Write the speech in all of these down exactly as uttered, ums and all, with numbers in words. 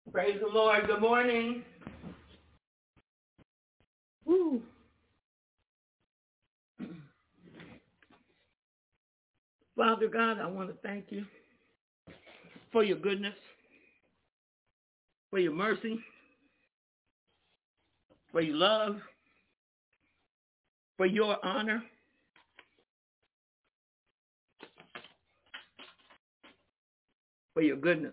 Praise the Lord. Good morning. Woo. Father God, I want to thank you for your goodness, for your mercy, for your love, for your honor. For your goodness.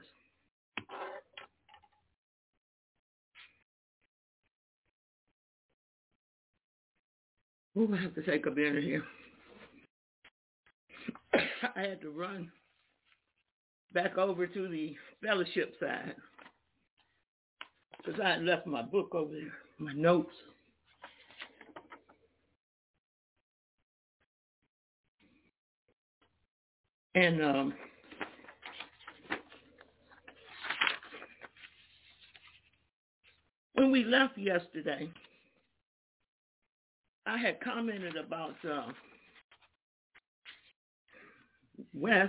Ooh, I have to take a minute here. I had to run back over to the fellowship side because I had left my book over there, my notes. And um, when we left yesterday, I had commented about uh, Wes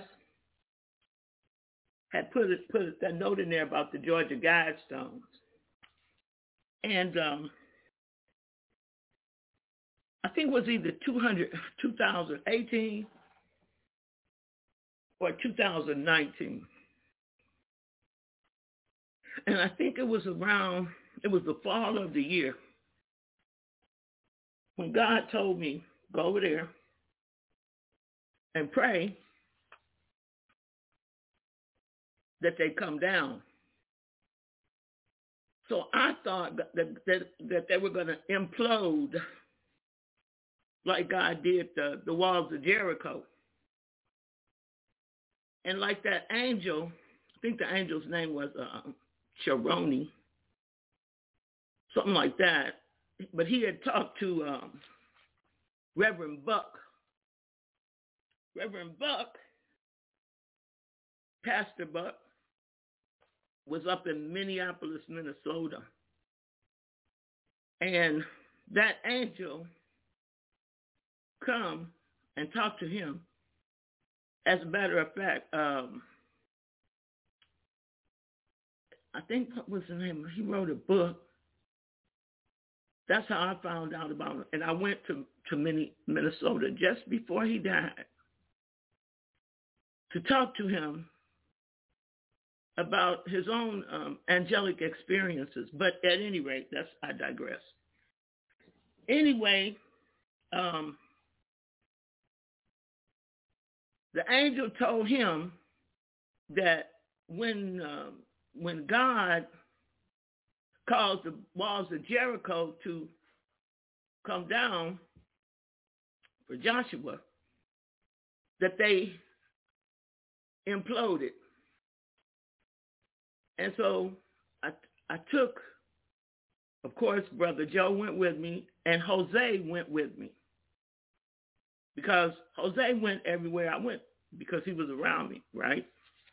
had put it, put it, that note in there about the Georgia Guidestones. And um, I think it was either two hundred, two thousand eighteen or two thousand nineteen. And I think it was around, it was the fall of the year when God told me, go over there and pray that they come down. So I thought that, that, that they were going to implode like God did the, the walls of Jericho. And like that angel, I think the angel's name was uh, Sharoni, something like that. But he had talked to um, Reverend Buck. Reverend Buck, Pastor Buck, was up in Minneapolis, Minnesota. And that angel come and talk to him. As a matter of fact, um, I think, what was the name? He wrote a book. That's how I found out about it. And I went to, to Minnesota just before he died to talk to him about his own um, angelic experiences. But at any rate, that's, I digress. Anyway, um, the angel told him that when um, when God caused the walls of Jericho to come down for Joshua, that they imploded. And so I, I took, of course, Brother Joe went with me, and Jose went with me. Because Jose went everywhere I went because he was around me, right?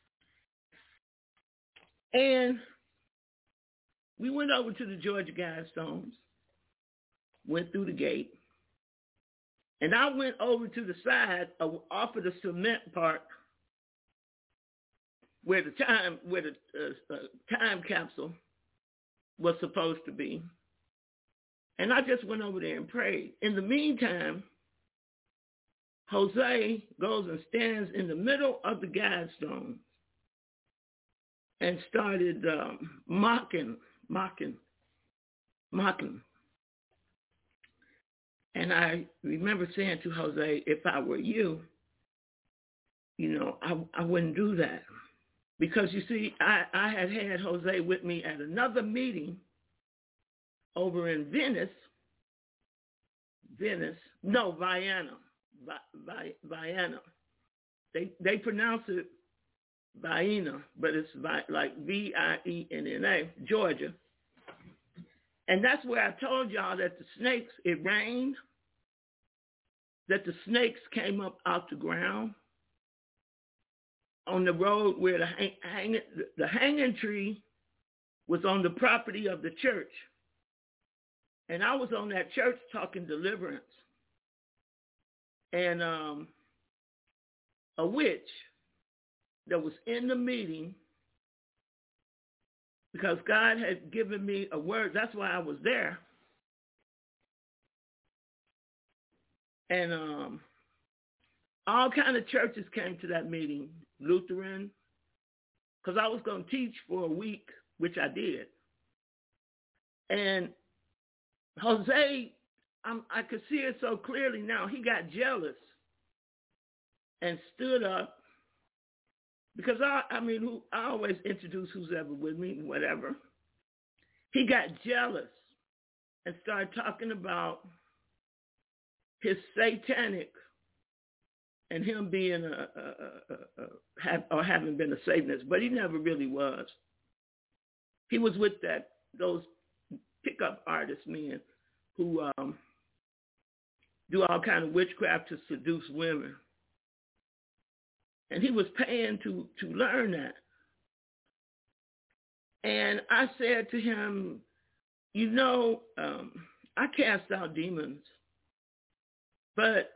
And we went over to the Georgia Guidestones, went through the gate, and I went over to the side of, off of the cement part where the time where the uh, uh, time capsule was supposed to be, and I just went over there and prayed. In the meantime, Jose goes and stands in the middle of the Guidestones and started um, mocking, mocking, mocking. And I remember saying to Jose, if I were you, you know, I, I wouldn't do that. Because, you see, I, I had had Jose with me at another meeting over in Venice, Venice, no, Vienna, Vi, Vienna. They they pronounce it Vienna, but it's Vi, like V I E N N A, Georgia. And that's where I told y'all that the snakes, it rained, that the snakes came up out the ground on the road where the, hang, hang, the hanging tree was on the property of the church. And I was on that church talking deliverance. And um, a witch that was in the meeting because God had given me a word. That's why I was there. And um, all kind of churches came to that meeting, Lutheran, because I was going to teach for a week, which I did. And Jose, I'm, I could see it so clearly now. He got jealous and stood up because I, I mean, who, I always introduce who's ever with me, whatever. He got jealous and started talking about his satanic and him being a, a, a, a, a have, or having been a Satanist, but he never really was. He was with that those pickup artist men who um, do all kind of witchcraft to seduce women, and he was paying to to learn that. And I said to him, you know, um, I cast out demons, but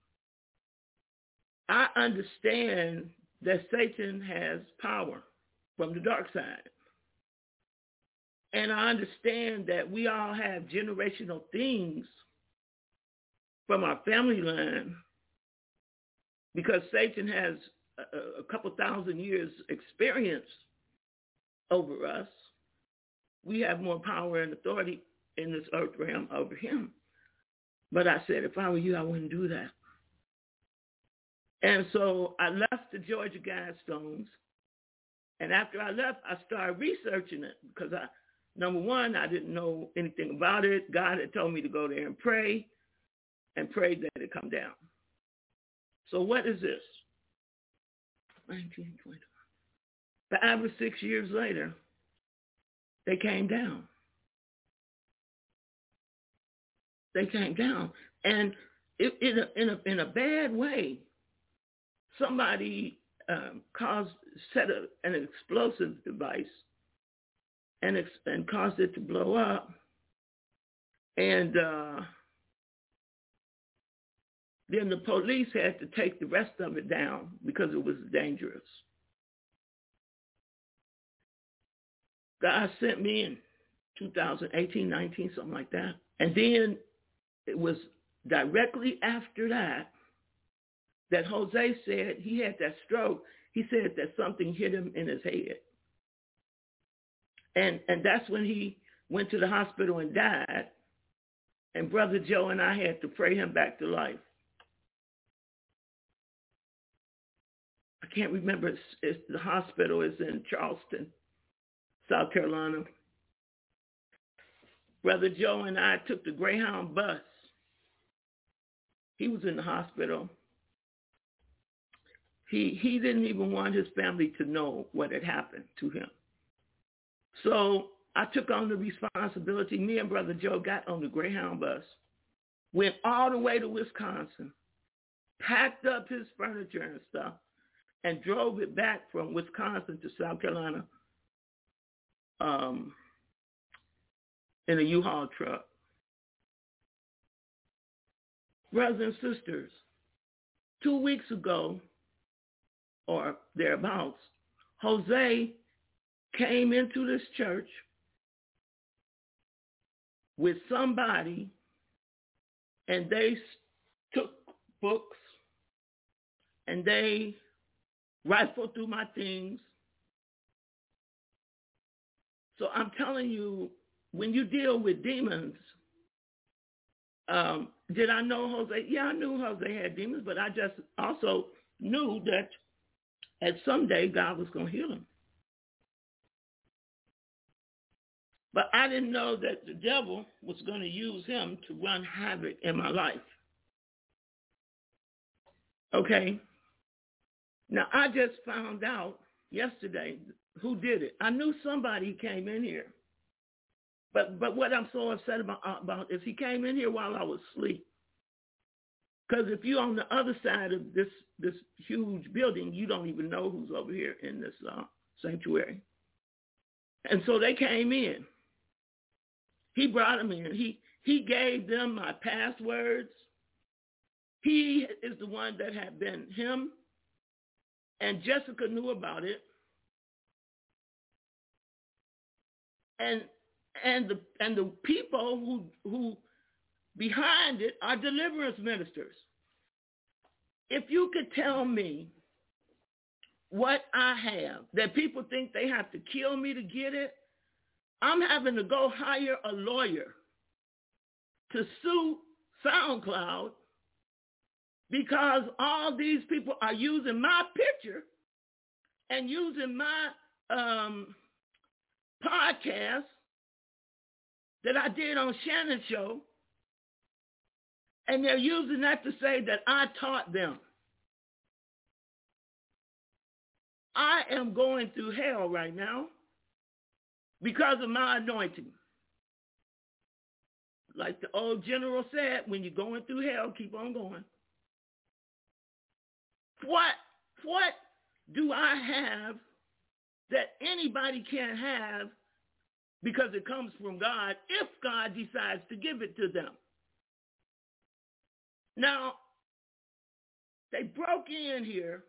I understand that Satan has power from the dark side. And I understand that we all have generational things from our family line because Satan has a, a couple thousand years experience over us. We have more power and authority in this earth realm over him. But I said, if I were you, I wouldn't do that. And so I left the Georgia Guidestones. And after I left, I started researching it because, I, number one, I didn't know anything about it. God had told me to go there and pray and pray that it come down. So what is this? nineteen twenty. Five or six years later, they came down. They came down. And it, in, a, in, a, in a bad way, somebody um, caused, set a, an explosive device and, ex, and caused it to blow up. And uh, then the police had to take the rest of it down because it was dangerous. God sent me in two thousand eighteen, nineteen, something like that. And then it was directly after that that Jose said he had that stroke. He said that something hit him in his head. And and that's when he went to the hospital and died. And Brother Joe and I had to pray him back to life. I can't remember. It's, it's, the hospital is in Charleston, South Carolina. Brother Joe and I took the Greyhound bus. He was in the hospital. He he didn't even want his family to know what had happened to him. So I took on the responsibility. Me and Brother Joe got on the Greyhound bus, went all the way to Wisconsin, packed up his furniture and stuff, and drove it back from Wisconsin to South Carolina um, in a U-Haul truck. Brothers and sisters, two weeks ago, or thereabouts, Jose came into this church with somebody, and they took books, and they rifled through my things. So I'm telling you, when you deal with demons, um, did I know Jose? Yeah, I knew Jose had demons, but I just also knew that at someday God was going to heal him. But I didn't know that the devil was going to use him to run havoc in my life. Okay? Now, I just found out yesterday who did it. I knew somebody came in here. But but what I'm so upset about, about is he came in here while I was asleep. Because if you're on the other side of this, this huge building, you don't even know who's over here in this uh, sanctuary. And so they came in. He brought them in. He, he gave them my passwords. He is the one that had been him. And Jessica knew about it. and and the and the people who who behind it are deliverance ministers. If you could tell me what I have that people think they have to kill me to get it, I'm having to go hire a lawyer to sue SoundCloud because all these people are using my picture and using my um, podcast that I did on Shannon's show, and they're using that to say that I taught them. I am going through hell right now because of my anointing. Like the old general said, when you're going through hell, keep on going. What, what do I have that anybody can't have because it comes from God if God decides to give it to them? Now, they broke in here,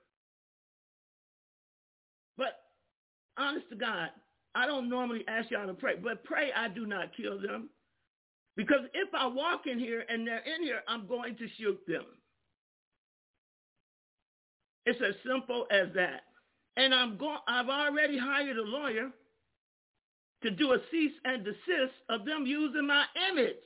but honest to God, I don't normally ask y'all to pray, but pray I do not kill them. Because if I walk in here and they're in here, I'm going to shoot them. It's as simple as that. And I'm going, I've already hired a lawyer to do a cease and desist of them using my image.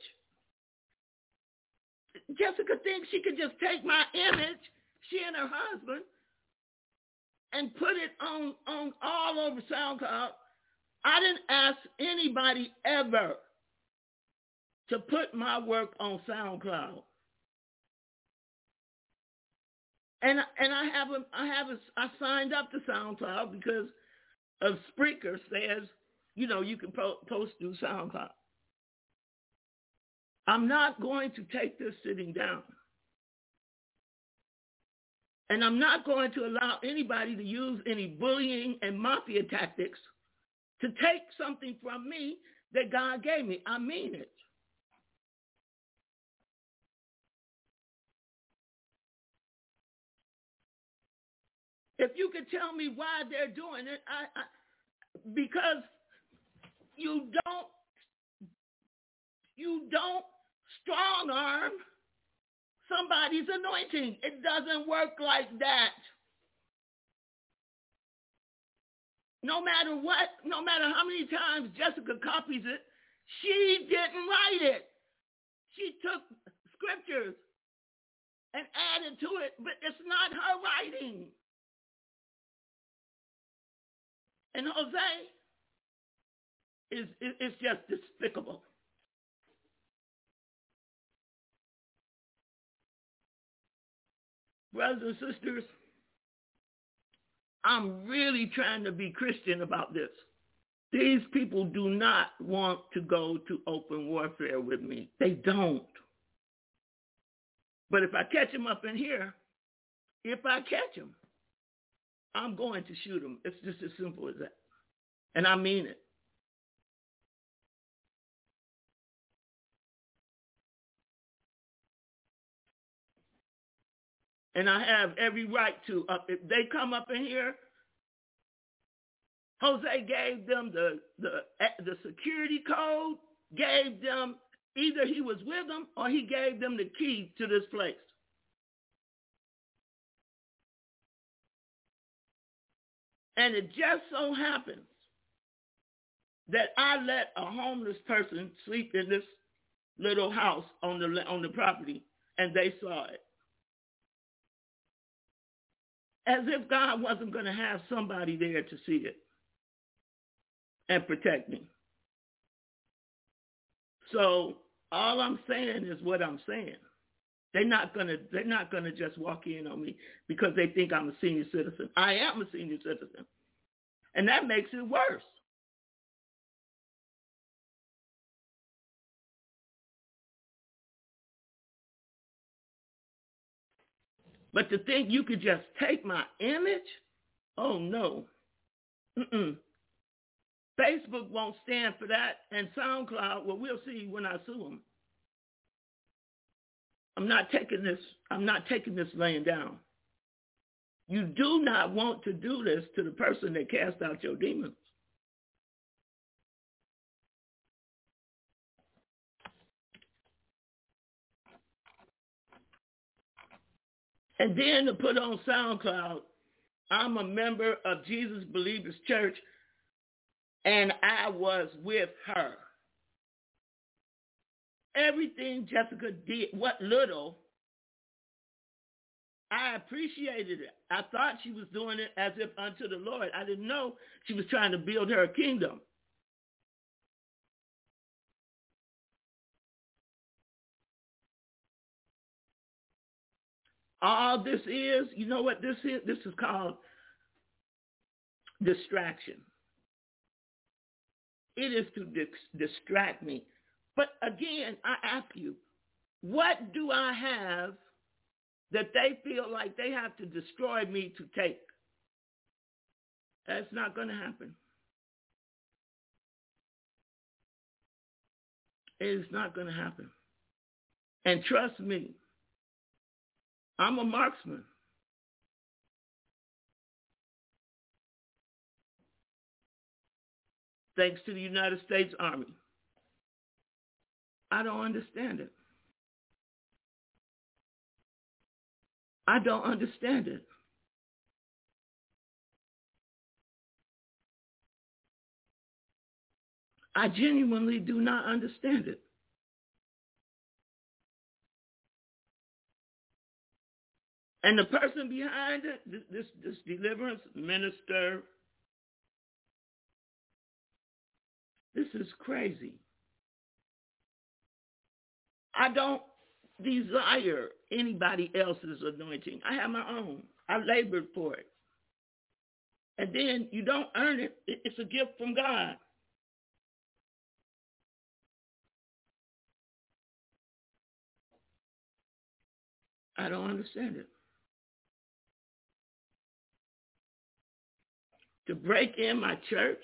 Jessica thinks she could just take my image, she and her husband, and put it on, on all over SoundCloud. I didn't ask anybody ever to put my work on SoundCloud. And and I haven't I haven't I signed up to SoundCloud because of Spreaker says, you know, you can po- post through SoundCloud. I'm not going to take this sitting down. And I'm not going to allow anybody to use any bullying and mafia tactics to take something from me that God gave me. I mean it. If you could tell me why they're doing it, I, I because you don't you don't strong arm somebody's anointing. It doesn't work like that. No matter what, no matter how many times Jessica copies it, she didn't write it. She took scriptures and added to it, but it's not her writing. And Jose is, is, is just despicable. Brothers and sisters, I'm really trying to be Christian about this. These people do not want to go to open warfare with me. They don't. But if I catch them up in here, if I catch them, I'm going to shoot them. It's just as simple as that. And I mean it. And I have every right to. Uh, if they come up in here, Jose gave them the, the, the security code, gave them, either he was with them or he gave them the key to this place. And it just so happens that I let a homeless person sleep in this little house on the on the property, and they saw it. As if God wasn't going to have somebody there to see it and protect me. So all I'm saying is what I'm saying. They're not gonna they're not gonna just walk in on me because they think I'm a senior citizen. I am a senior citizen. And that makes it worse. But to think you could just take my image? Oh no. Mm-mm. Facebook won't stand for that, and SoundCloud, well, we'll see when I sue them. I'm not taking this, I'm not taking this laying down. You do not want to do this to the person that cast out your demons. And then to put on SoundCloud, I'm a member of Jesus Believers Church, and I was with her. Everything Jessica did, what little, I appreciated it. I thought she was doing it as if unto the Lord. I didn't know she was trying to build her kingdom. All this is, you know what this is? This is called distraction. It is to dis- distract me. But again, I ask you, what do I have that they feel like they have to destroy me to take? That's not going to happen. It is not going to happen. And trust me, I'm a marksman. Thanks to the United States Army. I don't understand it. I don't understand it. I genuinely do not understand it. And the person behind it, this, this, this deliverance minister, this is crazy. I don't desire anybody else's anointing. I have my own. I labored for it. And then you don't earn it. It's a gift from God. I don't understand it. To break in my church,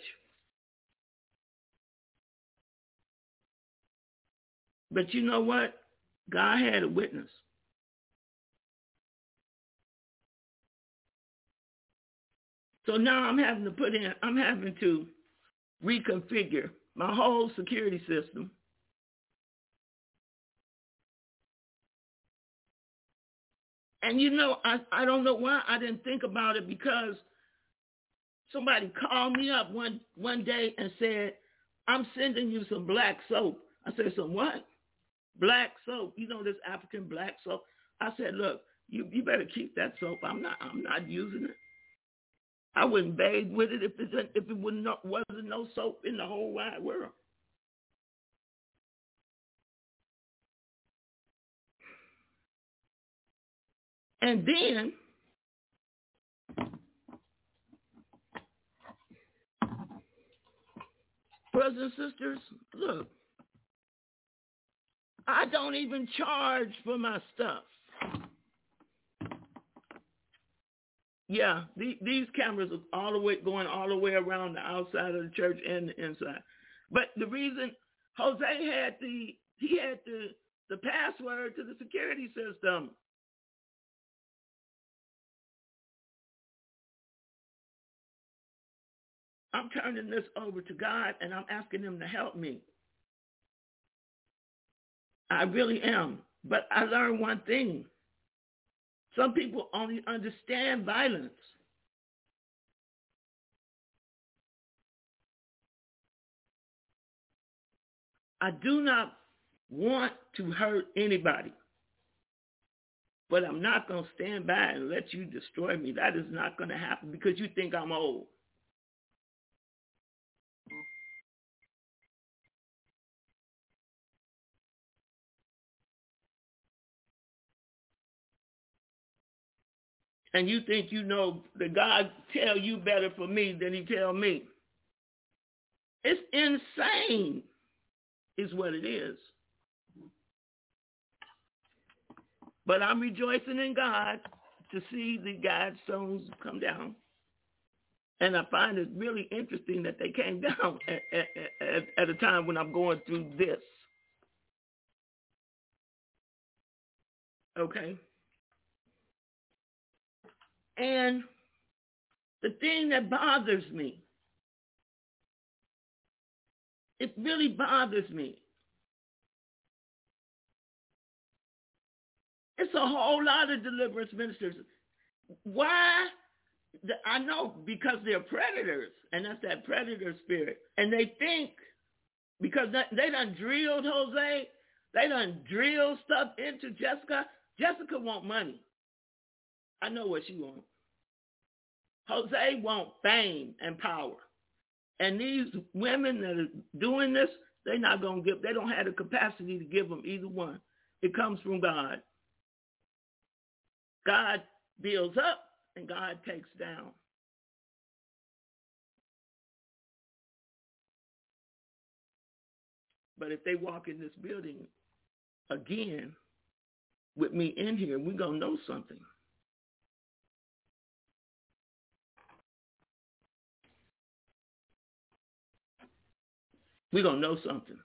but you know what? God had a witness. So now I'm having to put in, I'm having to reconfigure my whole security system. And you know, I, I don't know why I didn't think about it, because somebody called me up one, one day and said, I'm sending you some black soap. I said, some what? Black soap. You know, this African black soap. I said, look, you, you better keep that soap. I'm not I'm not using it. I wouldn't bathe with it if it, if it wouldn't, wasn't no soap in the whole wide world. And then brothers and sisters, look, I don't even charge for my stuff. Yeah, the, these cameras are all the way going all the way around the outside of the church and the inside. But the reason Jose had the he had the the password to the security system. I'm turning this over to God, and I'm asking him to help me. I really am. But I learned one thing. Some people only understand violence. I do not want to hurt anybody, but I'm not going to stand by and let you destroy me. That is not going to happen because you think I'm old. And you think you know that God tell you better for me than he tell me. It's insane is what it is. But I'm rejoicing in God to see the Guidestones come down. And I find it really interesting that they came down at, at, at, at a time when I'm going through this. Okay? And the thing that bothers me, it really bothers me. It's a whole lot of deliverance ministers. Why? I know, because they're predators, and that's that predator spirit. And they think, because they done drilled Jose, they done drilled stuff into Jessica. Jessica want money. I know what she wants. Jose want fame and power. And these women that are doing this, they're not going to give, they don't have the capacity to give them either one. It comes from God. God builds up and God takes down. But if they walk in this building again with me in here, we're going to know something. We're going to know something.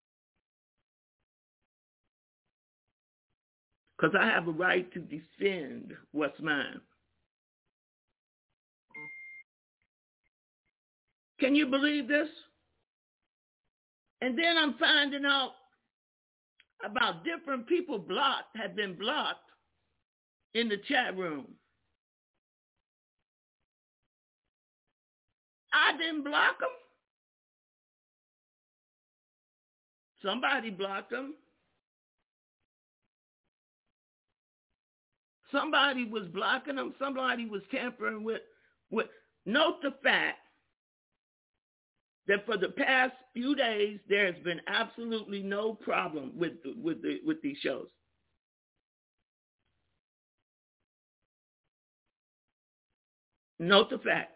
Because I have a right to defend what's mine. Can you believe this? And then I'm finding out about different people blocked, have been blocked in the chat room. I didn't block them. Somebody blocked them. Somebody was blocking them. Somebody was tampering with, with. Note the fact that for the past few days, there has been absolutely no problem with, with, the, with these shows. Note the fact.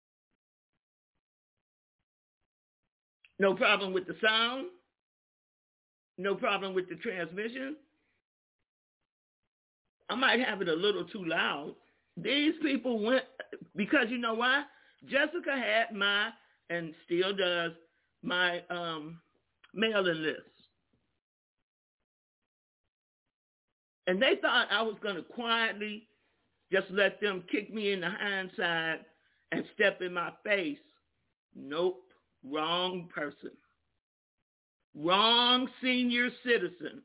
No problem with the sound. No problem with the transmission. I might have it a little too loud. These people went, because you know why? Jessica had my, and still does, my um, mailing list. And they thought I was going to quietly just let them kick me in the hindside and step in my face. Nope, wrong person. Wrong senior citizen.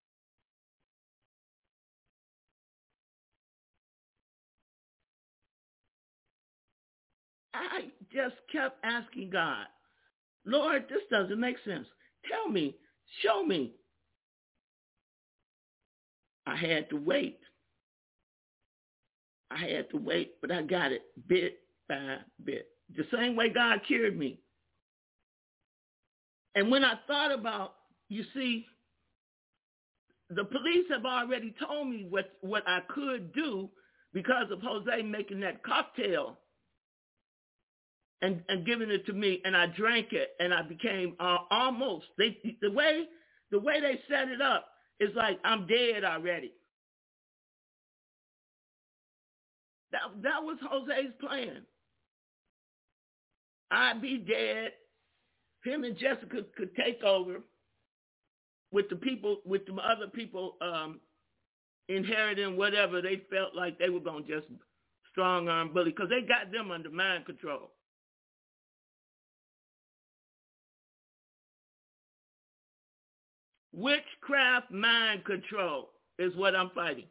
I just kept asking God, Lord, this doesn't make sense. Tell me, show me. I had to wait. I had to wait, but I got it bit by bit. The same way God cured me. And when I thought about, you see, the police have already told me what, what I could do because of Jose making that cocktail and, and giving it to me, and I drank it, and I became uh, almost, they, the way the way they set it up is like I'm dead already. That, that was Jose's plan. I'd be dead. Him and Jessica could take over with the people, with the other people um, inheriting whatever they felt like they were going to just strong arm bully, because they got them under mind control. Witchcraft mind control is what I'm fighting.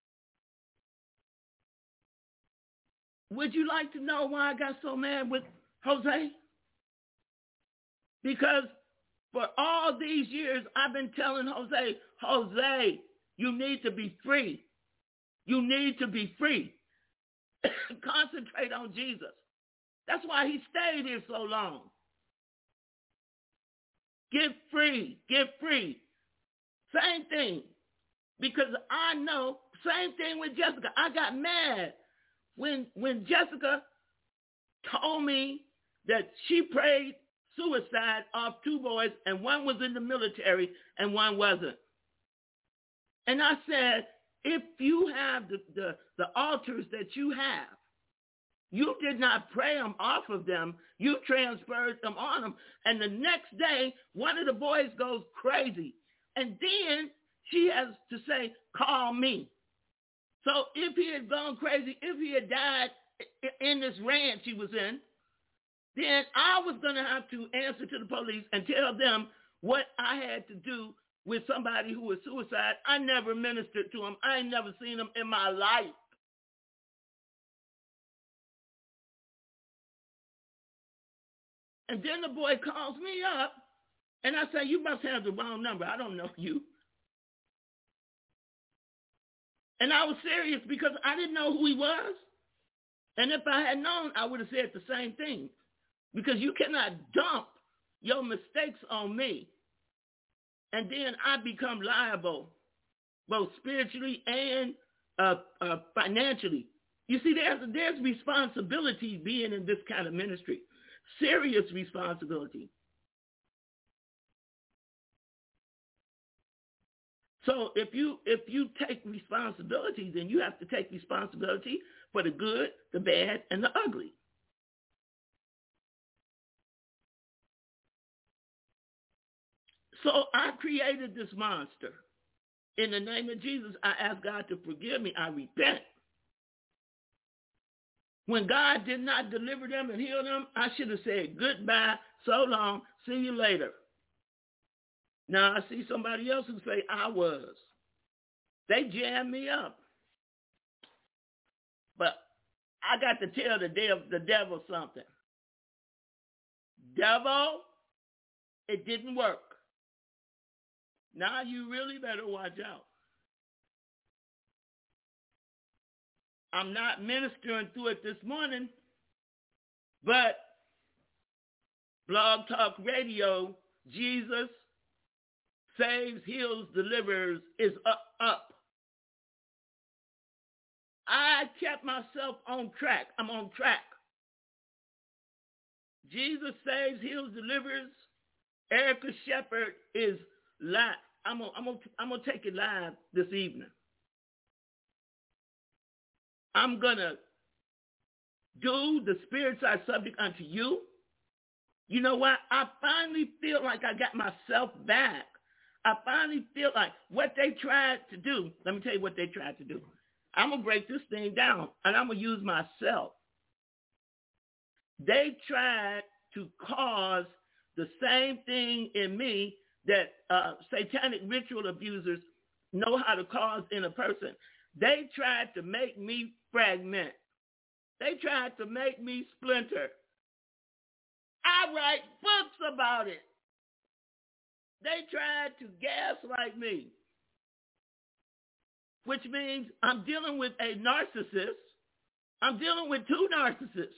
Would you like to know why I got so mad with Jose? Because for all these years, I've been telling Jose, Jose, you need to be free. You need to be free. Concentrate on Jesus. That's why he stayed here so long. Get free. Get free. Same thing. Because I know, same thing with Jessica. I got mad when, when Jessica told me that she prayed suicide off two boys, and one was in the military and one wasn't. And I said, if you have the, the, the altars that you have, you did not pray them off of them. You transferred them on them. And the next day, one of the boys goes crazy. And then she has to say, call me. So if he had gone crazy, if he had died in this ranch he was in, then I was going to have to answer to the police and tell them what I had to do with somebody who was suicide. I never ministered to him. I ain't never seen him in my life. And then the boy calls me up, and I say, you must have the wrong number. I don't know you. And I was serious because I didn't know who he was. And if I had known, I would have said the same thing. Because you cannot dump your mistakes on me, and then I become liable, both spiritually and uh, uh, financially. You see, there's, there's responsibility being in this kind of ministry. Serious responsibility. So if you if you take responsibility, then you have to take responsibility for the good, the bad, and the ugly. So I created this monster. In the name of Jesus, I ask God to forgive me. I repent. When God did not deliver them and heal them, I should have said goodbye, so long, see you later. Now I see somebody else who say I was. They jammed me up. But I got to tell the devil, the devil something. Devil, it didn't work. Now you really better watch out. I'm not ministering through it this morning, but Blog Talk Radio, Jesus saves, heals, delivers, is up, up. I kept myself on track. I'm on track. Jesus saves, heals, delivers. Erica Shepherd is live. I'm gonna, I'm gonna, I'm gonna take it live this evening. I'm gonna do the spirits are subject unto you. You know what? I finally feel like I got myself back. I finally feel like what they tried to do. Let me tell you what they tried to do. I'm gonna break this thing down, and I'm gonna use myself. They tried to cause the same thing in me that uh, satanic ritual abusers know how to cause in a person. They tried to make me fragment. They tried to make me splinter. I write books about it. They tried to gaslight me, which means I'm dealing with a narcissist. I'm dealing with two narcissists.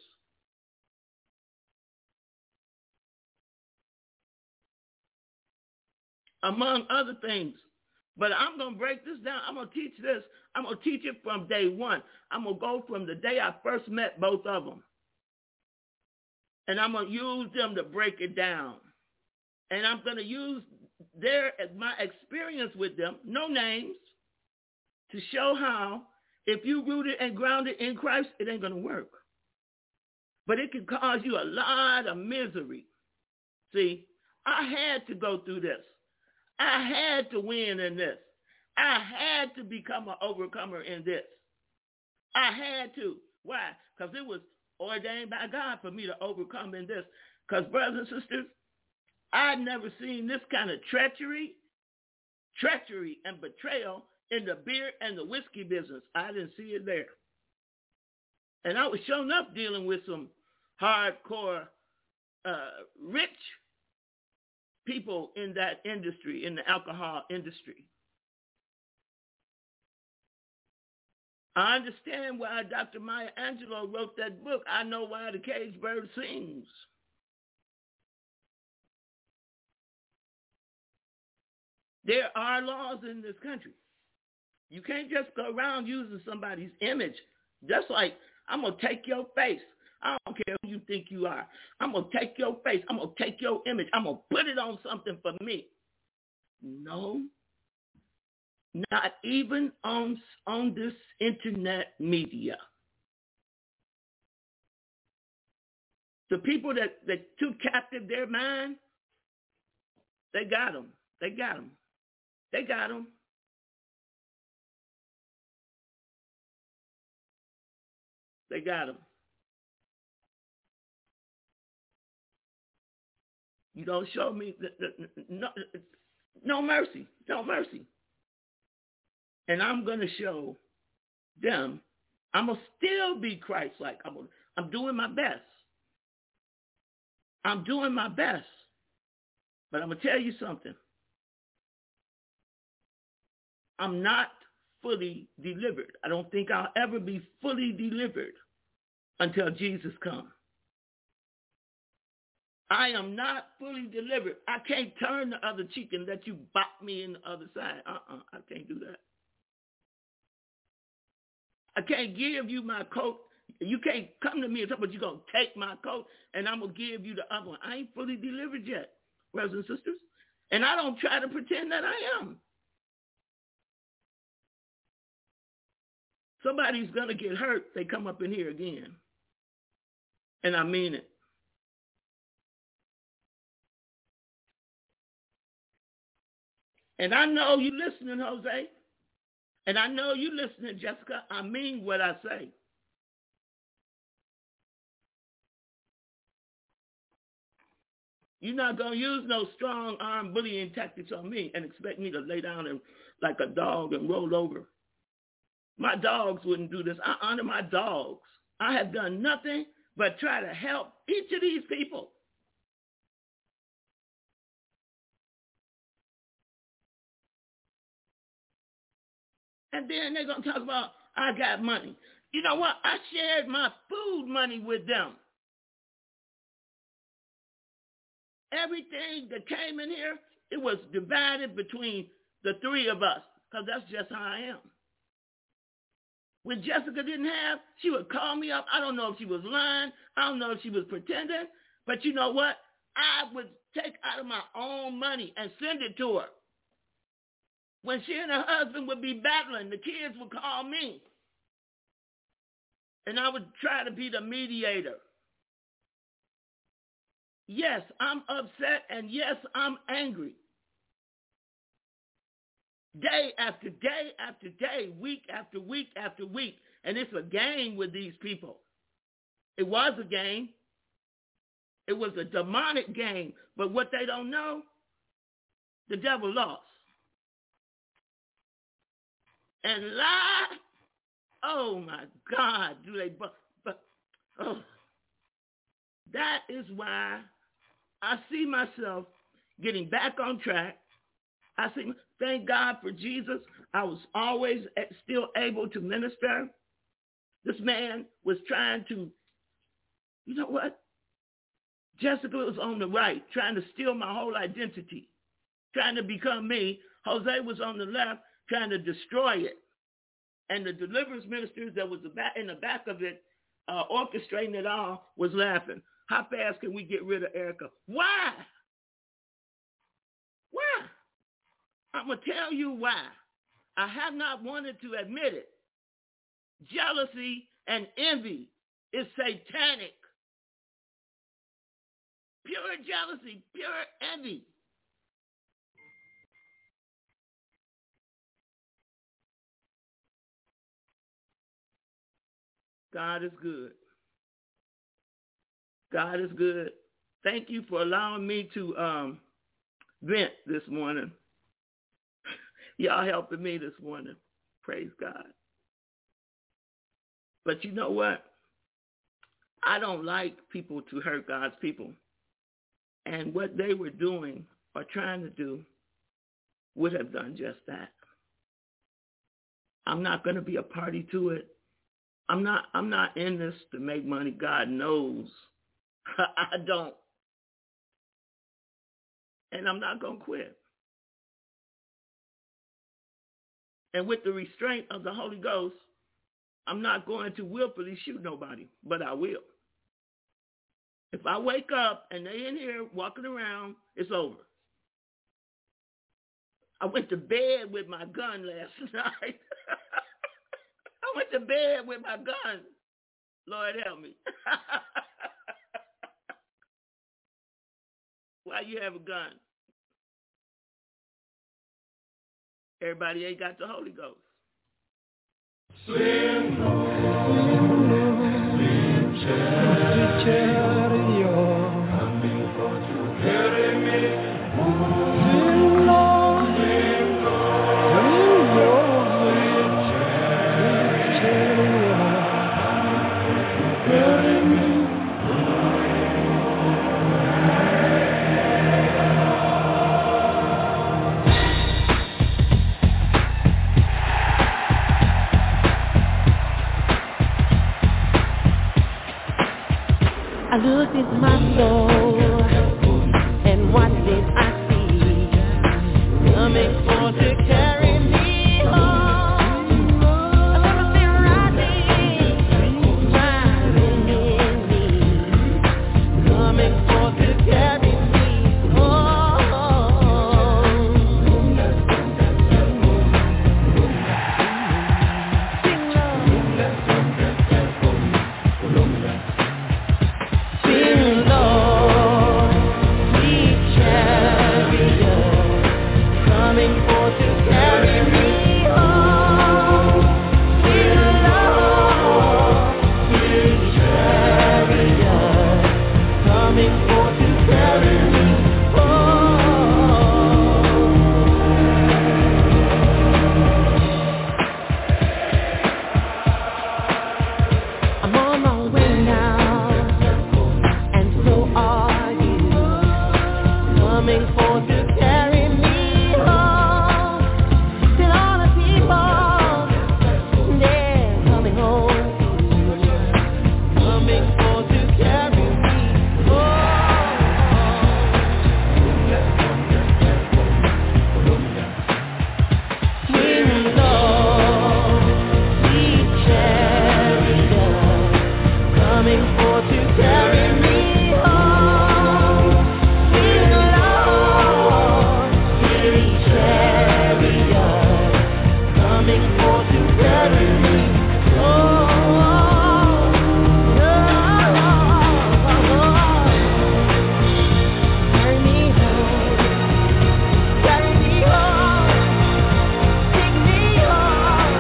Among other things. But I'm going to break this down. I'm going to teach this. I'm going to teach it from day one. I'm going to go from the day I first met both of them. And I'm going to use them to break it down. And I'm going to use their my experience with them, no names, to show how if you rooted and grounded in Christ, it ain't going to work. But it can cause you a lot of misery. See, I had to go through this. I had to win in this. I had to become an overcomer in this. I had to. Why? Because it was ordained by God for me to overcome in this. Because, brothers and sisters, I'd never seen this kind of treachery, treachery and betrayal in the beer and the whiskey business. I didn't see it there. And I was showing up dealing with some hardcore, uh, rich people in that industry, in the alcohol industry. I understand why Doctor Maya Angelou wrote that book, I Know Why the Cage Bird Sings. There are laws in this country. You can't just go around using somebody's image. Just like, I'm going to take your face. I don't care who you think you are. I'm going to take your face. I'm going to take your image. I'm going to put it on something for me. No, not even on, on this internet media. The people that, that took captive their mind, they got them. They got them. They got them. They got them. You don't show me, the, the, no, No mercy. No mercy. And I'm going to show them I'm going to still be Christ-like. I'm, gonna, I'm doing my best. I'm doing my best. But I'm going to tell you something. I'm not fully delivered. I don't think I'll ever be fully delivered until Jesus comes. I am not fully delivered. I can't turn the other cheek and let you bop me in the other side. Uh-uh, I can't do that. I can't give you my coat. You can't come to me and talk about you're going to take my coat and I'm going to give you the other one. I ain't fully delivered yet, brothers and sisters. And I don't try to pretend that I am. Somebody's going to get hurt. They come up in here again. And I mean it. And I know you listening, Jose. And I know you listening, Jessica. I mean what I say. You're not going to use no strong arm bullying tactics on me and expect me to lay down and, like a dog and roll over. My dogs wouldn't do this. I honor my dogs. I have done nothing but try to help each of these people. And then they're going to talk about, I got money. You know what? I shared my food money with them. Everything that came in here, it was divided between the three of us, because that's just how I am. When Jessica didn't have, she would call me up. I don't know if she was lying. I don't know if she was pretending. But you know what? I would take out of my own money and send it to her. When she and her husband would be battling, the kids would call me. And I would try to be the mediator. Yes, I'm upset, and yes, I'm angry. Day after day after day, week after week after week. And it's a game with these people. It was a game. It was a demonic game. But what they don't know, the devil lost. And lie, oh my God, do they, but, but oh, that is why I see myself getting back on track. I see, thank God for Jesus. I was always still able to minister. This man was trying to, you know what? Jessica was on the right, trying to steal my whole identity, trying to become me. Jose was on the left, trying to destroy it. And the deliverance ministers that was in the back of it, uh, orchestrating it all, was laughing. How fast can we get rid of Erica? Why? Why? I'm going to tell you why. I have not wanted to admit it. Jealousy and envy is satanic. Pure jealousy, pure envy. God is good. God is good. Thank you for allowing me to um, vent this morning. Y'all helping me this morning. Praise God. But you know what? I don't like people to hurt God's people. And what they were doing or trying to do would have done just that. I'm not going to be a party to it. I'm not I'm not in this to make money. God knows. I don't. And I'm not going to quit. And with the restraint of the Holy Ghost, I'm not going to willfully shoot nobody, but I will. If I wake up and they in here walking around, it's over. I went to bed with my gun last night. I went to bed with my gun. Lord help me. Why you have a gun? Everybody ain't got the Holy Ghost. Swim home, swim chariot, coming for to carry me home. looked at my soul, and what did I see? Coming for to carry me home. I've never been riding, riding in me. Coming for to carry me home. Sing love. Sing Lord, sweet chariot, coming for to carry me home. Sing Lord, sweet chariot, coming for to carry me home. I'm on my way now, and so are you. Coming for to carry me home. Till all the people, they're coming home. Coming for to carry me home. Sing Lord, sweet chariot, coming for to carry me home. Sing Lord, sweet chariot, coming for to carry me home. Carry me home, carry me home, take me home,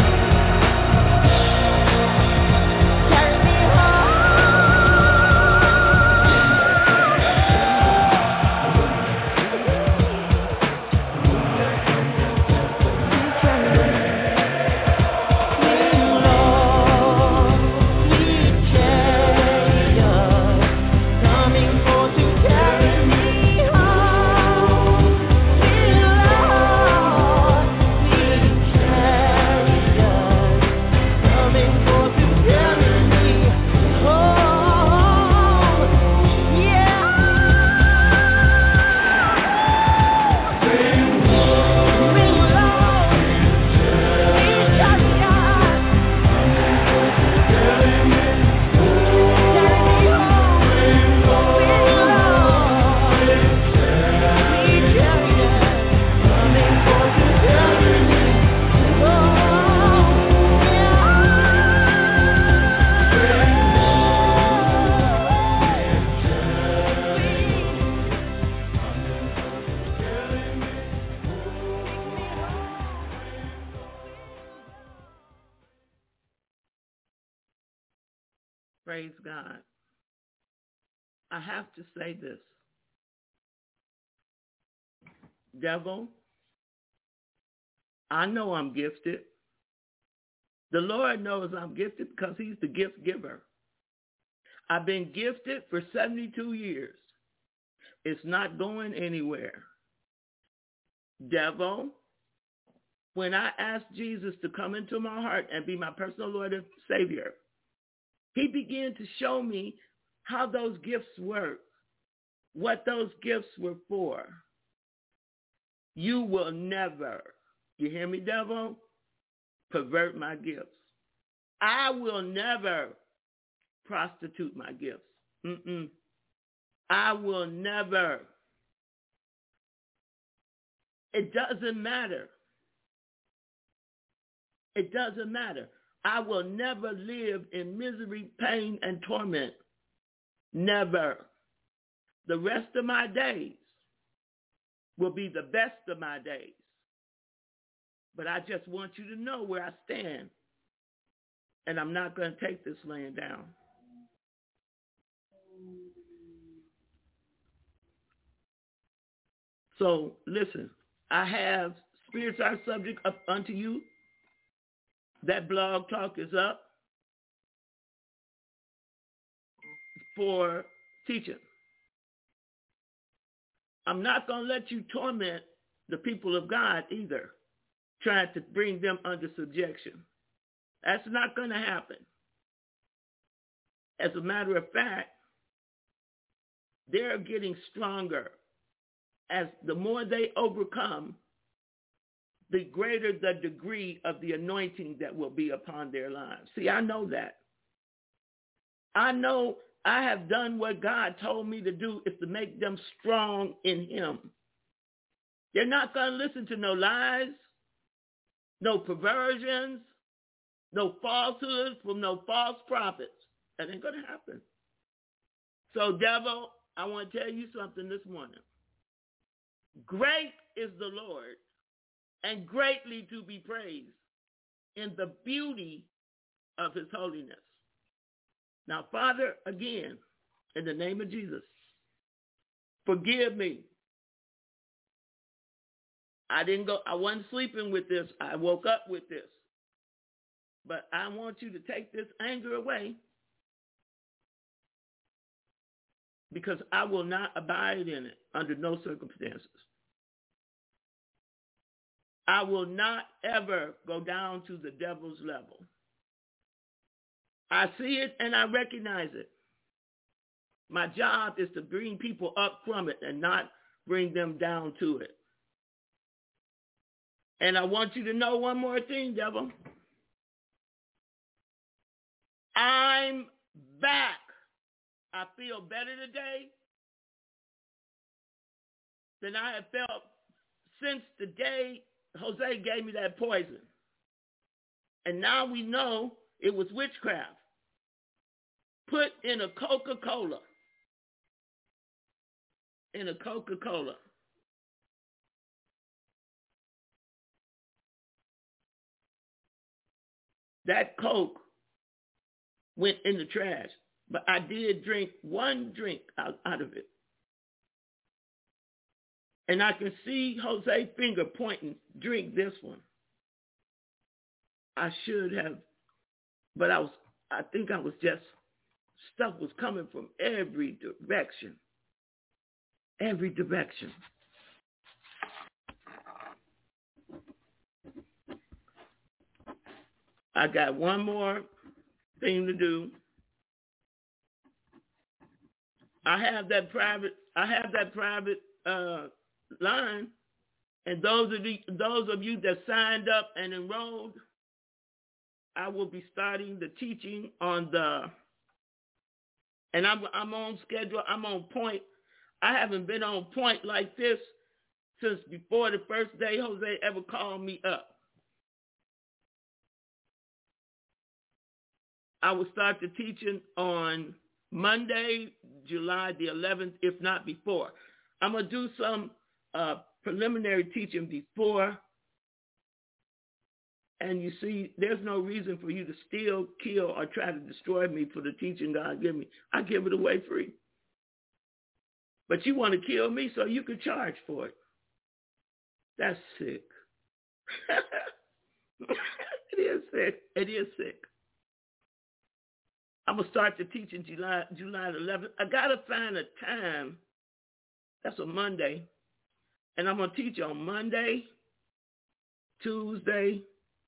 carry me Praise God. I have to say this. Devil, I know I'm gifted. The Lord knows I'm gifted because he's the gift giver. I've been gifted for seventy-two years. It's not going anywhere. Devil, when I asked Jesus to come into my heart and be my personal Lord and Savior, he began to show me how those gifts work, what those gifts were for. You will never, you hear me, devil, pervert my gifts. I will never prostitute my gifts. Mm-mm. I will never. It doesn't matter. It doesn't matter. I will never live in misery, pain, and torment. Never. The rest of my days will be the best of my days. But I just want you to know where I stand. And I'm not going to take this laying down. So listen, I have Spirits Are Subject up unto you. That blog talk is up for teaching. I'm not going to let you torment the people of God either, trying to bring them under subjection. That's not going to happen. As a matter of fact, they're getting stronger. As the more they overcome, the greater the degree of the anointing that will be upon their lives. See, I know that. I know I have done what God told me to do, is to make them strong in him. They're not going to listen to no lies, no perversions, no falsehoods from no false prophets. That ain't going to happen. So, devil, I want to tell you something this morning. Great is the Lord, and greatly to be praised in the beauty of his holiness. Now, Father, again, in the name of Jesus, forgive me. I didn't go, I wasn't sleeping with this. I woke up with this. But I want you to take this anger away, because I will not abide in it under no circumstances. I will not ever go down to the devil's level. I see it and I recognize it. My job is to bring people up from it and not bring them down to it. And I want you to know one more thing, devil. I'm back. I feel better today than I have felt since the day Jose gave me that poison. And now we know it was witchcraft put in a Coca-Cola. In a Coca-Cola. That Coke went in the trash, but I did drink one drink out, out of it. And I can see Jose's finger pointing, drink this one. I should have, but I was, I think I was just, stuff was coming from every direction. Every direction. I got one more thing to do. I have that private, I have that private uh, line, and those of the, those of you that signed up and enrolled, I will be starting the teaching on the, and I'm I'm on schedule, I'm on point. I haven't been on point like this since before the first day Jose ever called me up. I will start the teaching on Monday, July the eleventh, if not before. I'm going to do some uh, preliminary teaching before. And you see, there's no reason for you to steal, kill, or try to destroy me for the teaching God give me. I give it away free. But you want to kill me so you can charge for it. That's sick. It is sick. It is sick. I'm going to start the teaching July, July eleventh. I got to find a time. That's a Monday. And I'm going to teach on Monday, Tuesday,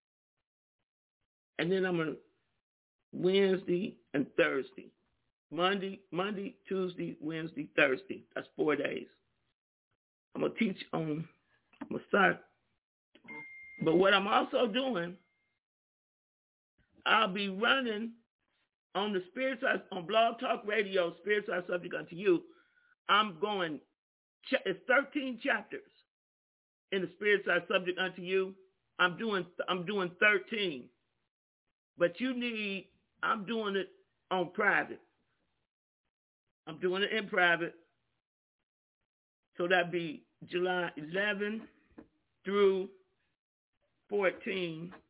and then I'm going to Wednesday and Thursday. Monday, Monday, Tuesday, Wednesday, Thursday. That's four days. I'm going to teach on, I'm going to start. But what I'm also doing, I'll be running on the Spirit Side, on Blog Talk Radio, Spirit Side Subject Unto You. I'm going, it's thirteen chapters in the Spirit Side Subject Unto You. I'm doing, I'm doing thirteen. But you need, I'm doing it on private. I'm doing it in private. So that'd be July eleventh through fourteen.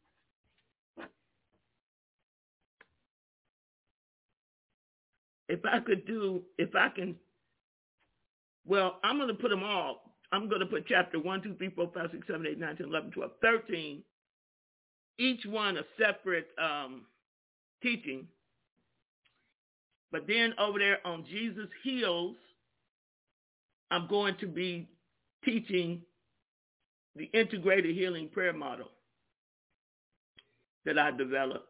If I could do, if I can, well, I'm going to put them all. I'm going to put chapter one, two, three, four, five, six, seven, eight, nine, ten, eleven, twelve, thirteen. Each one a separate um, teaching. But then over there on Jesus Heals, I'm going to be teaching the integrated healing prayer model that I developed.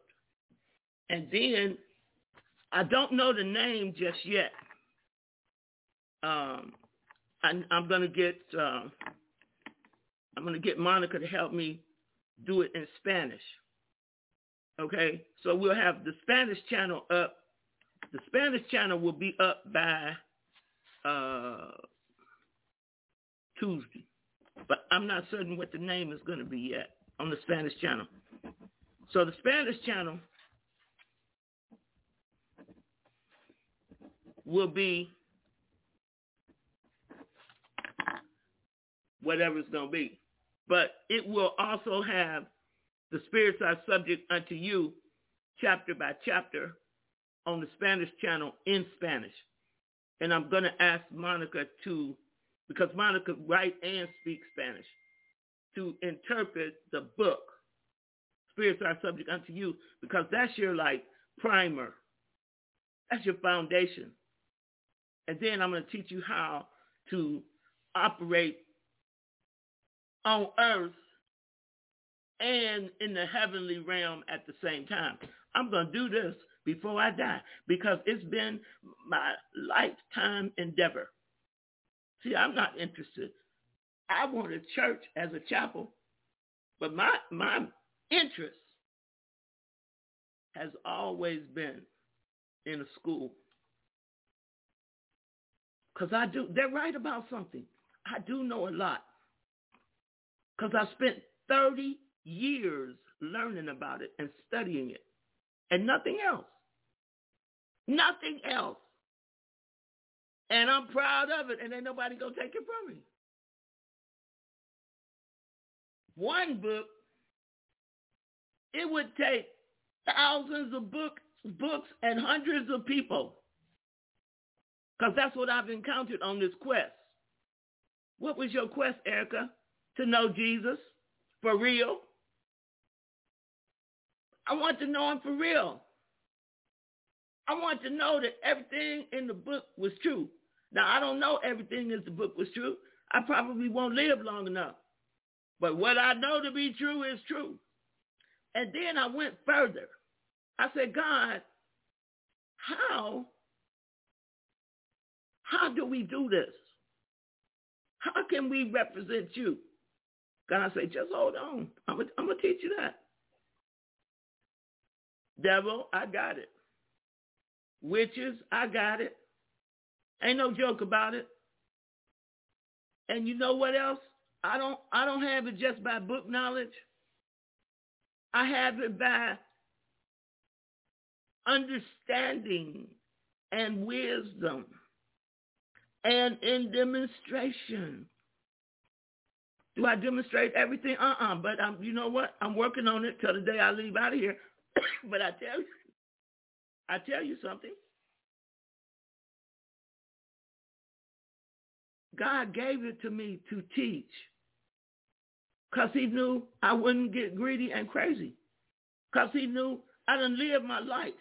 And then I don't know the name just yet, um, I, I'm going to get uh, I'm going to get Monica to help me do it in Spanish. Okay, so we'll have the Spanish channel up. The Spanish channel will be up by uh, Tuesday, but I'm not certain what the name is going to be yet on the Spanish channel. So the Spanish channel will be whatever it's going to be, but it will also have the spirits are subject unto you, chapter by chapter, on the Spanish channel in Spanish. And I'm going to ask Monica to, because Monica writes and speaks Spanish, to interpret the book, Spirits Are Subject Unto You, because that's your, like, primer. That's your foundation. And then I'm going to teach you how to operate on earth and in the heavenly realm at the same time. I'm going to do this before I die because it's been my lifetime endeavor. See, I'm not interested. I want a church as a chapel, but my my interest has always been in a school. Because I do, they're right about something. I do know a lot. Because I spent thirty years learning about it and studying it. And nothing else. Nothing else. And I'm proud of it, and ain't nobody gonna take it from me. One book, it would take thousands of book, books and hundreds of people. Because that's what I've encountered on this quest. What was your quest, Erica? To know Jesus for real? I want to know him for real. I want to know that everything in the book was true. Now, I don't know everything in the book was true. I probably won't live long enough. But what I know to be true is true. And then I went further. I said, God, how, how do we do this? How can we represent you? God said, just hold on. I'm going I'm to teach you that. Devil, I got it. Witches, I got it. Ain't no joke about it. And you know what else? I don't I don't have it just by book knowledge. I have it by understanding and wisdom and in demonstration. Do I demonstrate everything? Uh-uh. But I'm, you know what? I'm working on it till the day I leave out of here. But I tell you, I tell you something. God gave it to me to teach because he knew I wouldn't get greedy and crazy, because he knew I done lived my life.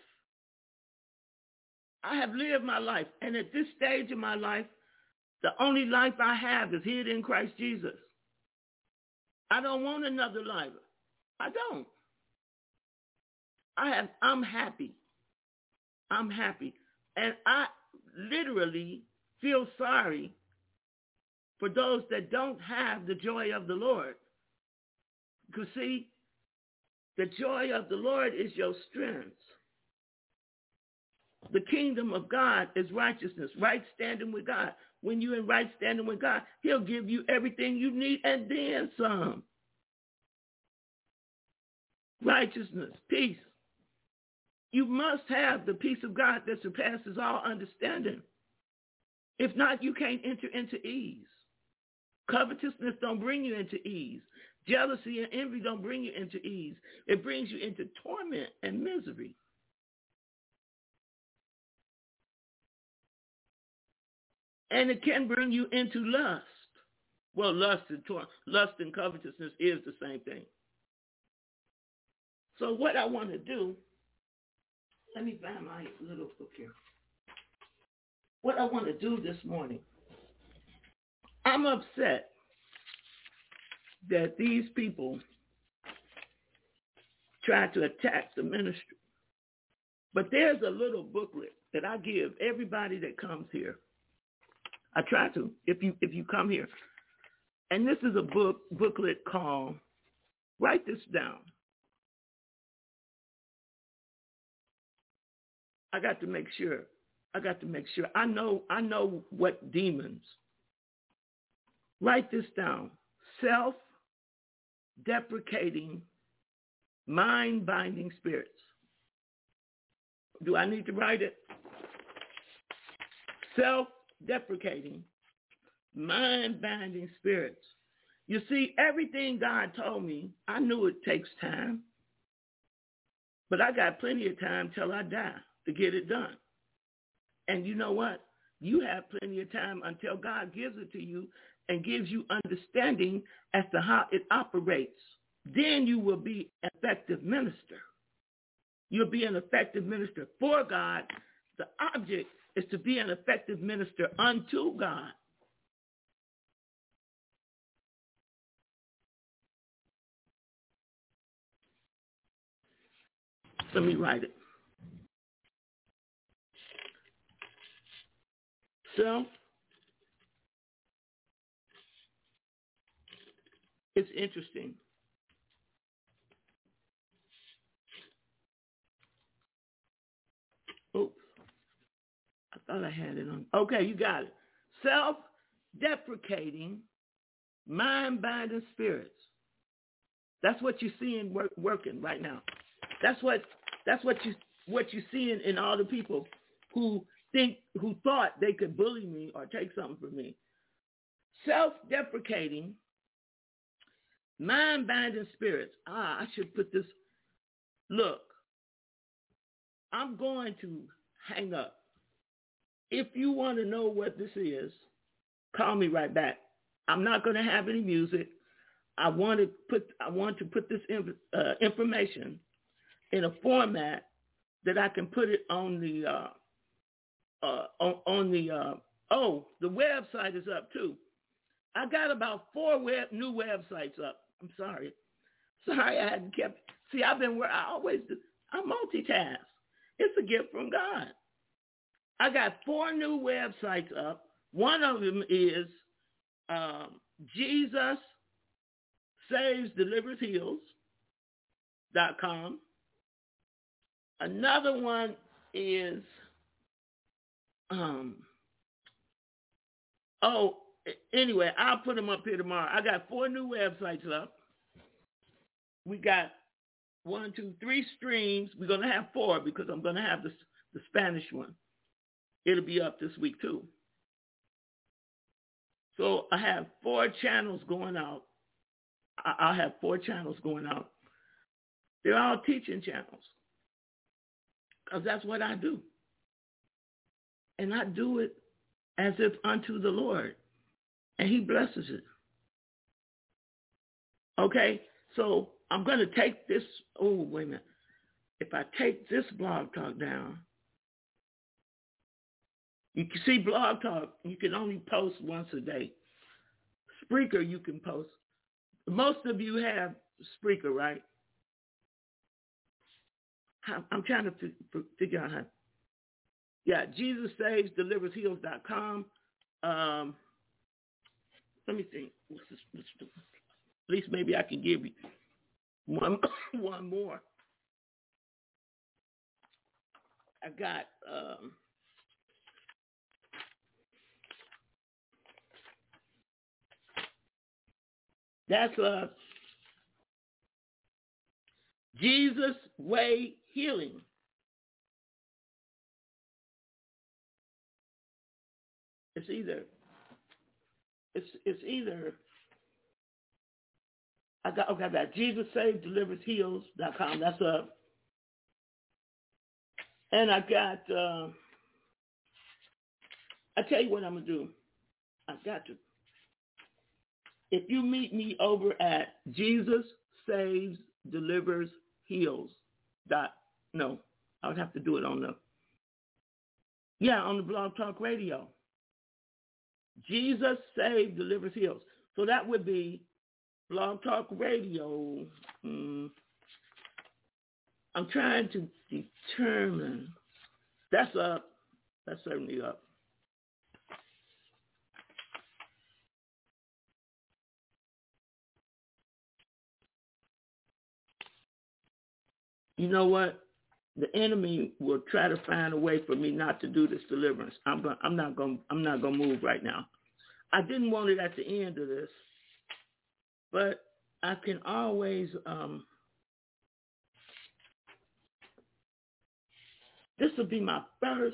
I have lived my life. And at this stage of my life, the only life I have is hid in Christ Jesus. I don't want another life. I don't. I have, I'm happy. I'm happy. And I literally feel sorry for those that don't have the joy of the Lord. Because see, the joy of the Lord is your strength. The kingdom of God is righteousness, right standing with God. When you're in right standing with God, he'll give you everything you need and then some. Righteousness, peace. You must have the peace of God that surpasses all understanding. If not, you can't enter into ease. Covetousness don't bring you into ease. Jealousy and envy don't bring you into ease. It brings you into torment and misery. And it can bring you into lust. Well, lust and tor- lust and covetousness is the same thing. So what I want to do, let me find my little book here. What I want to do this morning, I'm upset that these people try to attack the ministry. But there's a little booklet that I give everybody that comes here. I try to. If you if you come here, and this is a book booklet called. Write this down. I got to make sure. I got to make sure. I know. I know what demons. Write this down. Self-deprecating, mind-binding spirits. Do I need to write it? Self-deprecating, mind-binding spirits. You see, everything God told me, I knew it takes time. But I got plenty of time till I die to get it done. And you know what? You have plenty of time until God gives it to you and gives you understanding as to how it operates. Then you will be an effective minister. You'll be an effective minister for God. The object is to be an effective minister unto God. Let me write it. So, it's interesting. Oops. I thought I had it on. Okay, you got it. Self-deprecating, mind-binding spirits. That's what you're seeing work, working right now. That's what that's what you what you're seeing in all the people who think who thought they could bully me or take something from me. Self-deprecating, mind-binding spirits. Ah, I should put this. Look, I'm going to hang up. If you want to know what this is, call me right back. I'm not going to have any music. I want to put I want to put this in, uh, information in a format that I can put it on the uh, uh, on, on the uh, oh the website is up too. I got about four web, new websites up. I'm sorry, sorry I hadn't kept. See, I've been where I always do. I multitask. It's a gift from God. I got four new websites up. One of them is um, Jesus Saves, Delivers, Heals dot com. Another one is, um, oh, anyway, I'll put them up here tomorrow. I got four new websites up. We got one, two, three streams. We're going to have four because I'm going to have the, the Spanish one. It'll be up this week too. So I have four channels going out. I'll have four channels going out. They're all teaching channels because that's what I do. And I do it as if unto the Lord. And he blesses it. Okay? So I'm going to take this. Oh, wait a minute. If I take this Blog Talk down, you can see Blog Talk, you can only post once a day. Spreaker, you can post. Most of you have Spreaker, right? I'm trying to figure out how. Yeah, Jesus Saves, Delivers, Heals dot com. Um, let me think. What's this, what's this? At least maybe I can give you one, one more. I got... Um, That's a Jesus Way Healing. It's either, it's it's either, I got, okay, I got Jesus Saves, Delivers, Heals dot com. That's a, and I got, uh, I tell you what I'm going to do. I got to. If you meet me over at Jesus Saves, Delivers, Heals. Dot, no, I would have to do it on the, yeah, on the Blog Talk Radio. Jesus Saves, Delivers, Heals. So that would be Blog Talk Radio. Mm, I'm trying to determine. That's up. That's certainly up. you know what? The enemy will try to find a way for me not to do this deliverance. I'm going. I'm not going. I'm not going to move right now. I didn't want it at the end of this, but I can always. Um, this will be my first.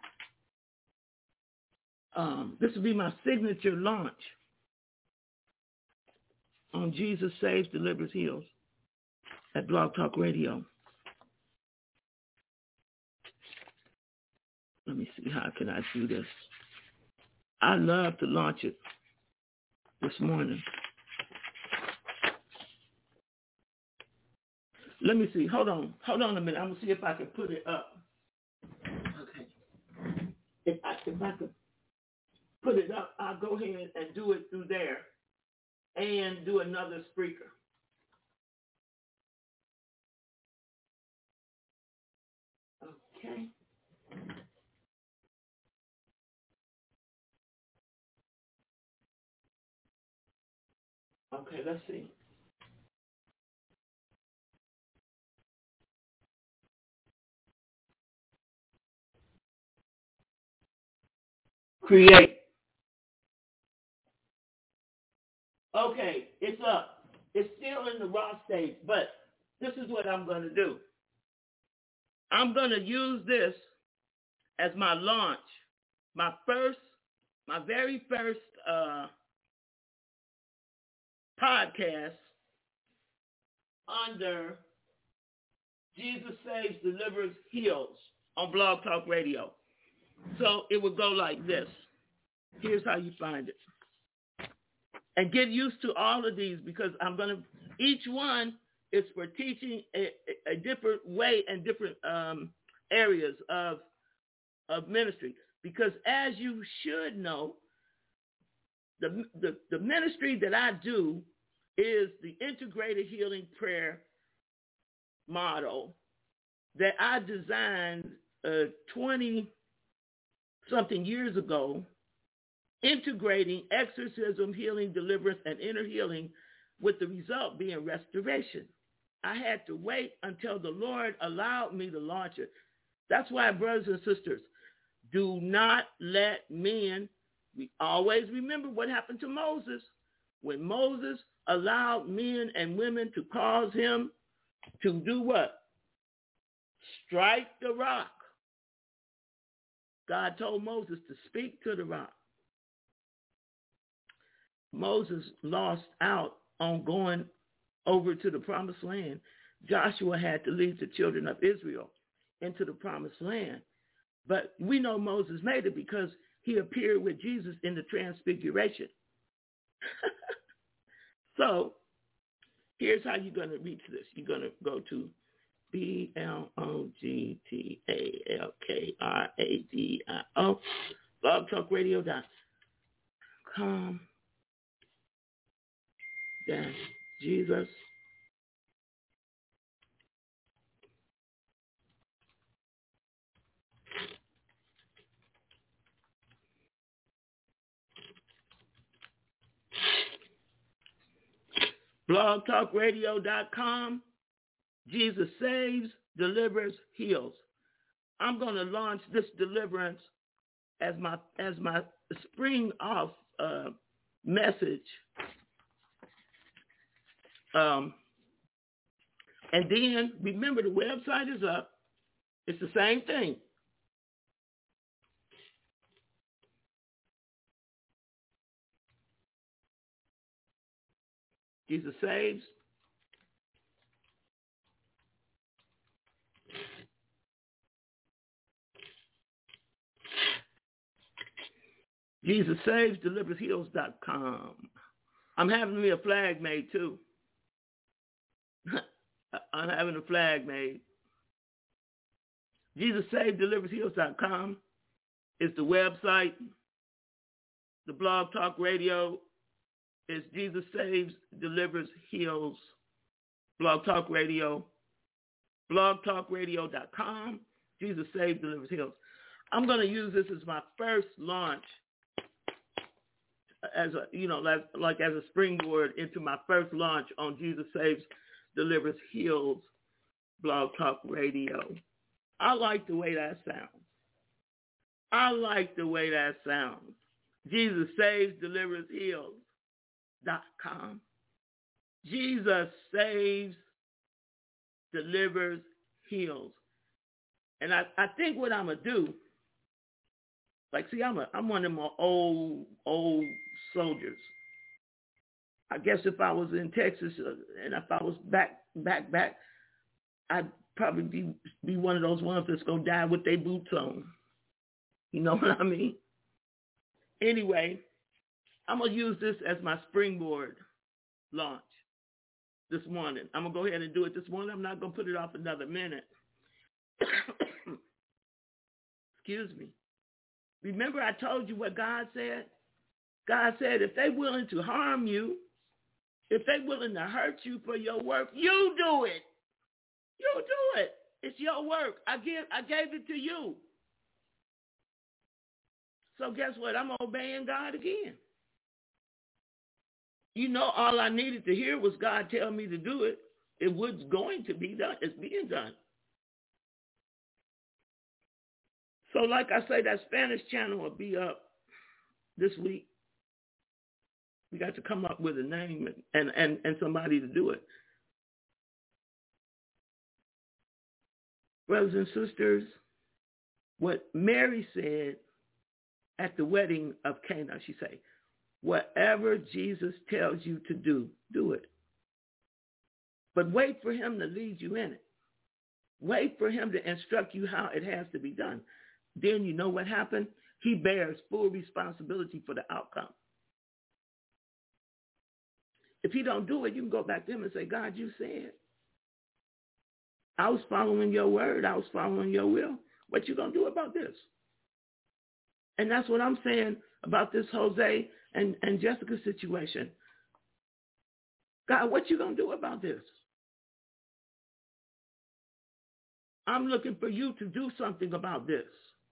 Um, this will be my signature launch on Jesus Saves, Delivers, Heals at Blog Talk Radio. Let me see, how can I do this? I love to launch it this morning. Let me see. Hold on. Hold on a minute. I'm going to see if I can put it up. Okay. If I, if I could put it up, I'll go ahead and do it through there and do another speaker. Okay. Okay, let's see. Create. Okay, it's up. It's still in the raw stage, but this is what I'm going to do. I'm going to use this as my launch, my first, my very first uh, podcast under Jesus Saves, Delivers, Heals on Blog Talk Radio. So it would go like this. Here's how you find it. And get used to all of these because I'm going to, each one is for teaching a, a different way and different um, areas of, of ministry. Because as you should know, the, the, the ministry that I do is the integrated healing prayer model that I designed uh, twenty-something years ago, integrating exorcism, healing, deliverance, and inner healing, with the result being restoration. I had to wait until the Lord allowed me to launch it. That's why, brothers and sisters, do not let men, we always remember what happened to Moses. When Moses allowed men and women to cause him to do what? Strike the rock. God told Moses to speak to the rock. Moses lost out on going over to the promised land. Joshua had to lead the children of Israel into the promised land. But we know Moses made it because he appeared with Jesus in the transfiguration. So here's how you're going to reach this. You're going to go to B L O G T A L K R A D I O, blog talk radio dot com dash Jesus. blog talk radio dot com, Jesus Saves, Delivers, Heals. I'm going to launch this deliverance as my as my spring off uh, message. Um, and then remember, the website is up. It's the same thing. Jesus Saves. Jesus Saves, Delivers, Heals dot com. I'm having me a flag made too. I'm having a flag made. Jesus Saves, Delivers, Heals dot com is the website. The Blog Talk Radio is Jesus Saves, Delivers, Heals. Blog Talk Radio. blog talk radio dot com. Jesus Saves, Delivers, Heals. I'm going to use this as my first launch, as a, you know, like, like as a springboard into my first launch on Jesus Saves, Delivers, Heals Blog Talk Radio. I like the way that sounds. I like the way that sounds. Jesus Saves, Delivers, Heals dot com. Jesus Saves, Delivers, Heals. And I, I think what I'm going to do, like, see, I'm, a, I'm one of them old, old soldiers. I guess if I was in Texas and if I was back, back, back, I'd probably be, be one of those ones that's going to die with their boots on. You know what I mean? Anyway, I'm going to use this as my springboard launch this morning. I'm going to go ahead and do it this morning. I'm not going to put it off another minute. Excuse me. Remember I told you what God said? God said if they're willing to harm you, if they're willing to hurt you for your work, you do it. You do it. It's your work. I give. I gave it to you. So guess what? I'm obeying God again. You know, all I needed to hear was God tell me to do it. It was going to be done. It's being done. So like I say, that Spanish channel will be up this week. We got to come up with a name and, and, and somebody to do it. Brothers and sisters, what Mary said at the wedding of Cana, she said, whatever Jesus tells you to do, do it. But wait for him to lead you in it. Wait for him to instruct you how it has to be done. Then you know what happened? He bears full responsibility for the outcome. If he don't do it, you can go back to him and say, God, you said. I was following your word. I was following your will. What you going to do about this? And that's what I'm saying about this Jose and, and Jessica situation. God, what you going to do about this? I'm looking for you to do something about this.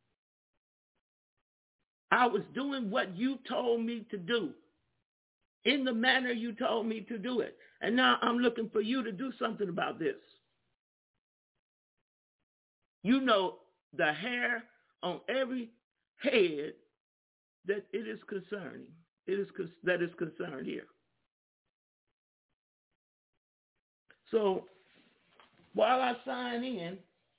I was doing what you told me to do in the manner you told me to do it. And now I'm looking for you to do something about this. You know the hair on every head that it is concerning. It is that is concerned here. So while I sign in,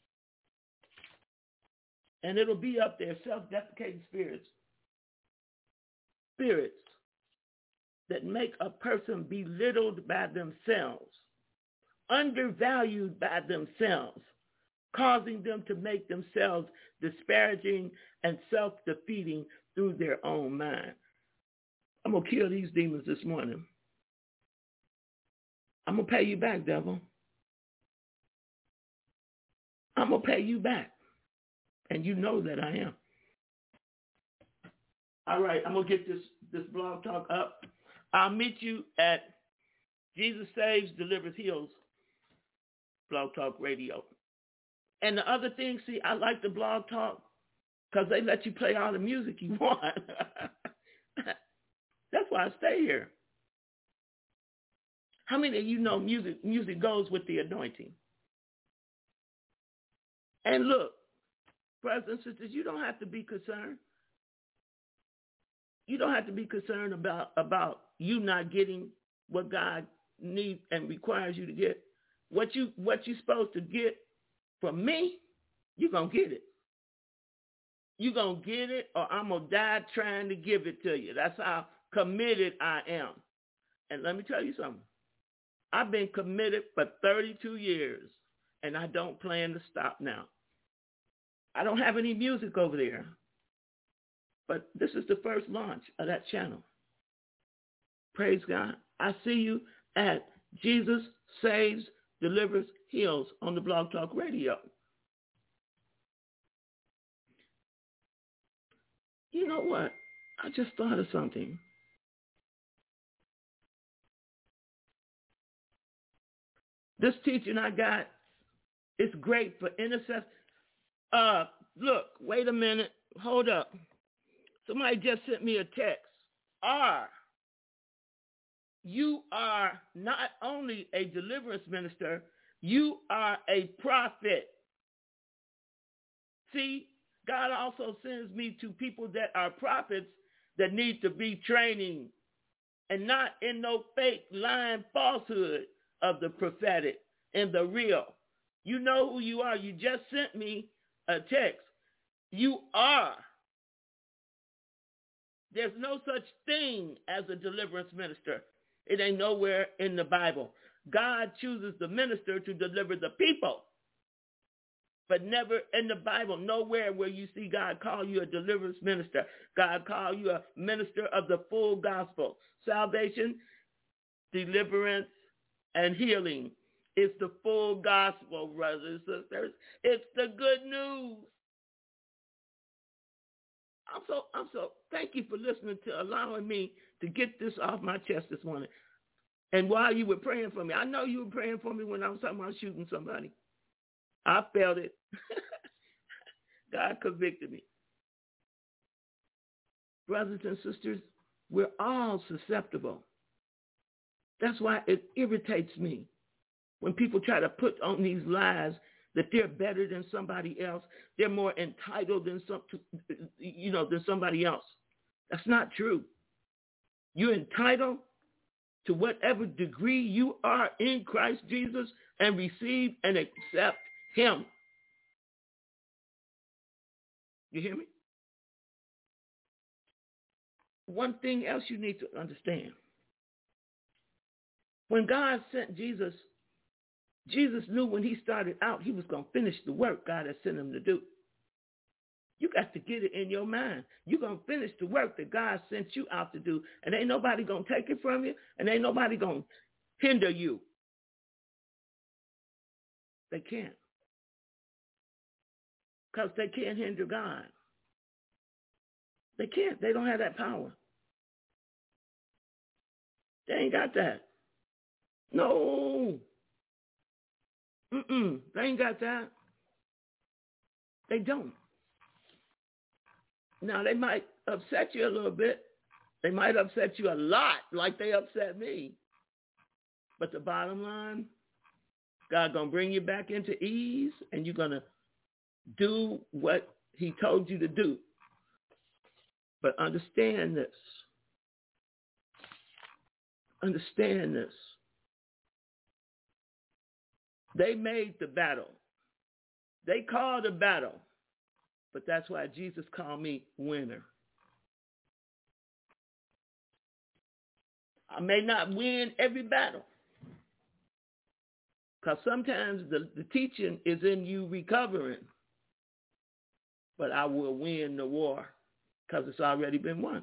and it'll be up there, self-deprecating spirits, spirits that make a person belittled by themselves, undervalued by themselves, causing them to make themselves disparaging and self-defeating through their own mind. I'm going to kill these demons this morning. I'm going to pay you back, devil. I'm going to pay you back. And you know that I am. All right, I'm going to get this, this blog talk up. I'll meet you at Jesus Saves, Delivers, Heals, Blog Talk Radio. And the other thing, see, I like the blog talk because they let you play all the music you want. That's why I stay here. How many of you know music, music goes with the anointing? And look, brothers and sisters, you don't have to be concerned. You don't have to be concerned about, about you not getting what God needs and requires you to get. What you what you're supposed to get from me, you're going to get it. You're going to get it or I'm going to die trying to give it to you. That's how committed I am. And let me tell you something. I've been committed for thirty-two years, and I don't plan to stop now. I don't have any music over there, but this is the first launch of that channel. Praise God. I see you at Jesus Saves, Delivers, Heals on the Blog Talk Radio. You know what? I just thought of something. This teaching I got is great for intercession. Uh, look, wait a minute. Hold up. Somebody just sent me a text. R, you are not only a deliverance minister, You are a prophet. See, God also sends me to people that are prophets that need to be training and not in no fake lying falsehood of the prophetic and the real. You know who you are. You just sent me a text. You are. There's no such thing as a deliverance minister. It ain't nowhere in the Bible. God chooses the minister to deliver the people. But never in the Bible, nowhere where you see God call you a deliverance minister. God call you a minister of the full gospel. Salvation, deliverance, and healing. It's the full gospel, brothers and sisters. It's the good news. I'm so, I'm so, thank you for listening to allowing me to get this off my chest this morning. And while you were praying for me, I know you were praying for me when I was talking about shooting somebody. I felt it. God convicted me. Brothers and sisters, we're all susceptible. That's why it irritates me when people try to put on these lies that they're better than somebody else. They're more entitled than some, you know, than somebody else. That's not true. You're entitled to whatever degree you are in Christ Jesus and receive and accept him. You hear me? One thing else you need to understand. When God sent Jesus, Jesus knew when he started out, he was going to finish the work God had sent him to do. You got to get it in your mind. You're going to finish the work that God sent you out to do, and ain't nobody going to take it from you, and ain't nobody going to hinder you. They can't. Because they can't hinder God. They can't. They don't have that power. They ain't got that. No. Mm-mm. They ain't got that. They don't. Now, they might upset you a little bit. They might upset you a lot, like they upset me. But the bottom line, God's going to bring you back into ease, and you're going to do what he told you to do. But understand this. Understand this. They made the battle. They called the battle. But that's why Jesus called me winner. I may not win every battle. Because sometimes the, the teaching is in you recovering. But I will win the war because it's already been won.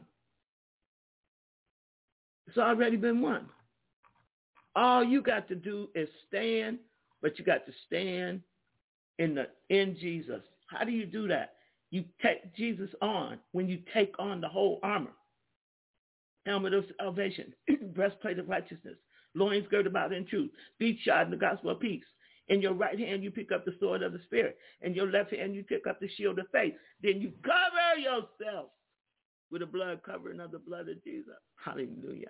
It's already been won. All you got to do is stand, but you got to stand in the in Jesus. How do you do that? You take Jesus on when you take on the whole armor. Helmet of salvation, breastplate of righteousness, loins girded about in truth, feet shod in the gospel of peace. In your right hand, you pick up the sword of the Spirit. In your left hand, you pick up the shield of faith. Then you cover yourself with the blood covering of the blood of Jesus. Hallelujah.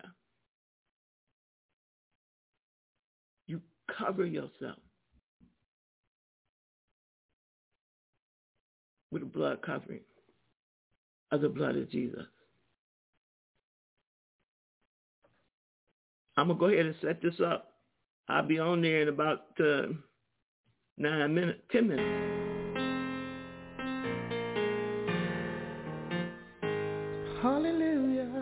You cover yourself with the blood covering of the blood of Jesus. I'm going to go ahead and set this up. I'll be on there in about uh, nine minutes, ten minutes. Hallelujah.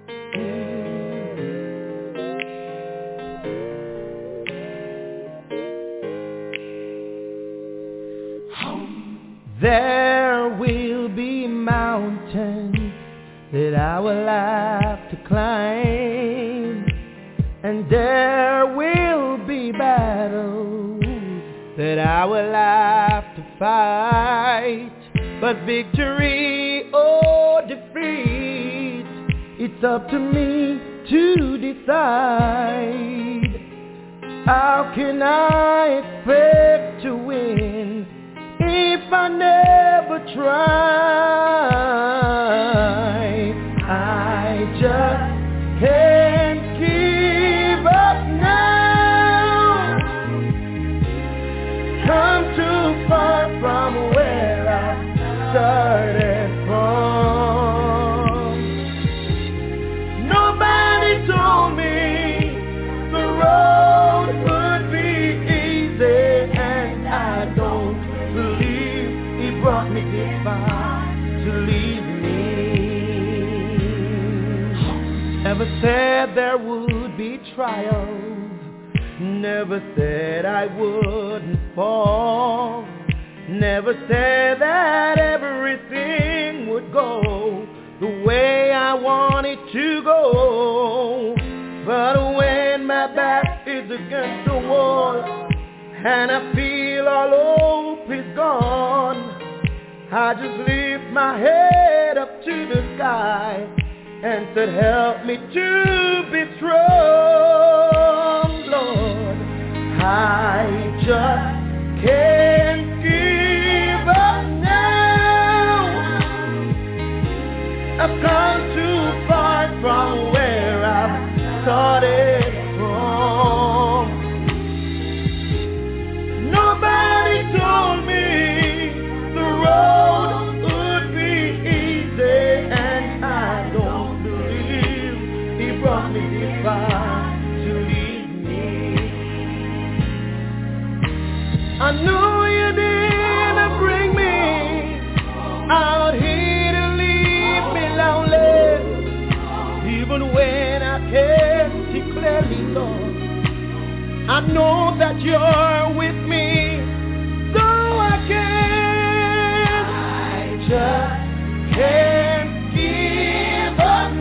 There will be mountains that I will have to climb, and there will be battles that I will have to fight. But victory or defeat, it's up to me to decide. How can I expect to win if I never try? I just can't give up now. Never said I wouldn't fall. Never said that everything would go the way I want it to go. But when my back is against the wall and I feel all hope is gone, I just lift my head up to the sky and said, help me to be strong, Lord. I just can't give up now. I've come too far from where I've started from. Nobody told me the road would be easy, and I don't believe he brought me this far to leave me. I know you didn't bring me out here to leave me lonely, even when I can't see clearly, Lord. I know that you're with me, so I can't, I just can't give up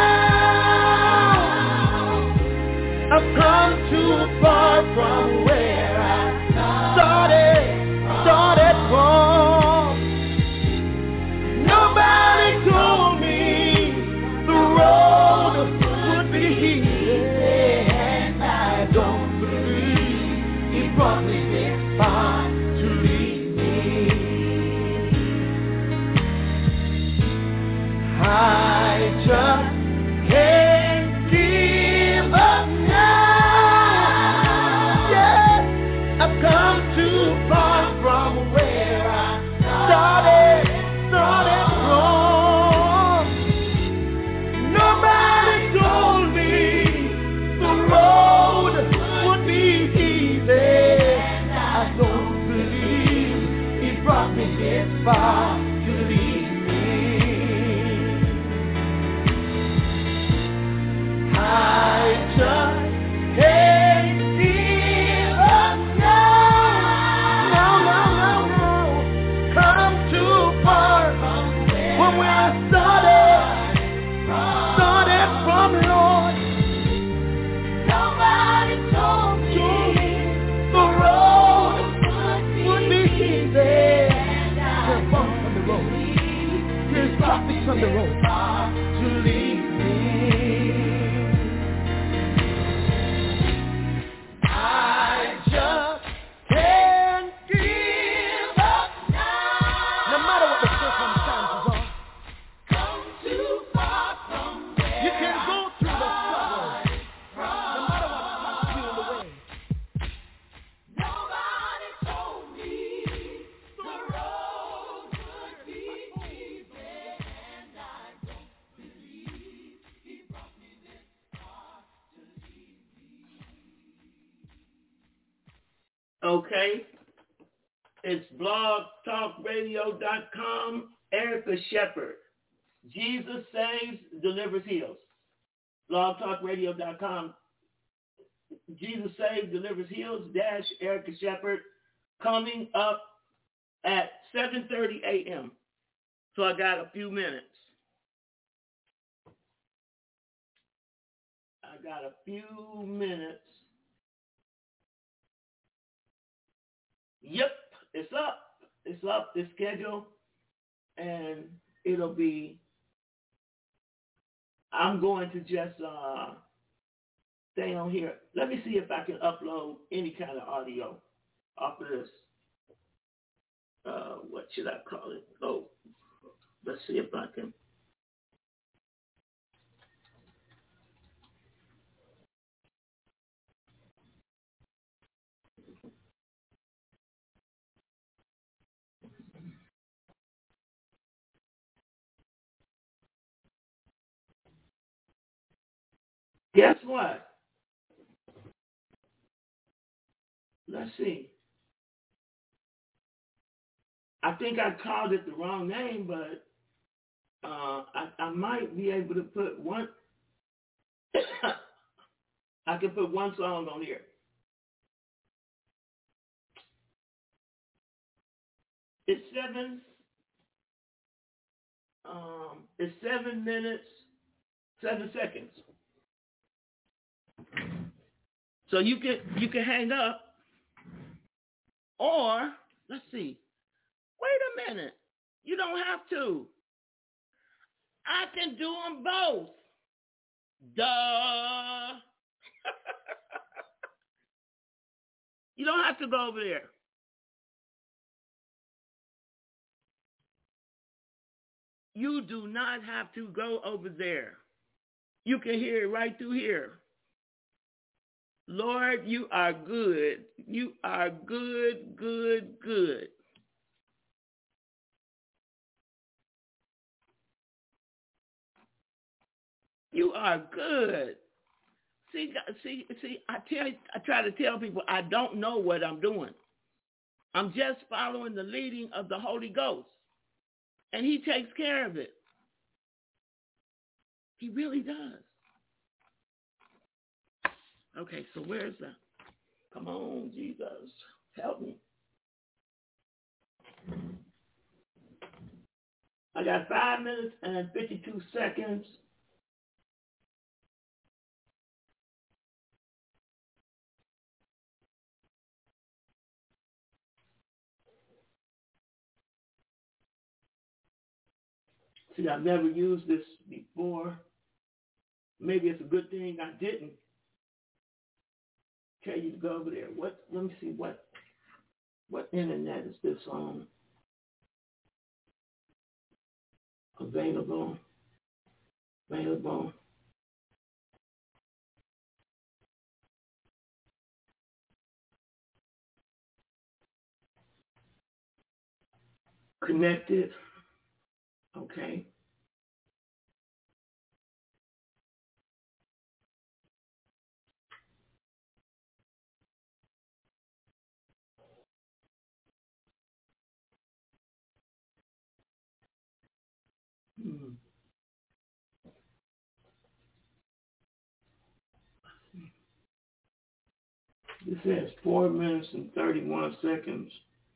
now. I've come too far from where I started, started from. Nobody told me the road would be easy, and I don't believe he brought me this far to leave me. I just can't give up now. Yes, I've come too far from where I started, started from. Nobody told me the road would be easy, and I don't believe he brought me this far to leave me. I just can't give up now. No, no, no, no. Come too far from where I started, started from, Lord. Nobody told me the road would be easy. There's bumps on the road, there's traffic on the road to leave me. I just can't give up now. No matter what the circumstances are, come too far from where you can go through the struggle. No matter what comes in the way. Nobody told me the road would be easy, and I don't believe he brought me this far to leave me. Okay. It's blog talk radio dot com. Erica Shepherd. Jesus saves, delivers, heals. blog talk radio dot com. Jesus saves, delivers, heals. Dash Erica Shepherd. Coming up at seven thirty a.m. So I got a few minutes. I got a few minutes. Yep, it's up. It's up, it's scheduled, and it'll be, I'm going to just uh, stay on here. Let me see if I can upload any kind of audio off of this. Uh, what should I call it? Oh, let's see if I can. Guess what? Let's see. I think I called it the wrong name, but uh, I, I might be able to put one. I can put one song on here. It's seven. Um, it's seven minutes, seven seconds. So you can you can hang up, or let's see. Wait a minute. You don't have to. I can do them both. Duh. You don't have to go over there. You do not have to go over there. You can hear it right through here. Lord, you are good. You are good, good, good. You are good. See, see, see. I tell, I try to tell people I don't know what I'm doing. I'm just following the leading of the Holy Ghost, and He takes care of it. He really does. Okay, so where's that? Come on, Jesus, help me. I got five minutes and fifty-two seconds. See, I've never used this before. Maybe it's a good thing I didn't tell you to go over there. What? Let me see. What? What internet is this on? Available. Available. Connected. Okay. Hmm. This says four minutes and thirty-one seconds.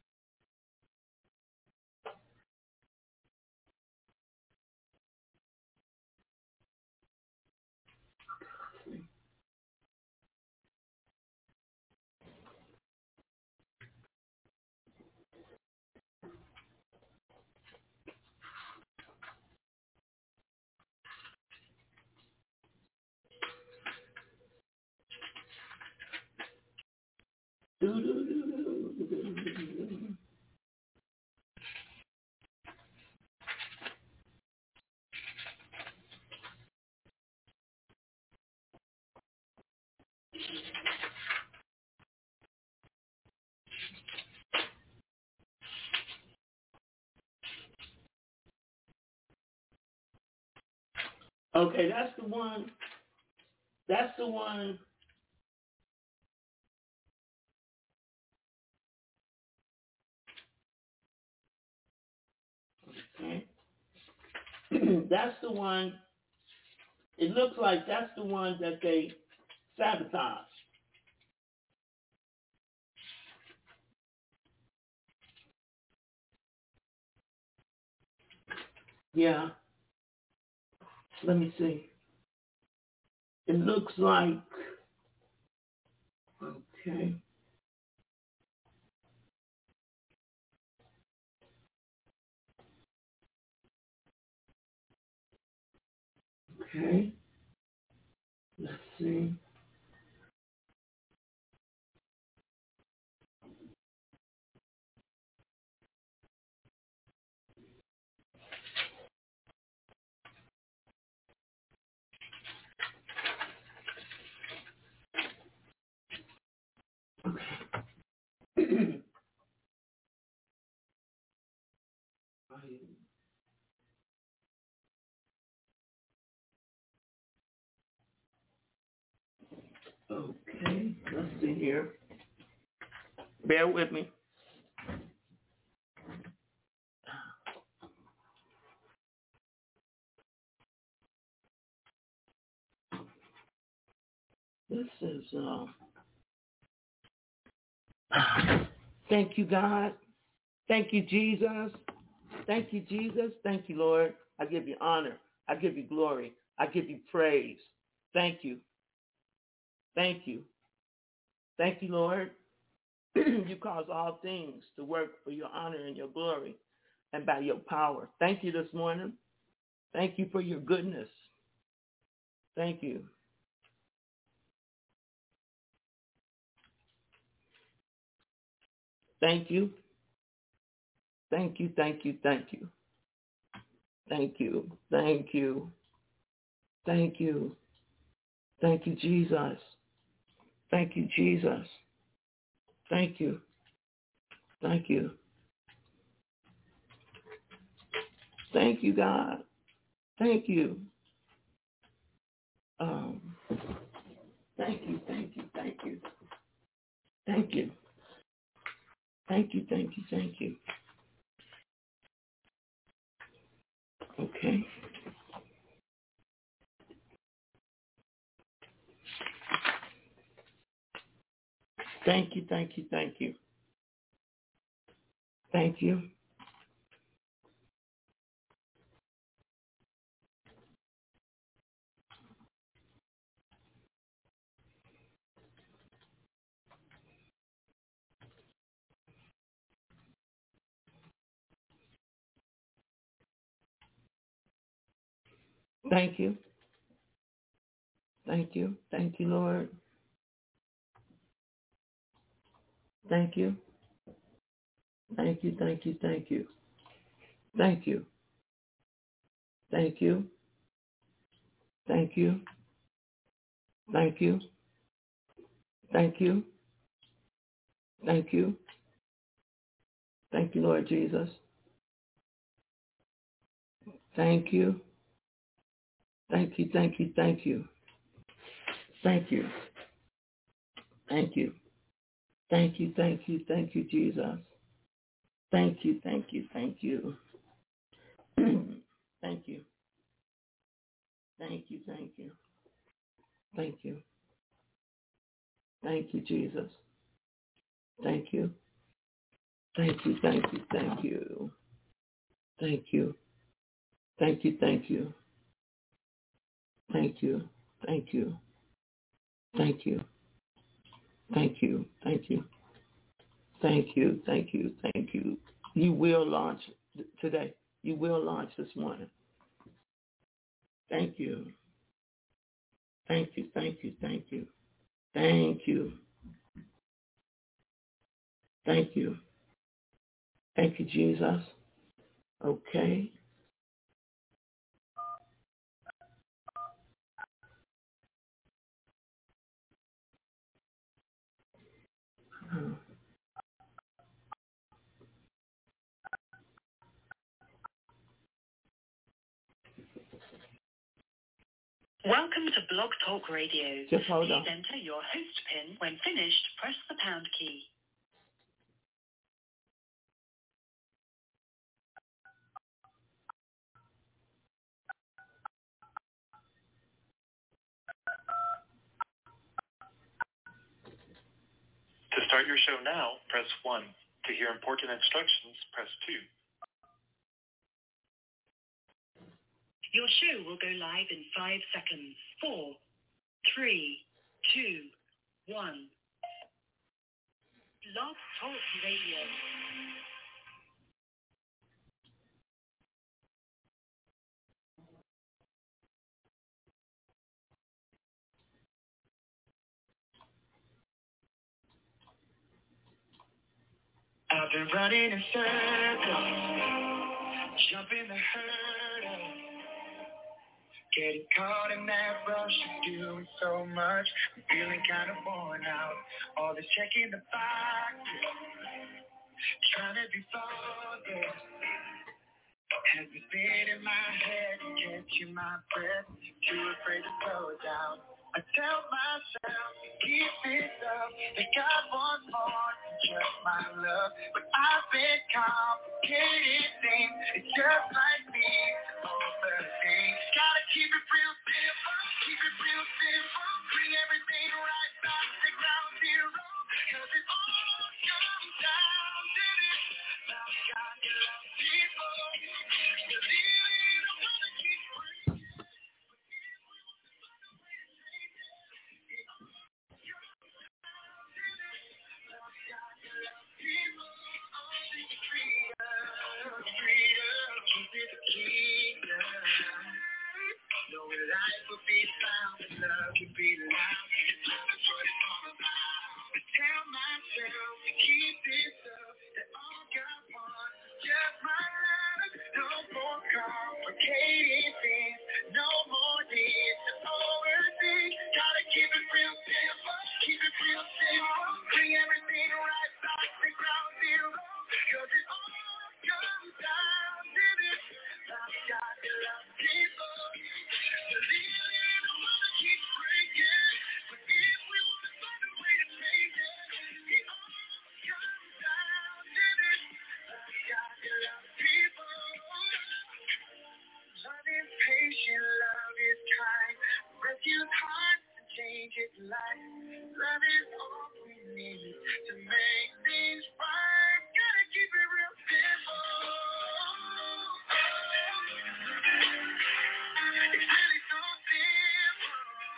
Okay, that's the one. That's the one. Okay. That's the one. It looks like that's the one that they sabotage. Yeah. Let me see. It looks like, okay. Okay. Let's see. Okay. Okay, let's see here. Bear with me. This is, uh, thank you, God. Thank you, Jesus. Thank you, Jesus. Thank you, Lord. I give you honor. I give you glory. I give you praise. Thank you. Thank you. Thank you, Lord. You cause all things to work for your honor and your glory and by your power. Thank you this morning. Thank you for your goodness. Thank you. Thank you. Thank you, thank you, thank you. Thank you, thank you, thank you. Thank you, Jesus. Thank you, Jesus. Thank you. Thank you. Thank you, God. Thank you. Um, thank you, thank you, thank you. Thank you. Thank you, thank you, thank you. Okay. Thank you, thank you, thank you. Thank you. Thank you. Thank you. Thank you, Lord. Thank you. Thank you, thank you, thank you. Thank you. Thank you. Thank you. Thank you. Thank you. Thank you. Thank you, Lord Jesus. Thank you. Thank you, thank you, thank you. Thank you. Thank you. Thank you, thank you, thank you, Jesus. Thank you, thank you, thank you. Thank you. Thank you, thank you. Thank you. Thank you, Jesus. Thank you. Thank you, thank you, thank you. Thank you. Thank you, thank you. Thank you. Thank you. Thank you. Thank you. Thank you. Thank you. Thank you. Thank you. You will launch today. You will launch this morning. Thank you. Thank you. Thank you. Thank you. Thank you. Thank you. Thank you, Jesus. Okay. Uh, Welcome to Blog Talk Radio. Just hold Please on. enter your host pin. When finished, press the pound key. To start your show now, press one. To hear important instructions, press two. Your show will go live in five seconds. Four, three, two, one. Blog Talk Radio. I've been running in circles, jumping the hurdle, getting caught in that rush of doing so much. I'm feeling kind of worn out. All this checking the boxes, trying to be flawless. Has me spinning in my head, catching my breath, too afraid to slow down. I tell myself, keep it up, that God wants more than just my love. But I've been complicated things, it's just like me, overthink. Gotta keep it real simple, keep it real simple. Bring everything right back to ground zero, cause it all comes down to this. Now myself to keep this up. That all God wants is just my love. No more complicated things. No more need to overthink. Gotta keep it real simple. Keep it real simple. Bring everything right back to ground zero. Cause it all comes down to this. I've got to love people. Believe it, I wanna keep breaking. But if we wanna find a way to change it, it all comes down to this. I've got to love people. Love is patient, love is kind. Rescues hearts and changes life. Love is all we need to make things right. Gotta keep it real simple. It's really so simple.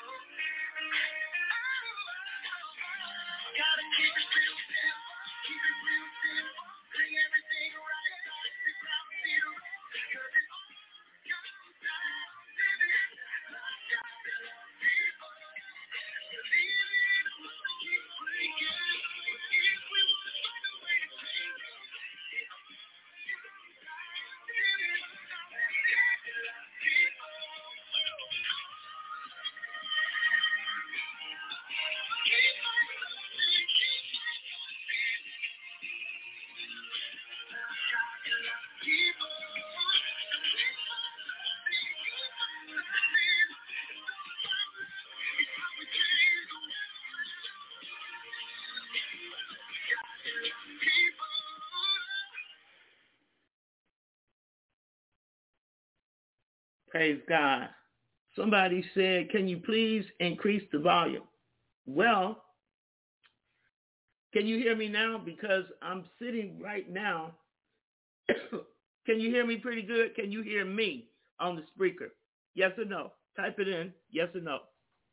Gotta keep it real simple. Keep it real simple. Bring everything right back to ground zero. Cause it all comes down to this. I gotta love people. Believe it, I wanna keep breaking. But if we wanna find a way to change it, it all comes down to this. I gotta love people. Keep my loving, keep my loving. I gotta love people. Keep my loving, keep my loving. It's how we change the world. Gotta love people. Praise God. Somebody said, can you please increase the volume? Well, can you hear me now? Because I'm sitting right now. Can you hear me pretty good? Can you hear me on the speaker? Yes or no? Type it in. Yes or no?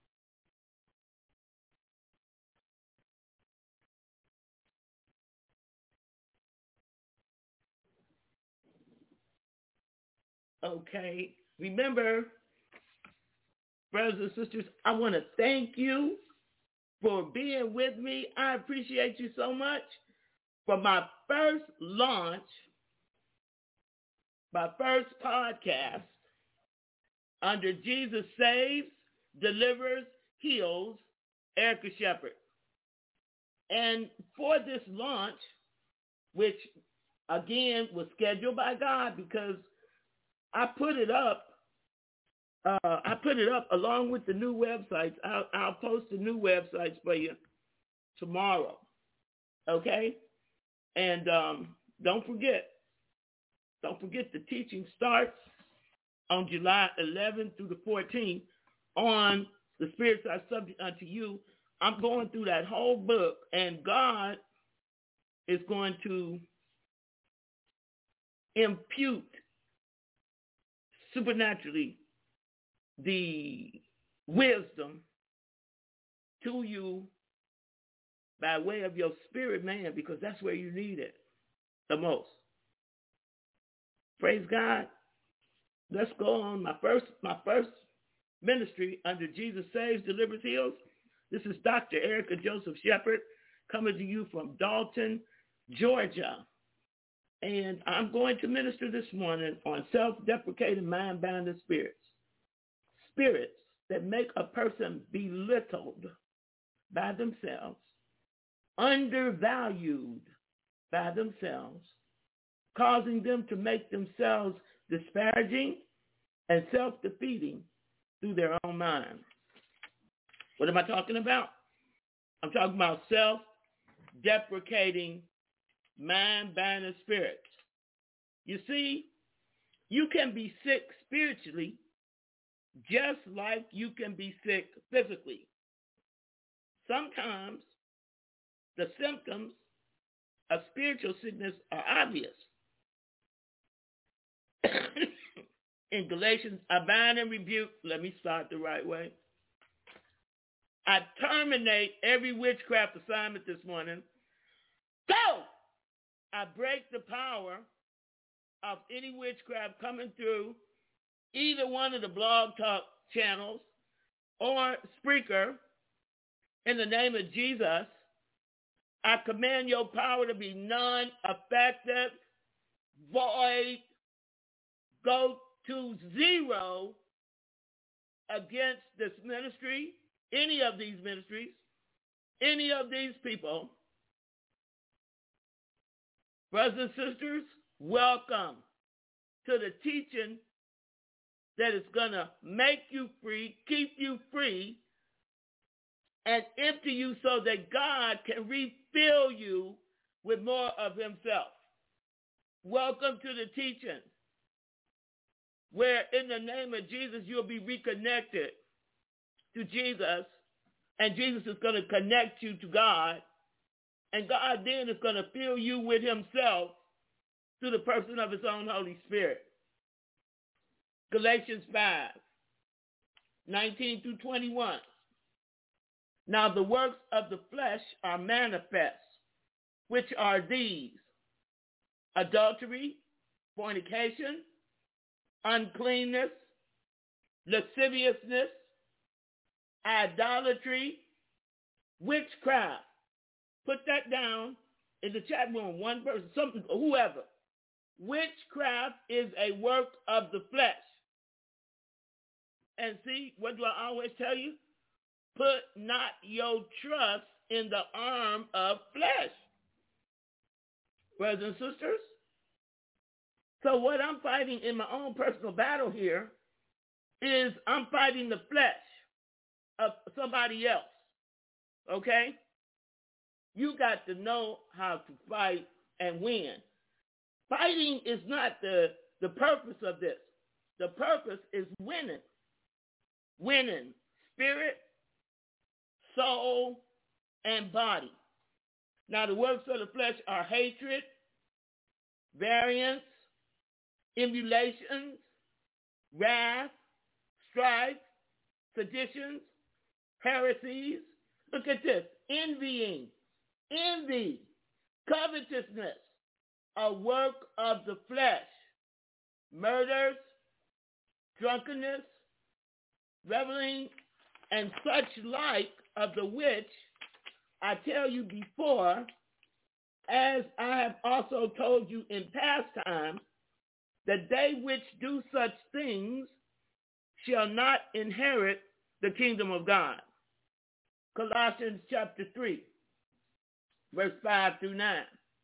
Okay. Remember, brothers and sisters, I want to thank you for being with me. I appreciate you so much. For my first launch, my first podcast under Jesus Saves, Delivers, Heals, Erica Shepherd. And for this launch, which again was scheduled by God because I put it up Uh, I put it up along with the new websites. I'll, I'll post the new websites for you tomorrow, okay? And um, don't forget, don't forget the teaching starts on July eleventh through the fourteenth on the spirits are subject unto you. I'm going through that whole book, and God is going to impute supernaturally the wisdom to you by way of your spirit man, because that's where you need it the most. Praise God. Let's go on. My first, my first ministry under Jesus Saves, Delivers, Heals. This is Doctor Erica Joseph Shepherd coming to you from Dalton, Georgia. And I'm going to minister this morning on self-deprecating mind-bounding spirits. Spirits that make a person belittled by themselves, undervalued by themselves, causing them to make themselves disparaging and self-defeating through their own mind. What am I talking about? I'm talking about self-deprecating mind-binding spirits. You see, you can be sick spiritually just like you can be sick physically. Sometimes the symptoms of spiritual sickness are obvious. In Galatians, I bind and rebuke, let me start the right way. I terminate every witchcraft assignment this morning. Go! I break the power of any witchcraft coming through either one of the Blog Talk channels or Spreaker in the name of Jesus. I command your power to be non-effective, void, go to zero against this ministry, any of these ministries, any of these people. Brothers and sisters, welcome to the teaching that is going to make you free, keep you free, and empty you so that God can refill you with more of himself. Welcome to the teaching where in the name of Jesus you'll be reconnected to Jesus, and Jesus is going to connect you to God, and God then is going to fill you with himself through the person of his own Holy Spirit. Galatians five, nineteen through twenty-one. Now the works of the flesh are manifest, which are these: adultery, fornication, uncleanness, lasciviousness, idolatry, witchcraft. Put that down in the chat room, one person, some, whoever. Witchcraft is a work of the flesh. And see, what do I always tell you? Put not your trust in the arm of flesh. Brothers and sisters. So what I'm fighting in my own personal battle here is I'm fighting the flesh of somebody else. Okay? You got to know how to fight and win. Fighting is not the, the purpose of this. The purpose is winning. Winning spirit, soul, and body. Now the works of the flesh are hatred, variance, emulations, wrath, strife, seditions, heresies. Look at this. Envying, envy, covetousness, a work of the flesh. Murders, drunkenness, reveling, and such like, of the which I tell you before, as I have also told you in past times, that they which do such things shall not inherit the kingdom of God. Colossians chapter three, verse five through nine.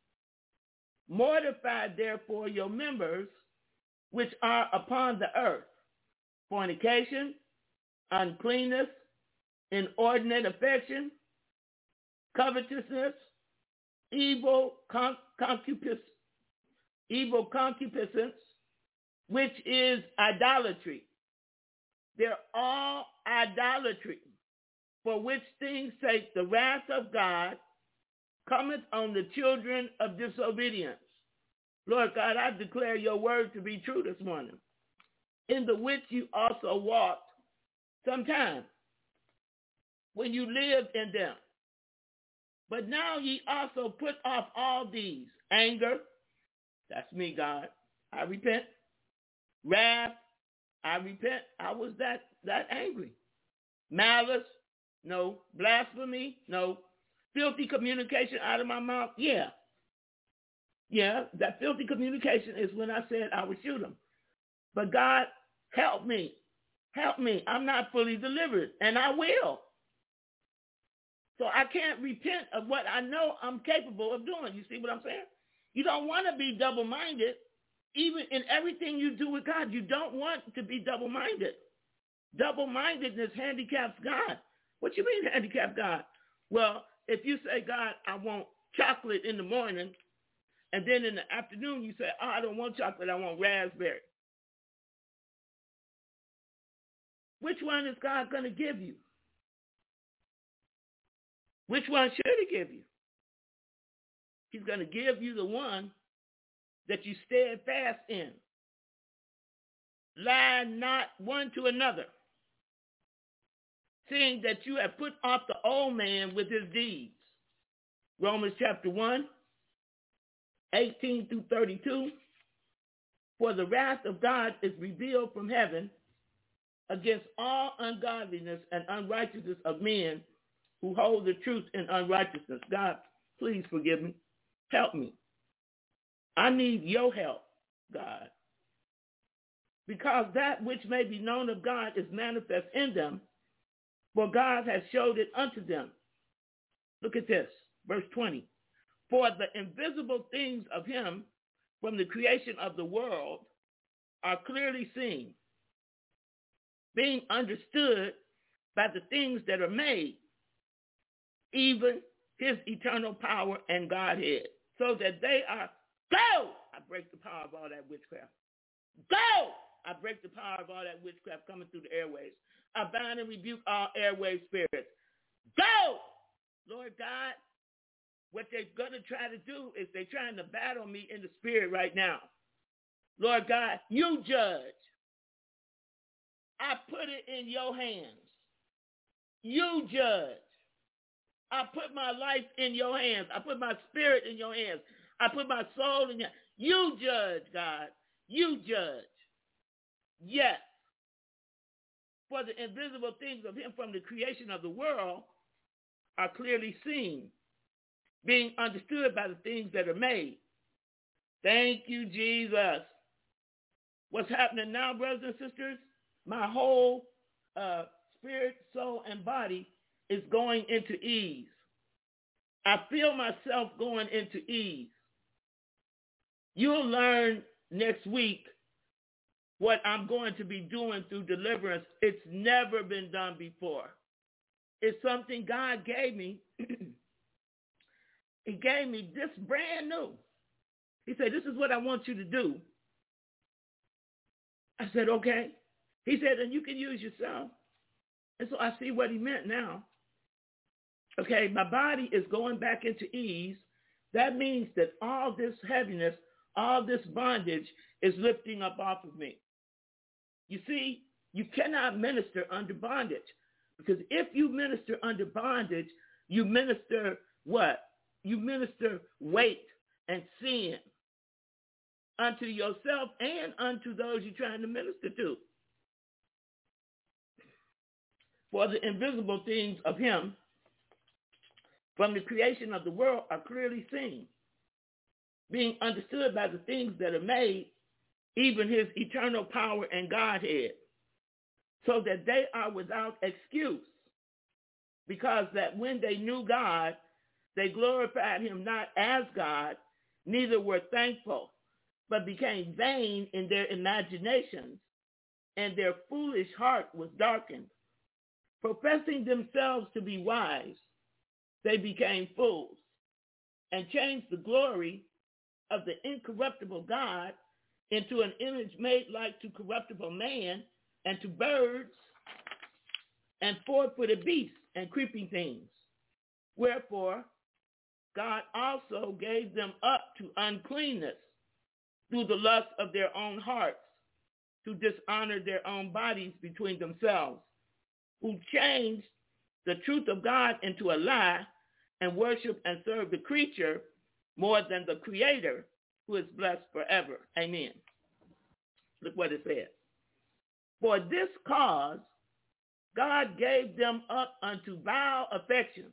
Mortify therefore your members which are upon the earth: fornication, uncleanness, inordinate affection, covetousness, evil con- concupiscence, evil concupiscence, which is idolatry. They're all idolatry, for which things sake the wrath of God cometh on the children of disobedience. Lord God, I declare your word to be true this morning, in the which you also walked sometime when you lived in them. But now ye also put off all these: anger, that's me, God, I repent. Wrath, I repent, I was that, that angry. Malice, no. Blasphemy, no. Filthy communication out of my mouth, yeah. Yeah, that filthy communication is when I said I would shoot him. But God, help me. Help me. I'm not fully delivered, and I will. So I can't repent of what I know I'm capable of doing. You see what I'm saying? You don't want to be double-minded. Even in everything you do with God, you don't want to be double-minded. Double-mindedness handicaps God. What you mean handicap God? Well, if you say, God, I want chocolate in the morning, and then in the afternoon you say, oh, I don't want chocolate, I want raspberry. Which one is God going to give you? Which one should he give you? He's going to give you the one that you steadfast in. Lie not one to another, seeing that you have put off the old man with his deeds. Romans chapter one, eighteen through thirty-two. For the wrath of God is revealed from heaven against all ungodliness and unrighteousness of men who hold the truth in unrighteousness. God, Please forgive me. Help me. I need your help, God. Because that which may be known of God is manifest in them, for God has showed it unto them. Look at this, verse twenty. For the invisible things of him from the creation of the world are clearly seen, being understood by the things that are made, even his eternal power and Godhead, so that they are, go! I break the power of all that witchcraft. Go! I break the power of all that witchcraft coming through the airways. I bind and rebuke all airway spirits. Go! Lord God, what they're going to try to do is they're trying to battle me in the spirit right now. Lord God, you judge. I put it in your hands. You judge. I put my life in your hands. I put my spirit in your hands. I put my soul in your hands. You judge, God. You judge. Yes. For the invisible things of him from the creation of the world are clearly seen, being understood by the things that are made. Thank you, Jesus. What's happening now, brothers and sisters? My whole uh, spirit, soul, and body is going into ease. I feel myself going into ease. You'll learn next week what I'm going to be doing through deliverance. It's never been done before. It's something God gave me. He gave me this brand new. He said, this is what I want you to do. I said, okay. He said, and you can use yourself. And so I see what he meant now. Okay, my body is going back into ease. That means that all this heaviness, all this bondage is lifting up off of me. You see, you cannot minister under bondage, because if you minister under bondage, you minister what? You minister weight and sin unto yourself and unto those you're trying to minister to. For the invisible things of him from the creation of the world are clearly seen, being understood by the things that are made, even his eternal power and Godhead, so that they are without excuse, because that when they knew God, they glorified him not as God, neither were thankful, but became vain in their imaginations, and their foolish heart was darkened. Professing themselves to be wise, they became fools, and changed the glory of the incorruptible God into an image made like to corruptible man, and to birds, and four-footed beasts, and creeping things. Wherefore, God also gave them up to uncleanness through the lust of their own hearts, to dishonor their own bodies between themselves, who changed the truth of God into a lie, and worship and serve the creature more than the Creator, who is blessed forever. Amen. Look what it says. For this cause, God gave them up unto vile affections.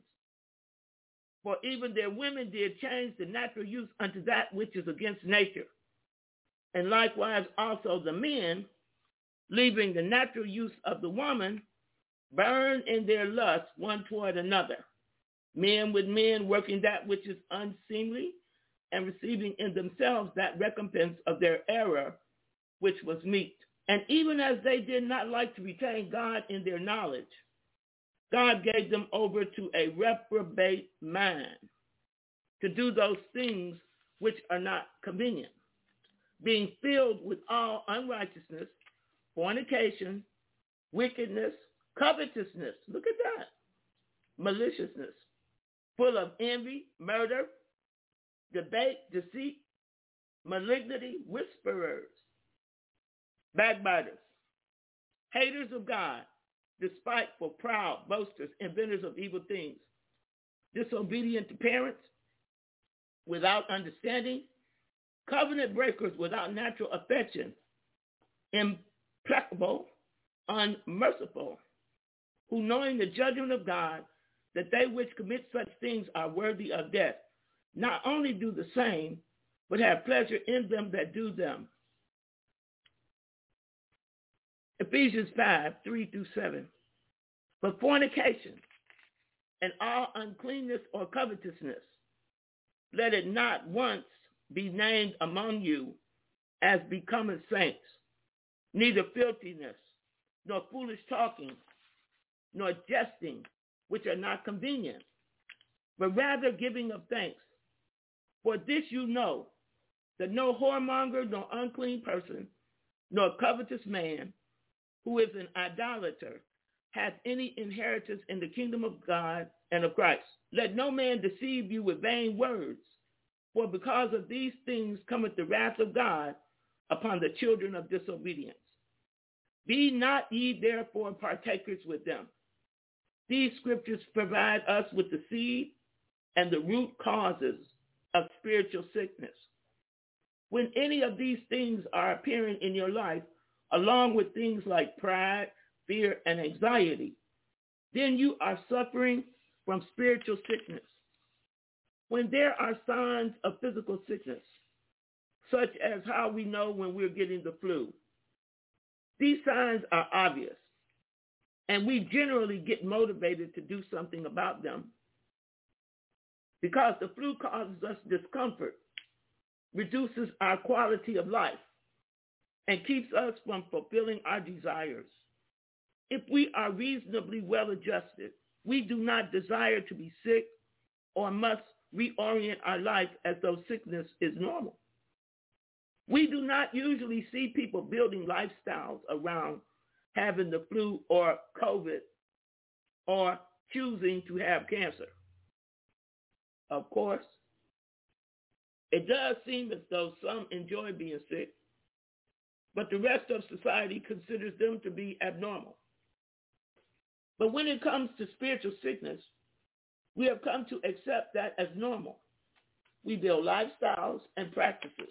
For even their women did change the natural use unto that which is against nature. And likewise also the men, leaving the natural use of the woman, burn in their lust one toward another. Men with men working that which is unseemly, and receiving in themselves that recompense of their error, which was meet. And even as they did not like to retain God in their knowledge, God gave them over to a reprobate mind to do those things which are not convenient, being filled with all unrighteousness, fornication, wickedness, covetousness. Look at that. Maliciousness, full of envy, murder, debate, deceit, malignity, whisperers, backbiters, haters of God, despiteful, proud, boasters, inventors of evil things, disobedient to parents, without understanding, covenant breakers without natural affection, implacable, unmerciful, who knowing the judgment of God, that they which commit such things are worthy of death, not only do the same, but have pleasure in them that do them. Ephesians five, three through seven. But fornication and all uncleanness or covetousness, let it not once be named among you as becoming saints, neither filthiness, nor foolish talking, nor jesting, which are not convenient, but rather giving of thanks. For this you know, that no whoremonger, nor unclean person, nor covetous man, who is an idolater, hath any inheritance in the kingdom of God and of Christ. Let no man deceive you with vain words, for because of these things cometh the wrath of God upon the children of disobedience. Be not ye therefore partakers with them. These scriptures provide us with the seed and the root causes of spiritual sickness. When any of these things are appearing in your life, along with things like pride, fear, and anxiety, then you are suffering from spiritual sickness. When there are signs of physical sickness, such as how we know when we're getting the flu, these signs are obvious, and we generally get motivated to do something about them because the flu causes us discomfort, reduces our quality of life, and keeps us from fulfilling our desires. If we are reasonably well adjusted, we do not desire to be sick or must reorient our life as though sickness is normal. We do not usually see people building lifestyles around having the flu or COVID or choosing to have cancer. Of course, it does seem as though some enjoy being sick, but the rest of society considers them to be abnormal. But when it comes to spiritual sickness, we have come to accept that as normal. We build lifestyles and practices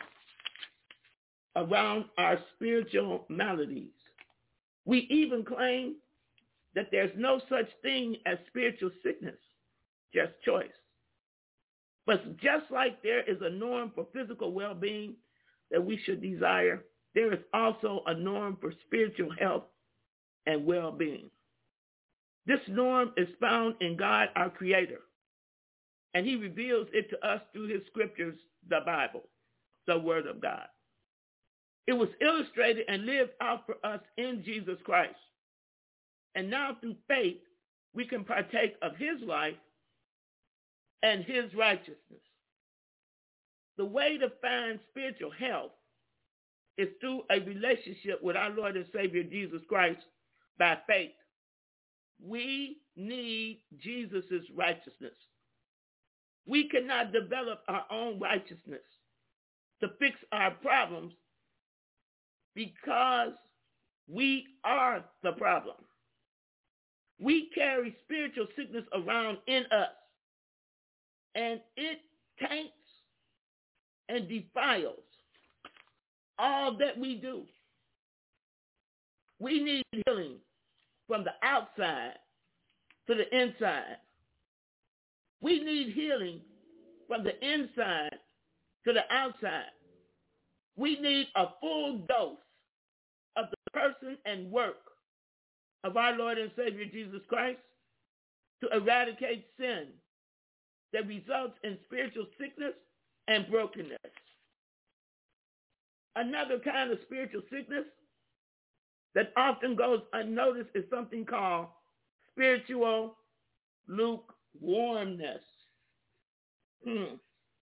around our spiritual maladies. We even claim that there's no such thing as spiritual sickness, just choice. But just like there is a norm for physical well-being that we should desire, there is also a norm for spiritual health and well-being. This norm is found in God, our Creator, and he reveals it to us through his scriptures, the Bible, the Word of God. It was illustrated and lived out for us in Jesus Christ. And now through faith, we can partake of his life and his righteousness. The way to find spiritual health is through a relationship with our Lord and Savior Jesus Christ by faith. We need Jesus' righteousness. We cannot develop our own righteousness to fix our problems because we are the problem. We carry spiritual sickness around in us, and it taints and defiles all that we do. We need healing from the outside to the inside. We need healing from the inside to the outside. We need a full dose of the person and work of our Lord and Savior Jesus Christ to eradicate sin that results in spiritual sickness and brokenness. Another kind of spiritual sickness that often goes unnoticed is something called spiritual lukewarmness. Hmm.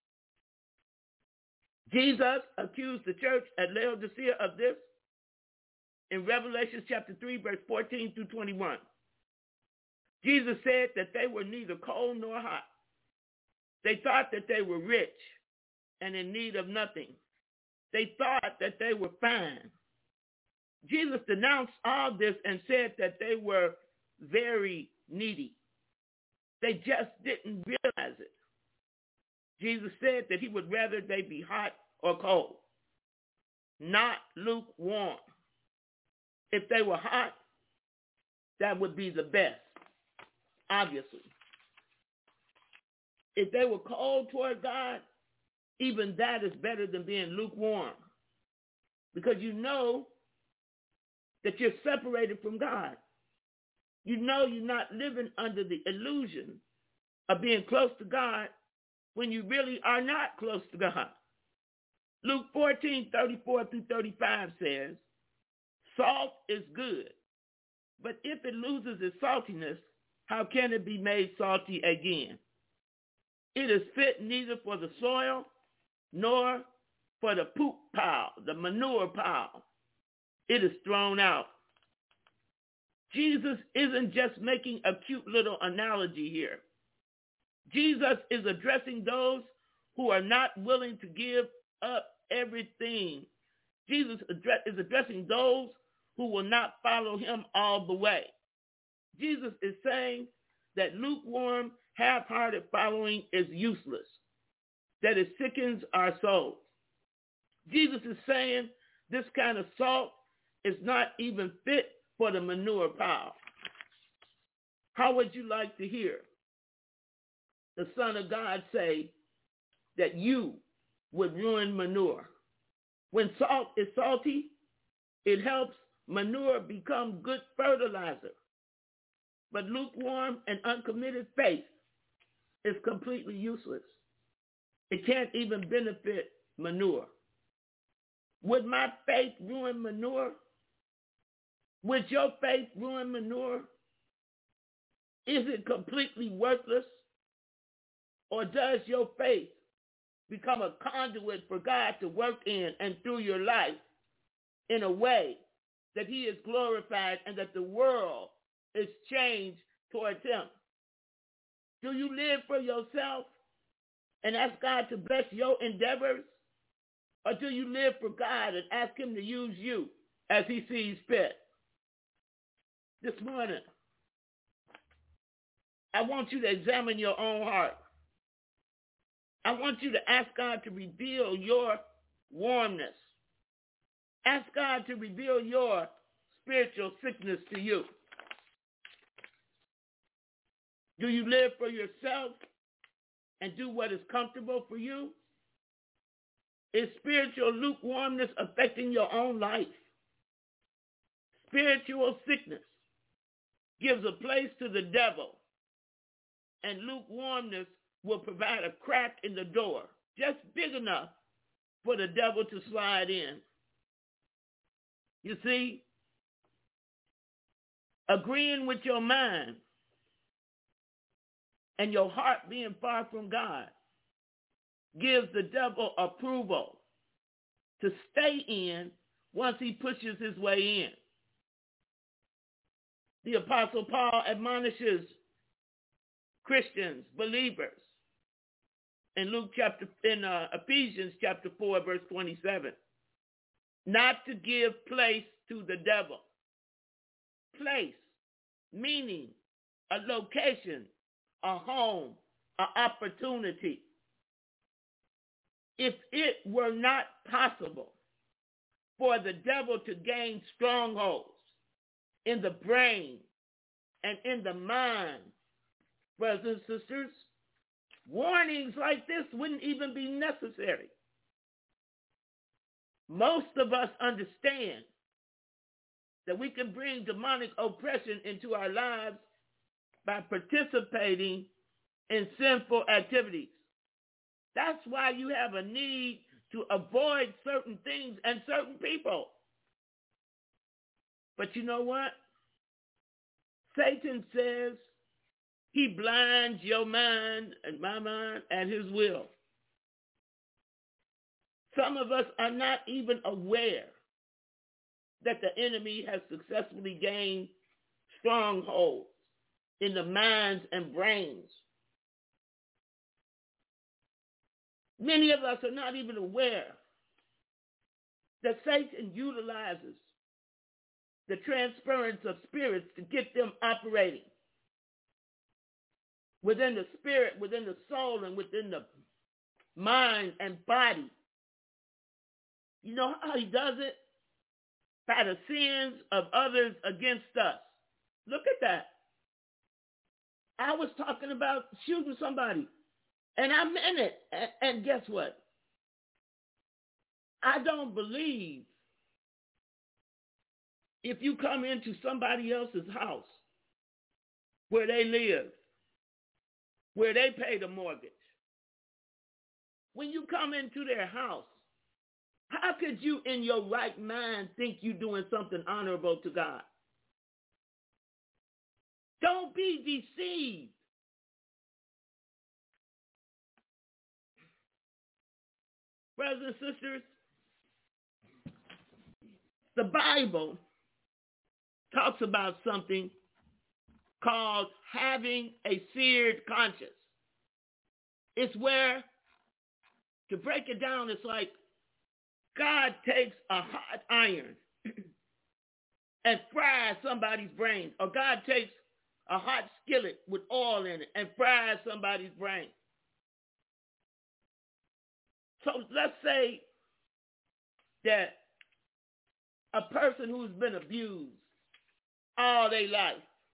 Jesus accused the church at Laodicea of this in Revelation chapter three, verse fourteen through twenty-one. Jesus said that they were neither cold nor hot. They thought that they were rich and in need of nothing. They thought that they were fine. Jesus denounced all this and said that they were very needy. They just didn't realize it. Jesus said that he would rather they be hot or cold, not lukewarm. If they were hot, that would be the best, obviously. if they were cold toward God, even that is better than being lukewarm. Because you know that you're separated from God. You know you're not living under the illusion of being close to God when you really are not close to God. Luke fourteen, thirty-four through thirty-five says, salt is good, but if it loses its saltiness, how can it be made salty again? It is fit neither for the soil nor for the poop pile, the manure pile. It is thrown out. Jesus isn't just making a cute little analogy here. Jesus is addressing those who are not willing to give up everything. Jesus is addressing those who will not follow him all the way. Jesus is saying that lukewarm, half-hearted following is useless, that it sickens our souls. Jesus is saying this kind of salt is not even fit for the manure pile. How would you like to hear the Son of God say that you would ruin manure? When salt is salty, it helps manure become good fertilizer. But lukewarm and uncommitted faith is completely useless. It can't even benefit manure. Would my faith ruin manure? Would your faith ruin manure? Is it completely worthless? Or does your faith become a conduit for God to work in and through your life in a way that he is glorified and that the world is changed towards him? Do you live for yourself and ask God to bless your endeavors? Or do you live for God and ask him to use you as he sees fit? This morning, I want you to examine your own heart. I want you to ask God to reveal your warmness. Ask God to reveal your spiritual sickness to you. Do you live for yourself and do what is comfortable for you? Is spiritual lukewarmness affecting your own life? Spiritual sickness gives a place to the devil, and lukewarmness will provide a crack in the door, just big enough for the devil to slide in. You see, agreeing with your mind and your heart being far from God gives the devil approval to stay in once he pushes his way in. The Apostle Paul admonishes Christians, believers, in Luke chapter, in uh, Ephesians chapter four, verse twenty-seven, not to give place to the devil. Place, meaning a location, a home, an opportunity. If it were not possible for the devil to gain strongholds in the brain and in the mind, brothers and sisters, warnings like this wouldn't even be necessary. Most of us understand that we can bring demonic oppression into our lives by participating in sinful activities. That's why you have a need to avoid certain things and certain people. But you know what? Satan says he blinds your mind and my mind at his will. Some of us are not even aware that the enemy has successfully gained strongholds in the minds and brains. Many of us are not even aware that Satan utilizes the transference of spirits to get them operating within the spirit, within the soul, and within the mind and body. You know how he does it? By the sins of others against us. Look at that. I was talking about shooting somebody, And I meant it. And, and guess what? I don't believe if you come into somebody else's house where they live, where they pay the mortgage, when you come into their house, how could you in your right mind think you're doing something honorable to God? Don't be deceived. Brothers and sisters, the Bible talks about something called having a seared conscience. It's where, to break it down, it's like God takes a hot iron and fries somebody's brain, or God takes a hot skillet with oil in it and fries somebody's brain. So let's say that a person who's been abused all their life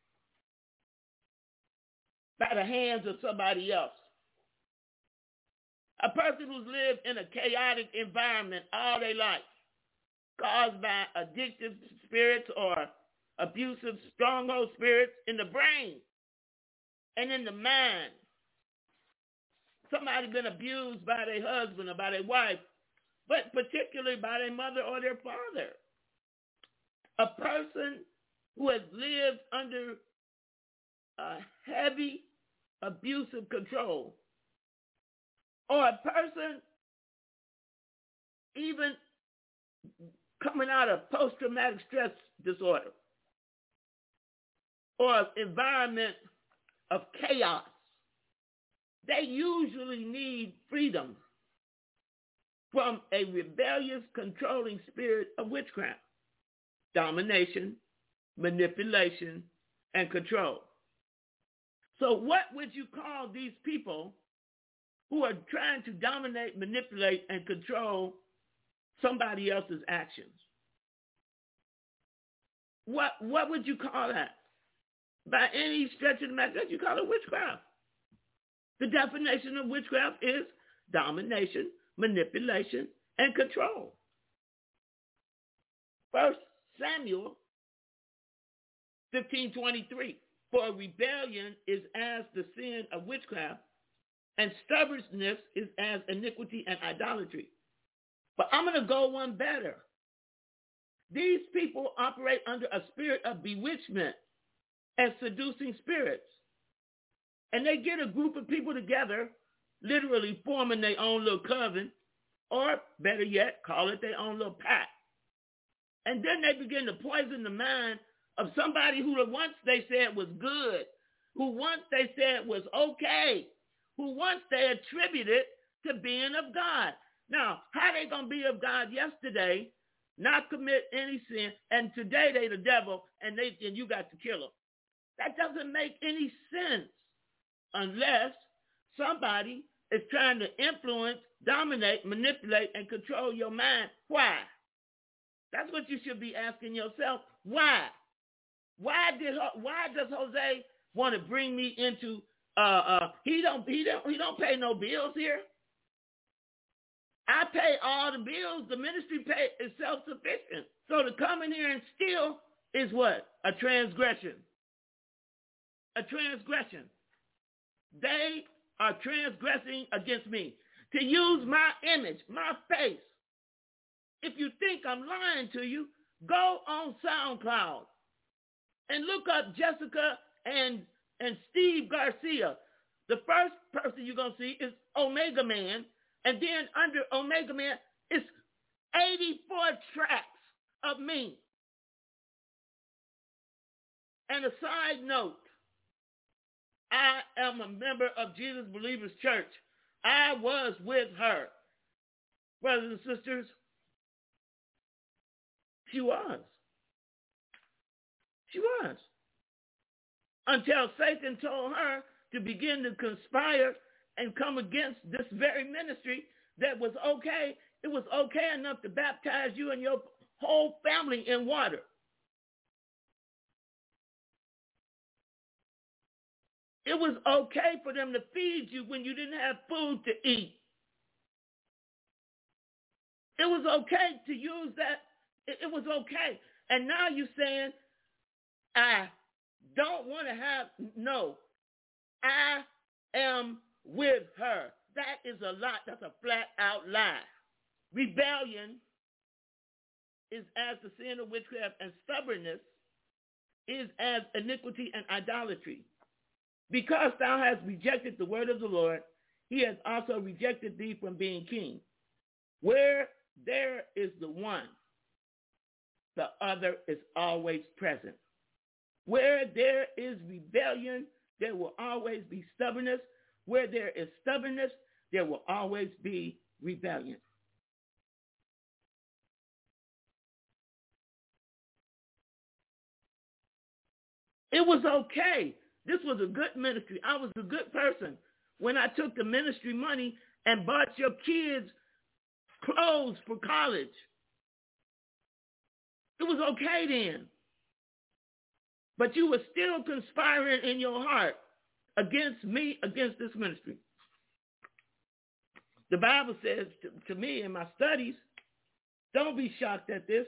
by the hands of somebody else, a person who's lived in a chaotic environment all their life, caused by addictive spirits or abusive stronghold spirits in the brain and in the mind. Somebody been abused by their husband or by their wife, but particularly by their mother or their father. A person who has lived under a heavy abusive control, or a person even coming out of post-traumatic stress disorder, or an environment of chaos, they usually need freedom from a rebellious, controlling spirit of witchcraft, domination, manipulation, and control. So what would you call these people who are trying to dominate, manipulate, and control somebody else's actions? What what would you call that? By any stretch of the imagination, you call it witchcraft. The definition of witchcraft is domination, manipulation, and control. First Samuel fifteen twenty-three. For rebellion is as the sin of witchcraft, and stubbornness is as iniquity and idolatry. But I'm going to go one better. These people operate under a spirit of bewitchment and seducing spirits. And they get a group of people together, literally forming their own little coven, or better yet, call it their own little pack. And then they begin to poison the mind of somebody who once they said was good, who once they said was okay, who once they attributed to being of God. Now, how they going to be of God yesterday, not commit any sin, and today they the devil, and they and you got to kill them? That doesn't make any sense unless somebody is trying to influence, dominate, manipulate, and control your mind. Why? That's what you should be asking yourself. Why? Why did why does Jose want to bring me into uh uh he don't he don't he don't pay no bills here? I pay all the bills. The ministry pay is self-sufficient. So to come in here and steal is what? A transgression. A transgression. They are transgressing against me. To use my image, my face. If you think I'm lying to you, go on SoundCloud and look up Jessica and, and Steve Garcia. The first person you're going to see is Omega Man. And then under Omega Man, it's eighty-four tracks of me. And a side note, I am a member of Jesus Believers Church. I was with her. Brothers and sisters, she was. She was. Until Satan told her to begin to conspire and come against this very ministry that was okay. It was okay enough to baptize you and your whole family in water. It was okay for them to feed you when you didn't have food to eat. It was okay to use that. It, it was okay. And now you're saying, I don't want to have, no, I am with her. That is a lie. That's a flat out lie. Rebellion is as the sin of witchcraft, and stubbornness is as iniquity and idolatry. Because thou hast rejected the word of the Lord, he has also rejected thee from being king. Where there is the one, the other is always present. Where there is rebellion, there will always be stubbornness. Where there is stubbornness, there will always be rebellion. It was okay. This was a good ministry. I was a good person when I took the ministry money and bought your kids clothes for college. It was okay then. But you were still conspiring in your heart against me, against this ministry. The Bible says to, to me in my studies, don't be shocked at this.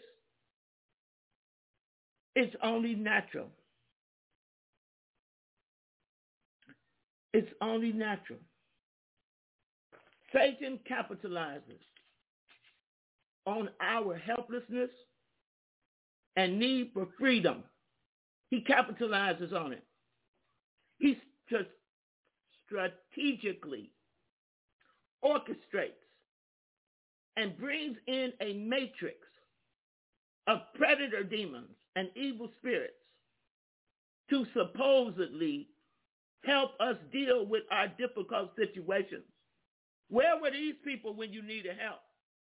It's only natural. It's only natural. Satan capitalizes on our helplessness and need for freedom. He capitalizes on it. He st- strategically orchestrates and brings in a matrix of predator demons and evil spirits to supposedly help us deal with our difficult situations. Where were these people when you needed help?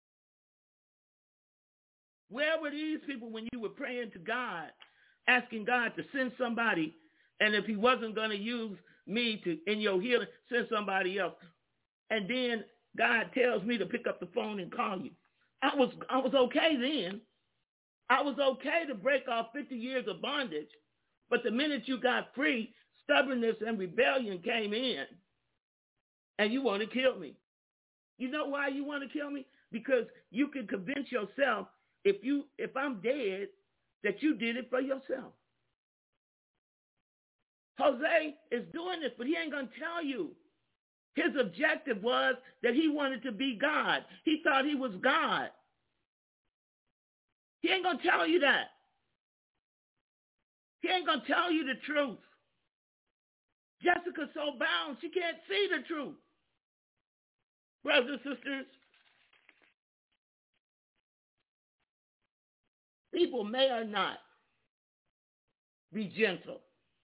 Where were these people when you were praying to God, asking God to send somebody, and if he wasn't going to use me to in your healing, send somebody else? And then God tells me to pick up the phone and call you. I was I was okay then. I was okay to break off fifty years of bondage, but the minute you got free, stubbornness and rebellion came in, and you want to kill me. You know why you want to kill me? Because you can convince yourself if you if I'm dead that you did it for yourself. Jose is doing this, but he ain't going to tell you. His objective was that he wanted to be God. He thought he was God. He ain't going to tell you that. He ain't going to tell you the truth. Jessica's so bound, she can't see the truth. Brothers and sisters, people may or not be gentle.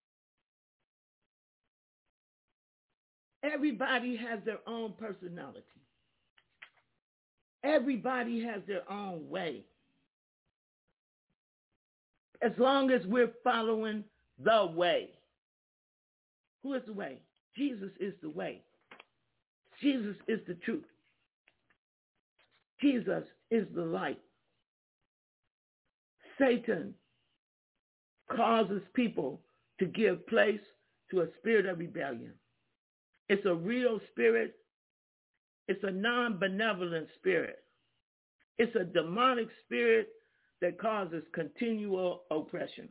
Everybody has their own personality. Everybody has their own way. As long as we're following the way. Who is the way? Jesus is the way. Jesus is the truth. Jesus is the light. Satan causes people to give place to a spirit of rebellion. It's a real spirit. It's a non-benevolent spirit. It's a demonic spirit that causes continual oppression.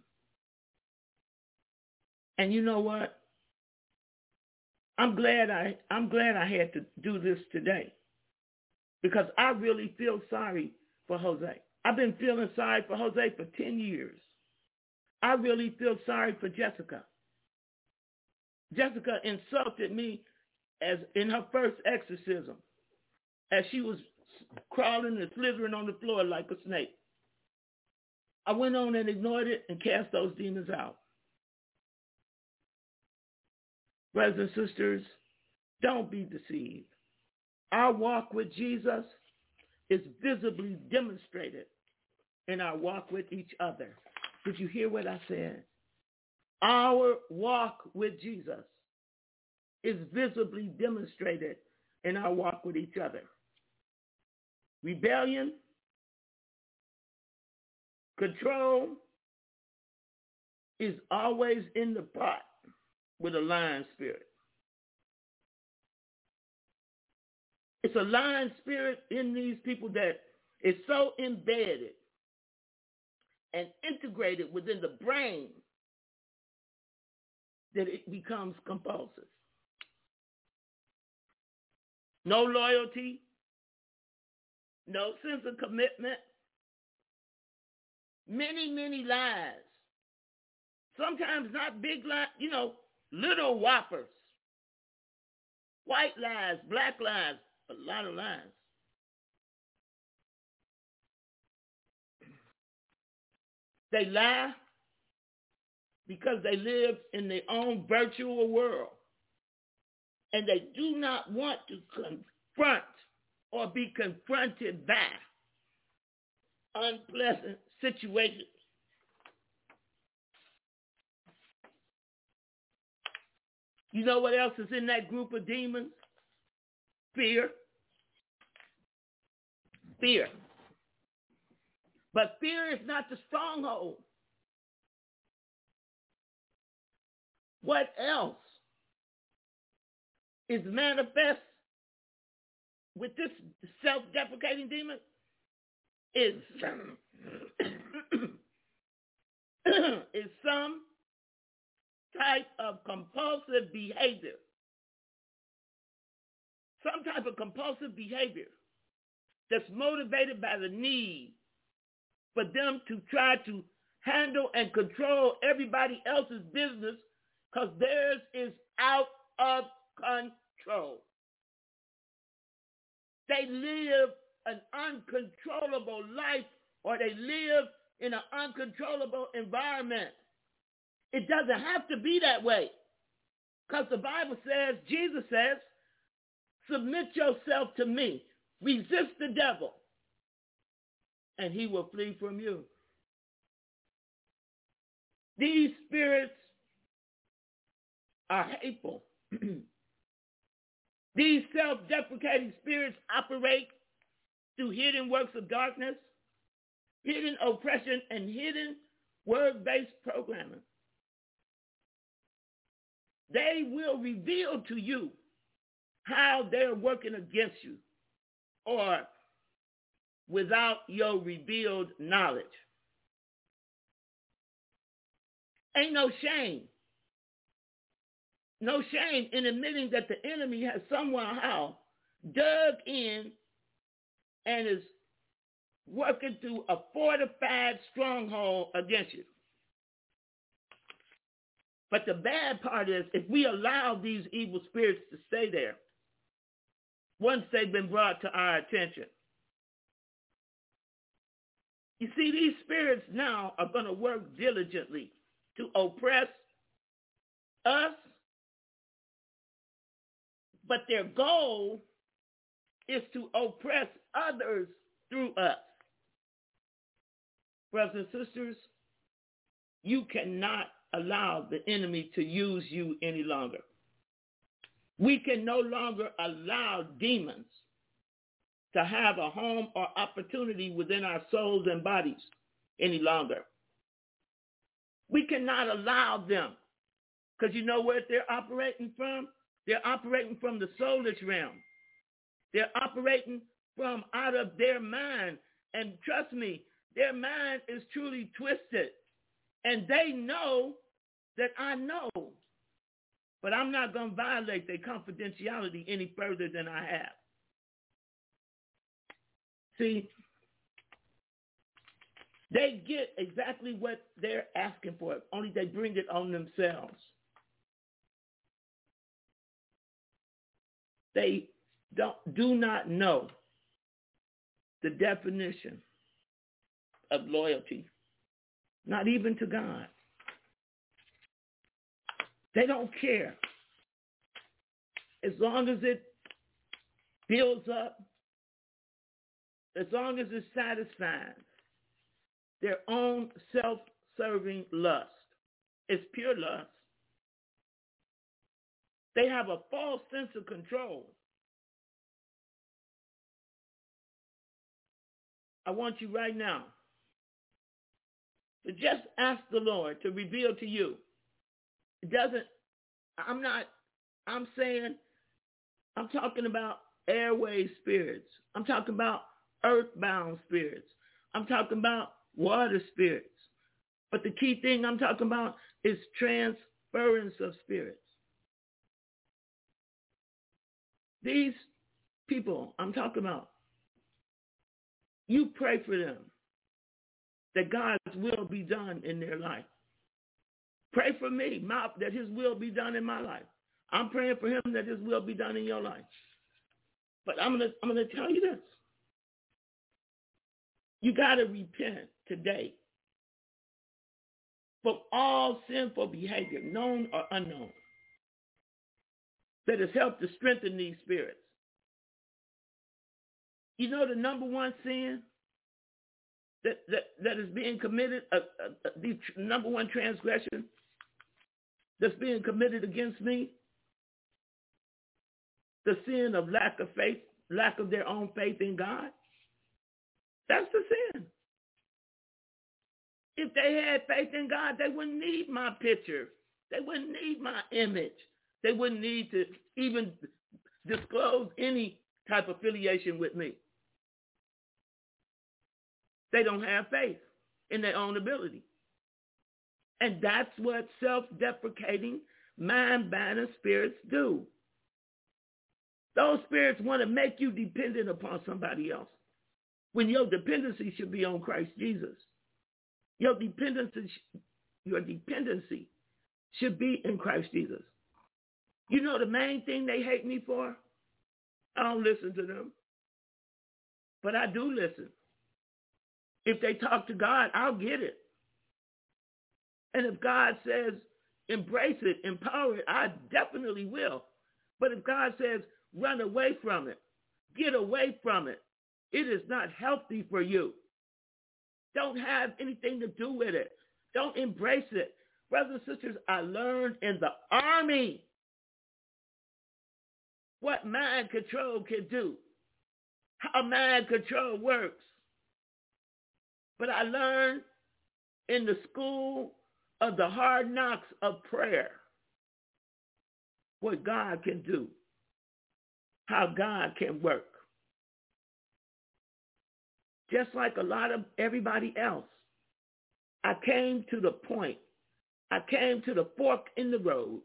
And you know what? I'm glad I I'm glad I had to do this today, because I really feel sorry for Jose. I've been feeling sorry for Jose for ten years. I really feel sorry for Jessica. Jessica insulted me as in her first exorcism, as she was crawling and slithering on the floor like a snake. I went on and ignored it and cast those demons out. Brothers and sisters, don't be deceived. Our walk with Jesus is visibly demonstrated in our walk with each other. Did you hear what I said? Our walk with Jesus is visibly demonstrated in our walk with each other. Rebellion, control is always in the pot with a lying spirit. It's a lying spirit in these people that is so embedded and integrated within the brain that it becomes compulsive. No loyalty, no sense of commitment, many, many lies. Sometimes not big lies, you know, little whoppers. White lies, black lies, a lot of lies. They lie because they live in their own virtual world. And they do not want to confront or be confronted by unpleasant situations. You know what else is in that group of demons? Fear. Fear. But fear is not the stronghold. What else is manifest with this self-deprecating demon is, is some type of compulsive behavior. Some type of compulsive behavior that's motivated by the need for them to try to handle and control everybody else's business because theirs is out of control. They live an uncontrollable life, or they live in an uncontrollable environment. It doesn't have to be that way, because the Bible says, Jesus says, submit yourself to me. Resist the devil, and he will flee from you. These spirits are hateful. These self-deprecating spirits operate through hidden works of darkness, hidden oppression, and hidden word-based programming. They will reveal to you how they're working against you or without your revealed knowledge. Ain't no shame. No shame in admitting that the enemy has somehow dug in and is working through a fortified stronghold against you. But the bad part is, if we allow these evil spirits to stay there, once they've been brought to our attention, you see, these spirits now are going to work diligently to oppress us, but their goal is to oppress others through us. Brothers and sisters, you cannot allow the enemy to use you any longer. We can no longer allow demons to have a home or opportunity within our souls and bodies any longer. We cannot allow them, because you know where they're operating from? They're operating from the soulish realm. They're operating from out of their mind. And trust me, their mind is truly twisted. And they know that I know. But I'm not going to violate their confidentiality any further than I have. See, they get exactly what they're asking for, only they bring it on themselves. They don't, do not know the definition of loyalty, not even to God. They don't care. As long as it builds up, as long as it satisfies their own self-serving lust. It's pure lust. They have a false sense of control. I want you right now to just ask the Lord to reveal to you. It doesn't, I'm not, I'm saying, I'm talking about airway spirits. I'm talking about earthbound spirits. I'm talking about water spirits. But the key thing I'm talking about is transference of spirits. These people I'm talking about, you pray for them that God's will be done in their life. Pray for me, my, that his will be done in my life. I'm praying for him that his will be done in your life. But I'm going to I'm going to tell you this. You got to repent today for all sinful behavior, known or unknown, that has helped to strengthen these spirits. You know the number one sin that, that, that is being committed, uh, uh, the number one transgression that's being committed against me? The sin of lack of faith, lack of their own faith in God. That's the sin. If they had faith in God, they wouldn't need my picture. They wouldn't need my image. They wouldn't need to even disclose any type of affiliation with me. They don't have faith in their own ability. And that's what self-deprecating, mind-binding spirits do. Those spirits want to make you dependent upon somebody else when your dependency should be on Christ Jesus. Your dependency, your dependency should be in Christ Jesus. You know the main thing they hate me for? I don't listen to them. But I do listen. If they talk to God, I'll get it. And if God says, embrace it, empower it, I definitely will. But if God says, run away from it, get away from it, it is not healthy for you. Don't have anything to do with it. Don't embrace it. Brothers and sisters, I learned in the army what mind control can do, how mind control works. But I learned in the school of the hard knocks of prayer what God can do, how God can work. Just like a lot of everybody else, I came to the point, I came to the fork in the road.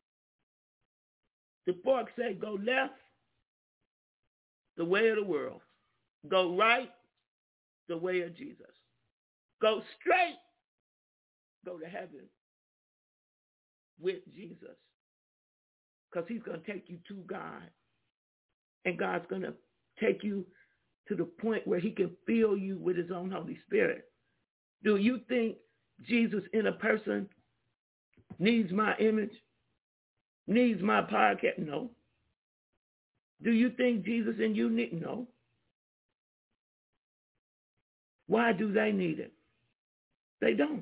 The fork said, go left, the way of the world. Go right, the way of Jesus. Go straight, go to heaven with Jesus. Because he's going to take you to God. And God's going to take you to the point where he can fill you with his own Holy Spirit. Do you think Jesus in a person needs my image? Needs my podcast? No. Do you think Jesus in you need? No. Why do they need it? They don't.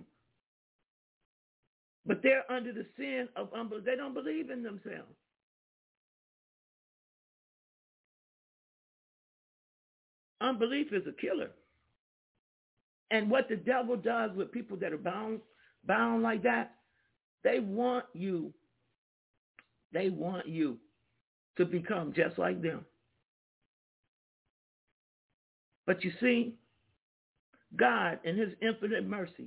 But they're under the sin of unbelief. They don't believe in themselves. Unbelief is a killer. And what the devil does with people that are bound, bound like that, they want you, they want you to become just like them. But you see, God in his infinite mercy,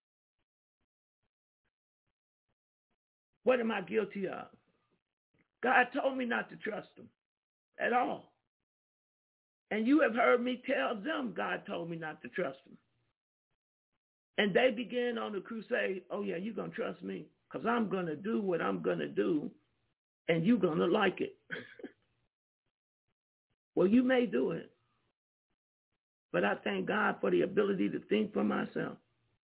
what am I guilty of? God told me not to trust him at all. And you have heard me tell them God told me not to trust him. And they began on the crusade, oh yeah, you're going to trust me because I'm going to do what I'm going to do and you're going to like it. Well, you may do it. But I thank God for the ability to think for myself.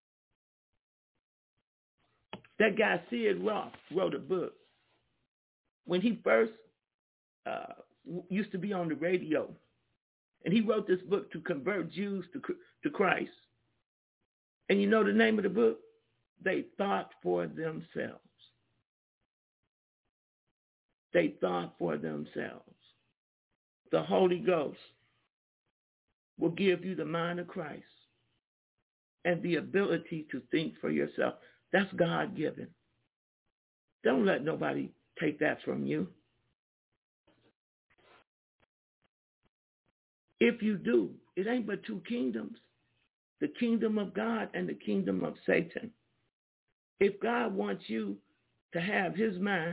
That guy, Sid Roth, wrote a book. When he first uh, used to be on the radio, and he wrote this book to convert Jews to, to Christ. And you know the name of the book? They Thought for Themselves. They thought for themselves. The Holy Ghost will give you the mind of Christ and the ability to think for yourself. That's God-given. Don't let nobody take that from you. If you do, it ain't but two kingdoms, the kingdom of God and the kingdom of Satan. If God wants you to have his mind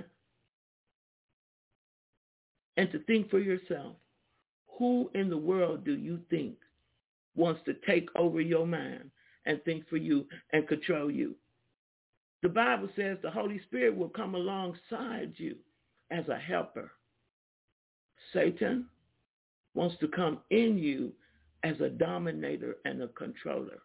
and to think for yourself, who in the world do you think wants to take over your mind and think for you and control you? The Bible says the Holy Spirit will come alongside you as a helper. Satan wants to come in you as a dominator and a controller.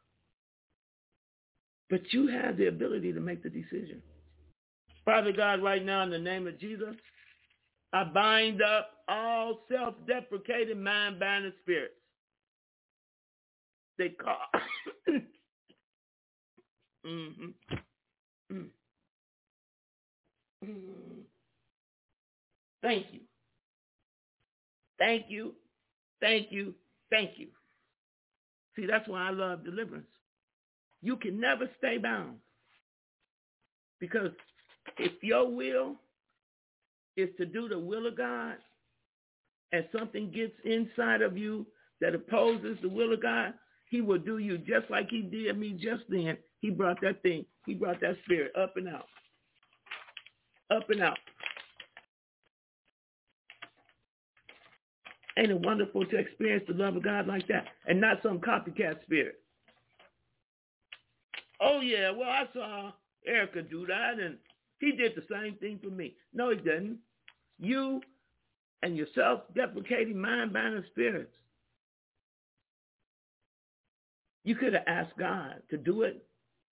But you have the ability to make the decision. Father God, right now in the name of Jesus, I bind up all self-deprecating mind-binding spirits. They call. mm-hmm. mm. Mm. Thank you. Thank you. Thank you. Thank you. See, that's why I love deliverance. You can never stay bound. Because if your will is to do the will of God, and something gets inside of you that opposes the will of God, he will do you just like he did me just then. He brought that thing, he brought that spirit up and out. Up and out. Ain't it wonderful to experience the love of God like that and not some copycat spirit? Oh, yeah, well, I saw Erica do that, and he did the same thing for me. No, he didn't. You and your self-deprecating mind-binding spirits, you could have asked God to do it.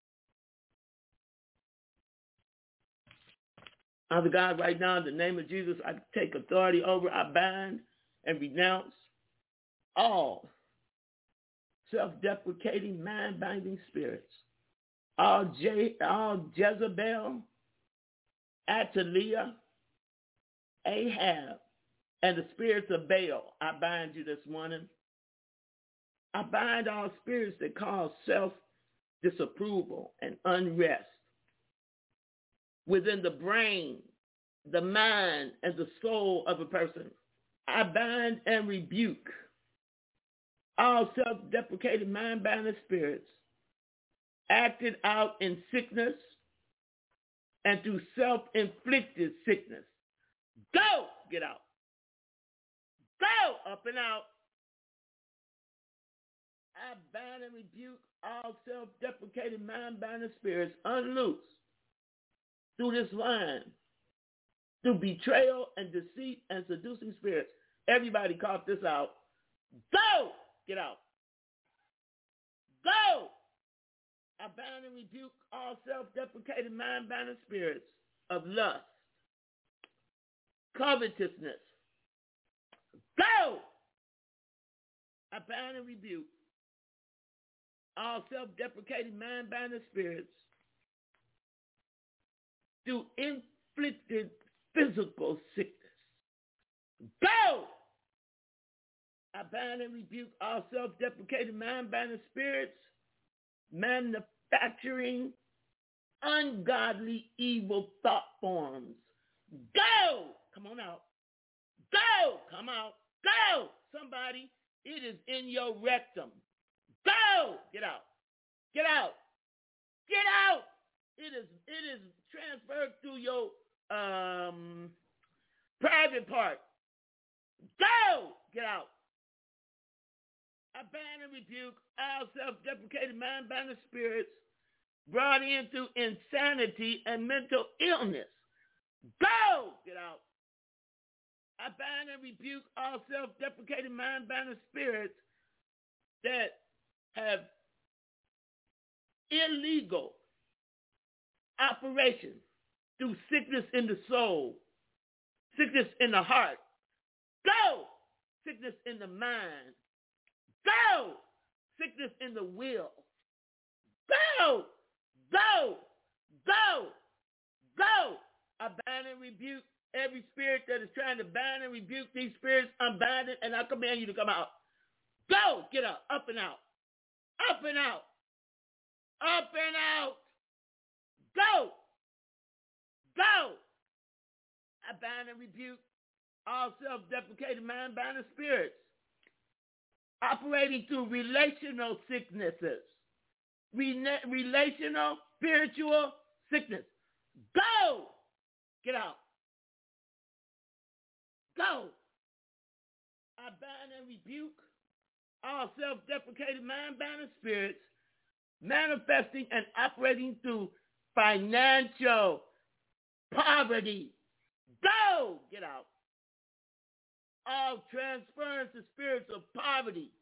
Father God, right now, in the name of Jesus, I take authority over, I bind and renounce all self-deprecating, mind-binding spirits. All, Je- all Jezebel, Athaliah, Ahab, and the spirits of Baal, I bind you this morning. I bind all spirits that cause self-disapproval and unrest within the brain, the mind, and the soul of a person. I bind and rebuke all self-deprecating mind-binding spirits acted out in sickness and through self-inflicted sickness. Go! Get out. Go! Up and out. I bind and rebuke all self-deprecating mind-binding spirits unloose through this line, through betrayal and deceit and seducing spirits. Everybody cough this out. Go! Get out. Go! I bind and rebuke all self-deprecating mind-binding spirits of lust, covetousness. Go! I bind and rebuke all self-deprecating mind-binding spirits through inflicted physical sickness. Go! I bind and rebuke all self-deprecating mind-binding spirits manufacturing ungodly evil thought forms. Go! Come on out. Go! Come out. Go! Somebody, it is in your rectum. Go! Get out. Get out. Get out! It is it is transferred through your um private part. Go! Get out. I ban and rebuke all self-deprecating mind-binding spirits brought in through insanity and mental illness. Go! Get out. I ban and rebuke all self-deprecating mind-binding spirits that have illegal operation through sickness in the soul, sickness in the heart. Go! Sickness in the mind. Go! Sickness in the will. Go! Go! Go! Go! I bind and rebuke every spirit that is trying to bind and rebuke these spirits. I'm binding and I command you to come out. Go! Get up. Up and out. Up and out. Up and out. Go! Go! I bind and rebuke all self-deprecating mind-binding spirits operating through relational sicknesses, Rena- relational spiritual sickness. Go! Get out. Go! I bind and rebuke all self-deprecating mind-binding spirits manifesting and operating through financial poverty. Go! Get out. All transference of spirits of poverty.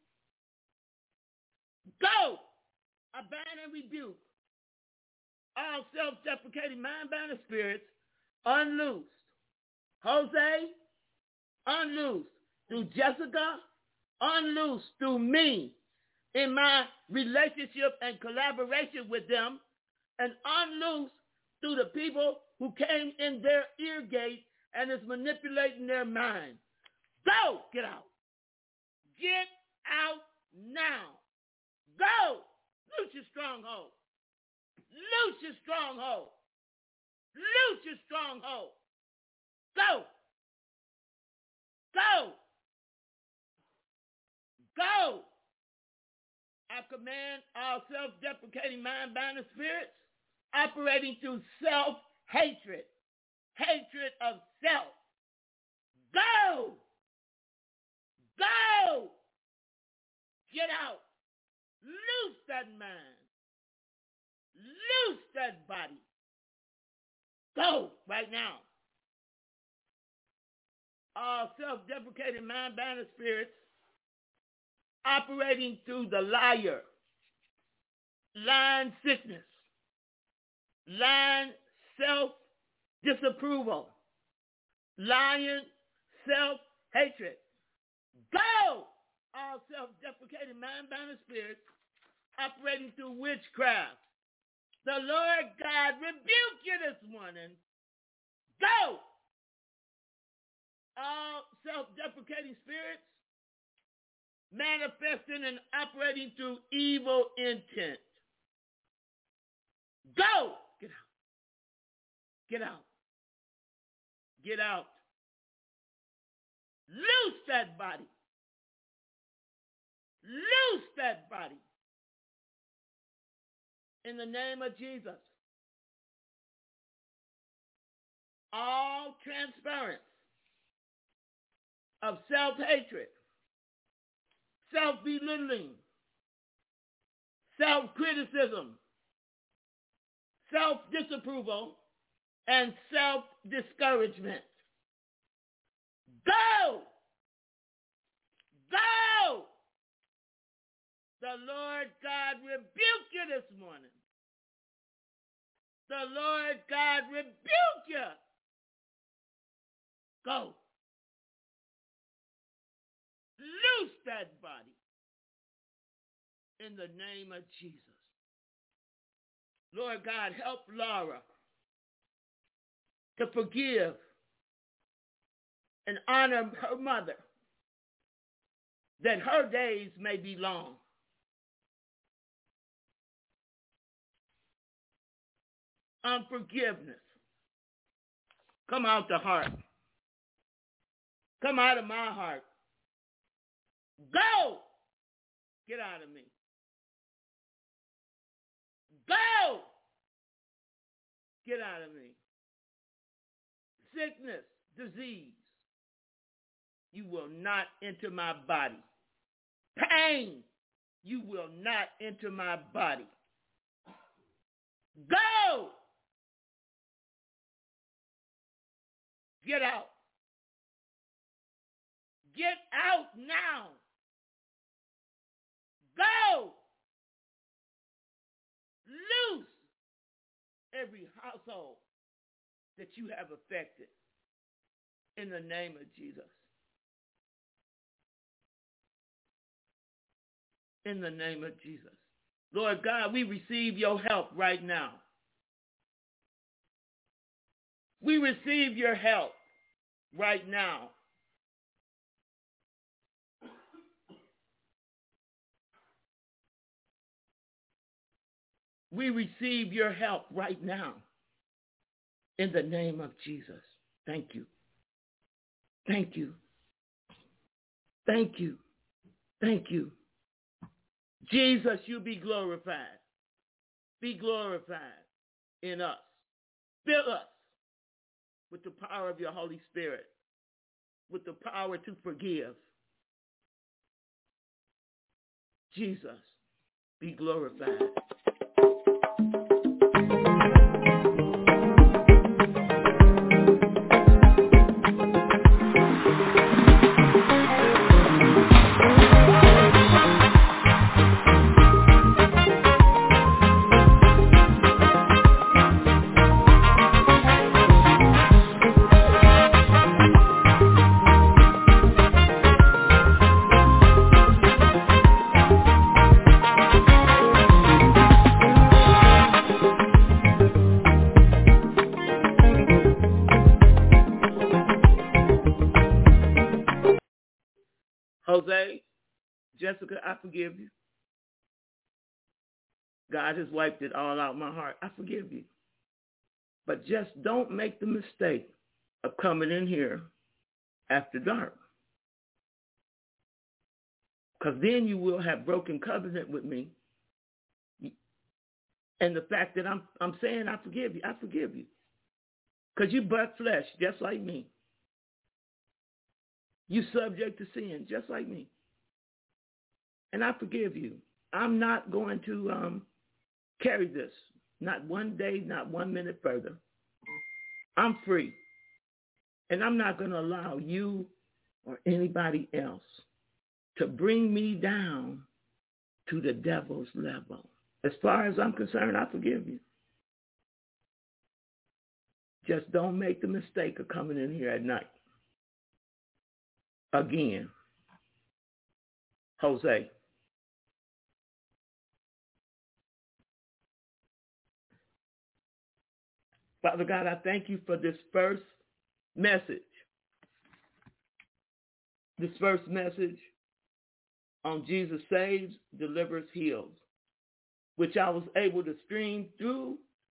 Go! I bind and rebuke all self-deprecating mind-binding spirits unloosed. Jose, unloosed. Through Jessica, unloosed through me in my relationship and collaboration with them, and unloosed through the people who came in their ear gate and is manipulating their mind. Go! Get out. Get out now. Go! Loose your stronghold. Loose your stronghold. Loose your stronghold. Go! Go! Go! I command all self-deprecating mind-binding spirits operating through self-hatred, hatred of self. Go! Go! Get out. Loose that mind. Loose that body. Go right now. All self-deprecating mind-binding spirits operating through the liar, lying sickness, lying self-disapproval, lying self-hatred. Go! All self-deprecating mind-binding spirits operating through witchcraft. The Lord God rebuke you this morning. Go! All self-deprecating spirits manifesting and operating through evil intent. Go! Get out. Get out. Get out. Loose that body. Loose that body. In the name of Jesus. All transference of self-hatred, self-belittling, self-criticism, self-disapproval, and self-discouragement. Go! Go! The Lord God rebuke you this morning. The Lord God rebuke you. Go. Loose that body in the name of Jesus. Lord God, help Laura to forgive and honor her mother, that her days may be long. Unforgiveness. Come out the heart. Come out of my heart. Go! Get out of me. Go! Get out of me. Sickness, disease, you will not enter my body. Pain, you will not enter my body. Go! Get out. Get out now. Go! Loose every household that you have affected in the name of Jesus. In the name of Jesus. Lord God, we receive your help right now. We receive your help right now. We receive your help right now in the name of Jesus. Thank you. Thank you. Thank you. Thank you. Jesus, you be glorified. Be glorified in us. Fill us with the power of your Holy Spirit, with the power to forgive. Jesus, be glorified. Jose, Jessica, I forgive you. God has wiped it all out of my heart. I forgive you. But just don't make the mistake of coming in here after dark. Because then you will have broken covenant with me. And the fact that I'm I'm saying I forgive you, I forgive you. Because you butt flesh just like me. You subject to sin just like me. And I forgive you. I'm not going to um, carry this. Not one day, not one minute further. I'm free. And I'm not going to allow you or anybody else to bring me down to the devil's level. As far as I'm concerned, I forgive you. Just don't make the mistake of coming in here at night. Again, Jose. Father God, I thank you for this first message. This first message on Jesus Saves, Delivers, Heals, which I was able to stream through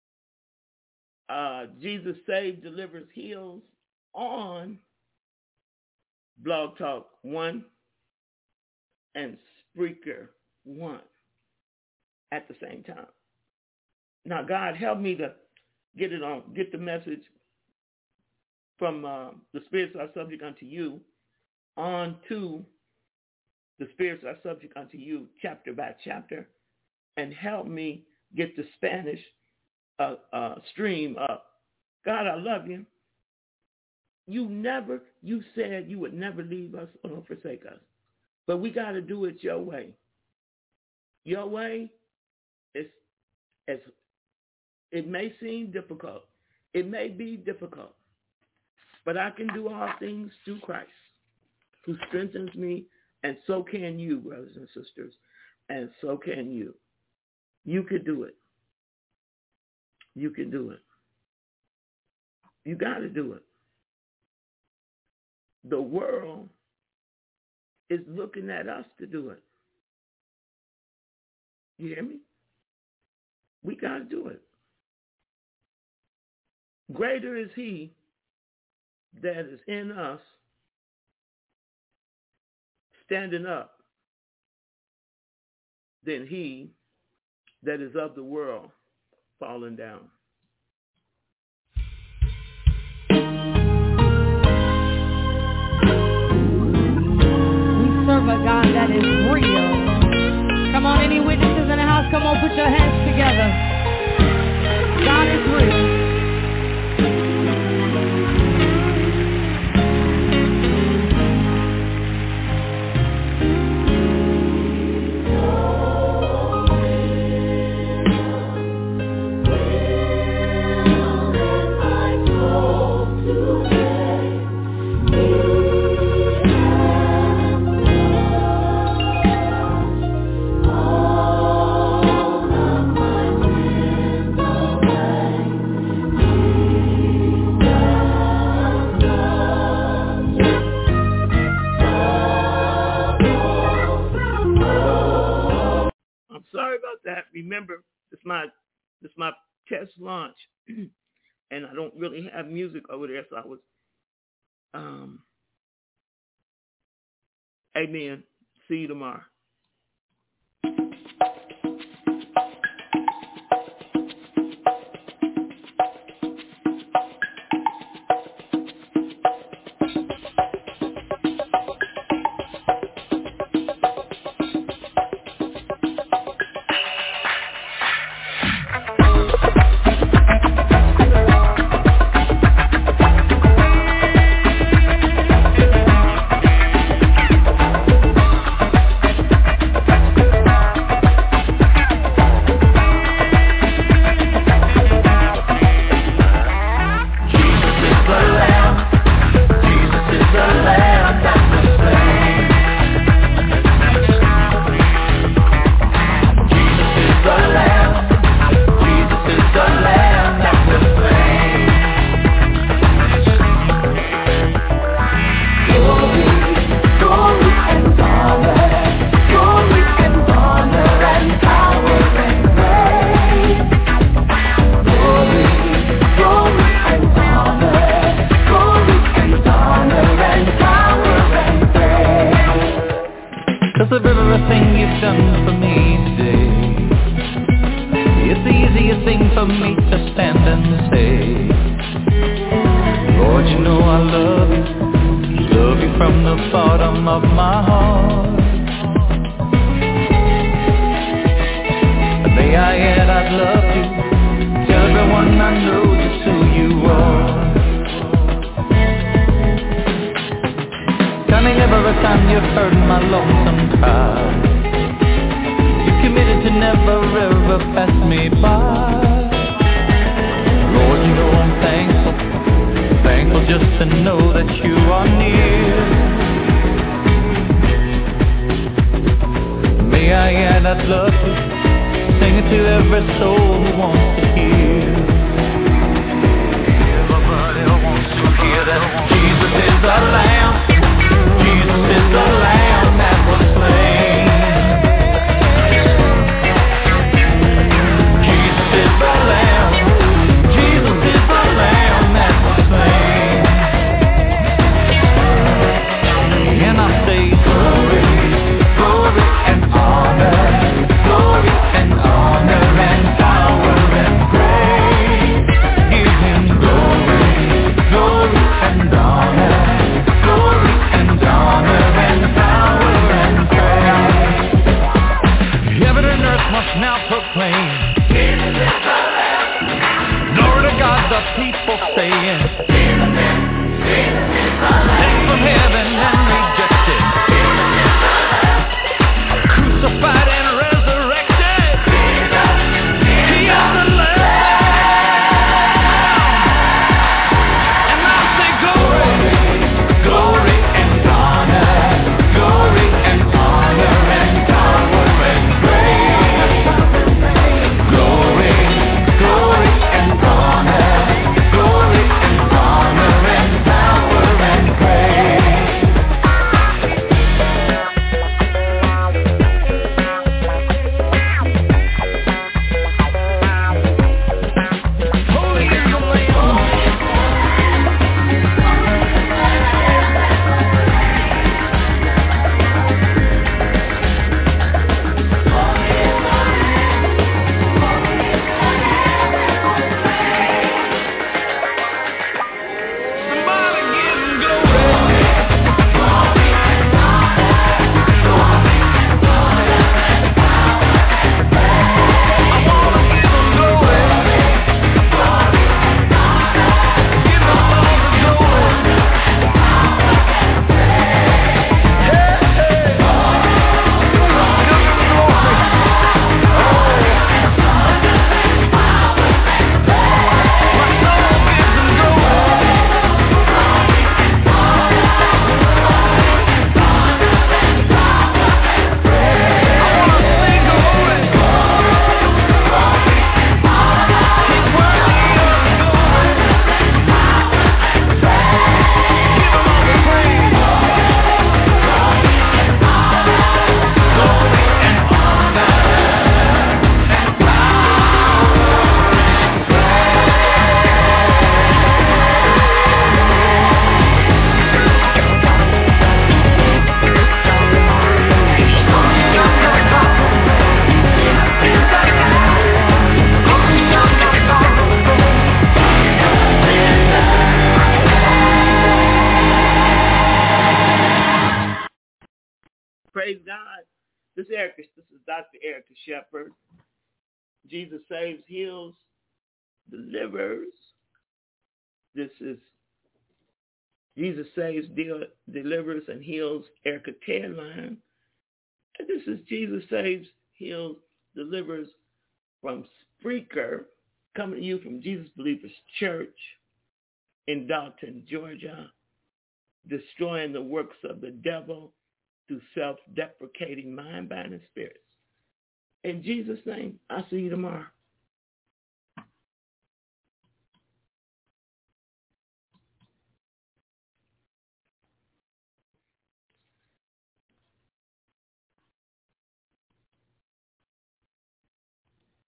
uh, Jesus Saves, Delivers, Heals on Blog Talk One and Spreaker One at the same time. Now, God, help me to get it on, get the message from uh, the spirits are subject unto you on to the spirits are subject unto you, chapter by chapter, and help me get the Spanish uh, uh, stream up. God, I love you. You never, you said you would never leave us or forsake us. But we got to do it your way. Your way is, as it may seem difficult. It may be difficult. But I can do all things through Christ, who strengthens me, and so can you, brothers and sisters, and so can you. You can do it. You can do it. You got to do it. The world is looking at us to do it. You hear me? We got to do it. Greater is he that is in us standing up than he that is of the world falling down. Serve a God that is real. Come on, any witnesses in the house, come on, put your hands together. God is real. Remember, it's my it's my test launch, and I don't really have music over there, so I was um, Amen. See you tomorrow. This is Doctor Erica Shepherd. Jesus Saves, Heals, Delivers. This is Jesus Saves, Deal, Delivers, and Heals, Erica Tedline. And this is Jesus Saves, Heals, Delivers from Spreaker, coming to you from Jesus Believers Church in Dalton, Georgia, destroying the works of the devil through self-deprecating mind, body, and spirits. In Jesus' name, I'll see you tomorrow.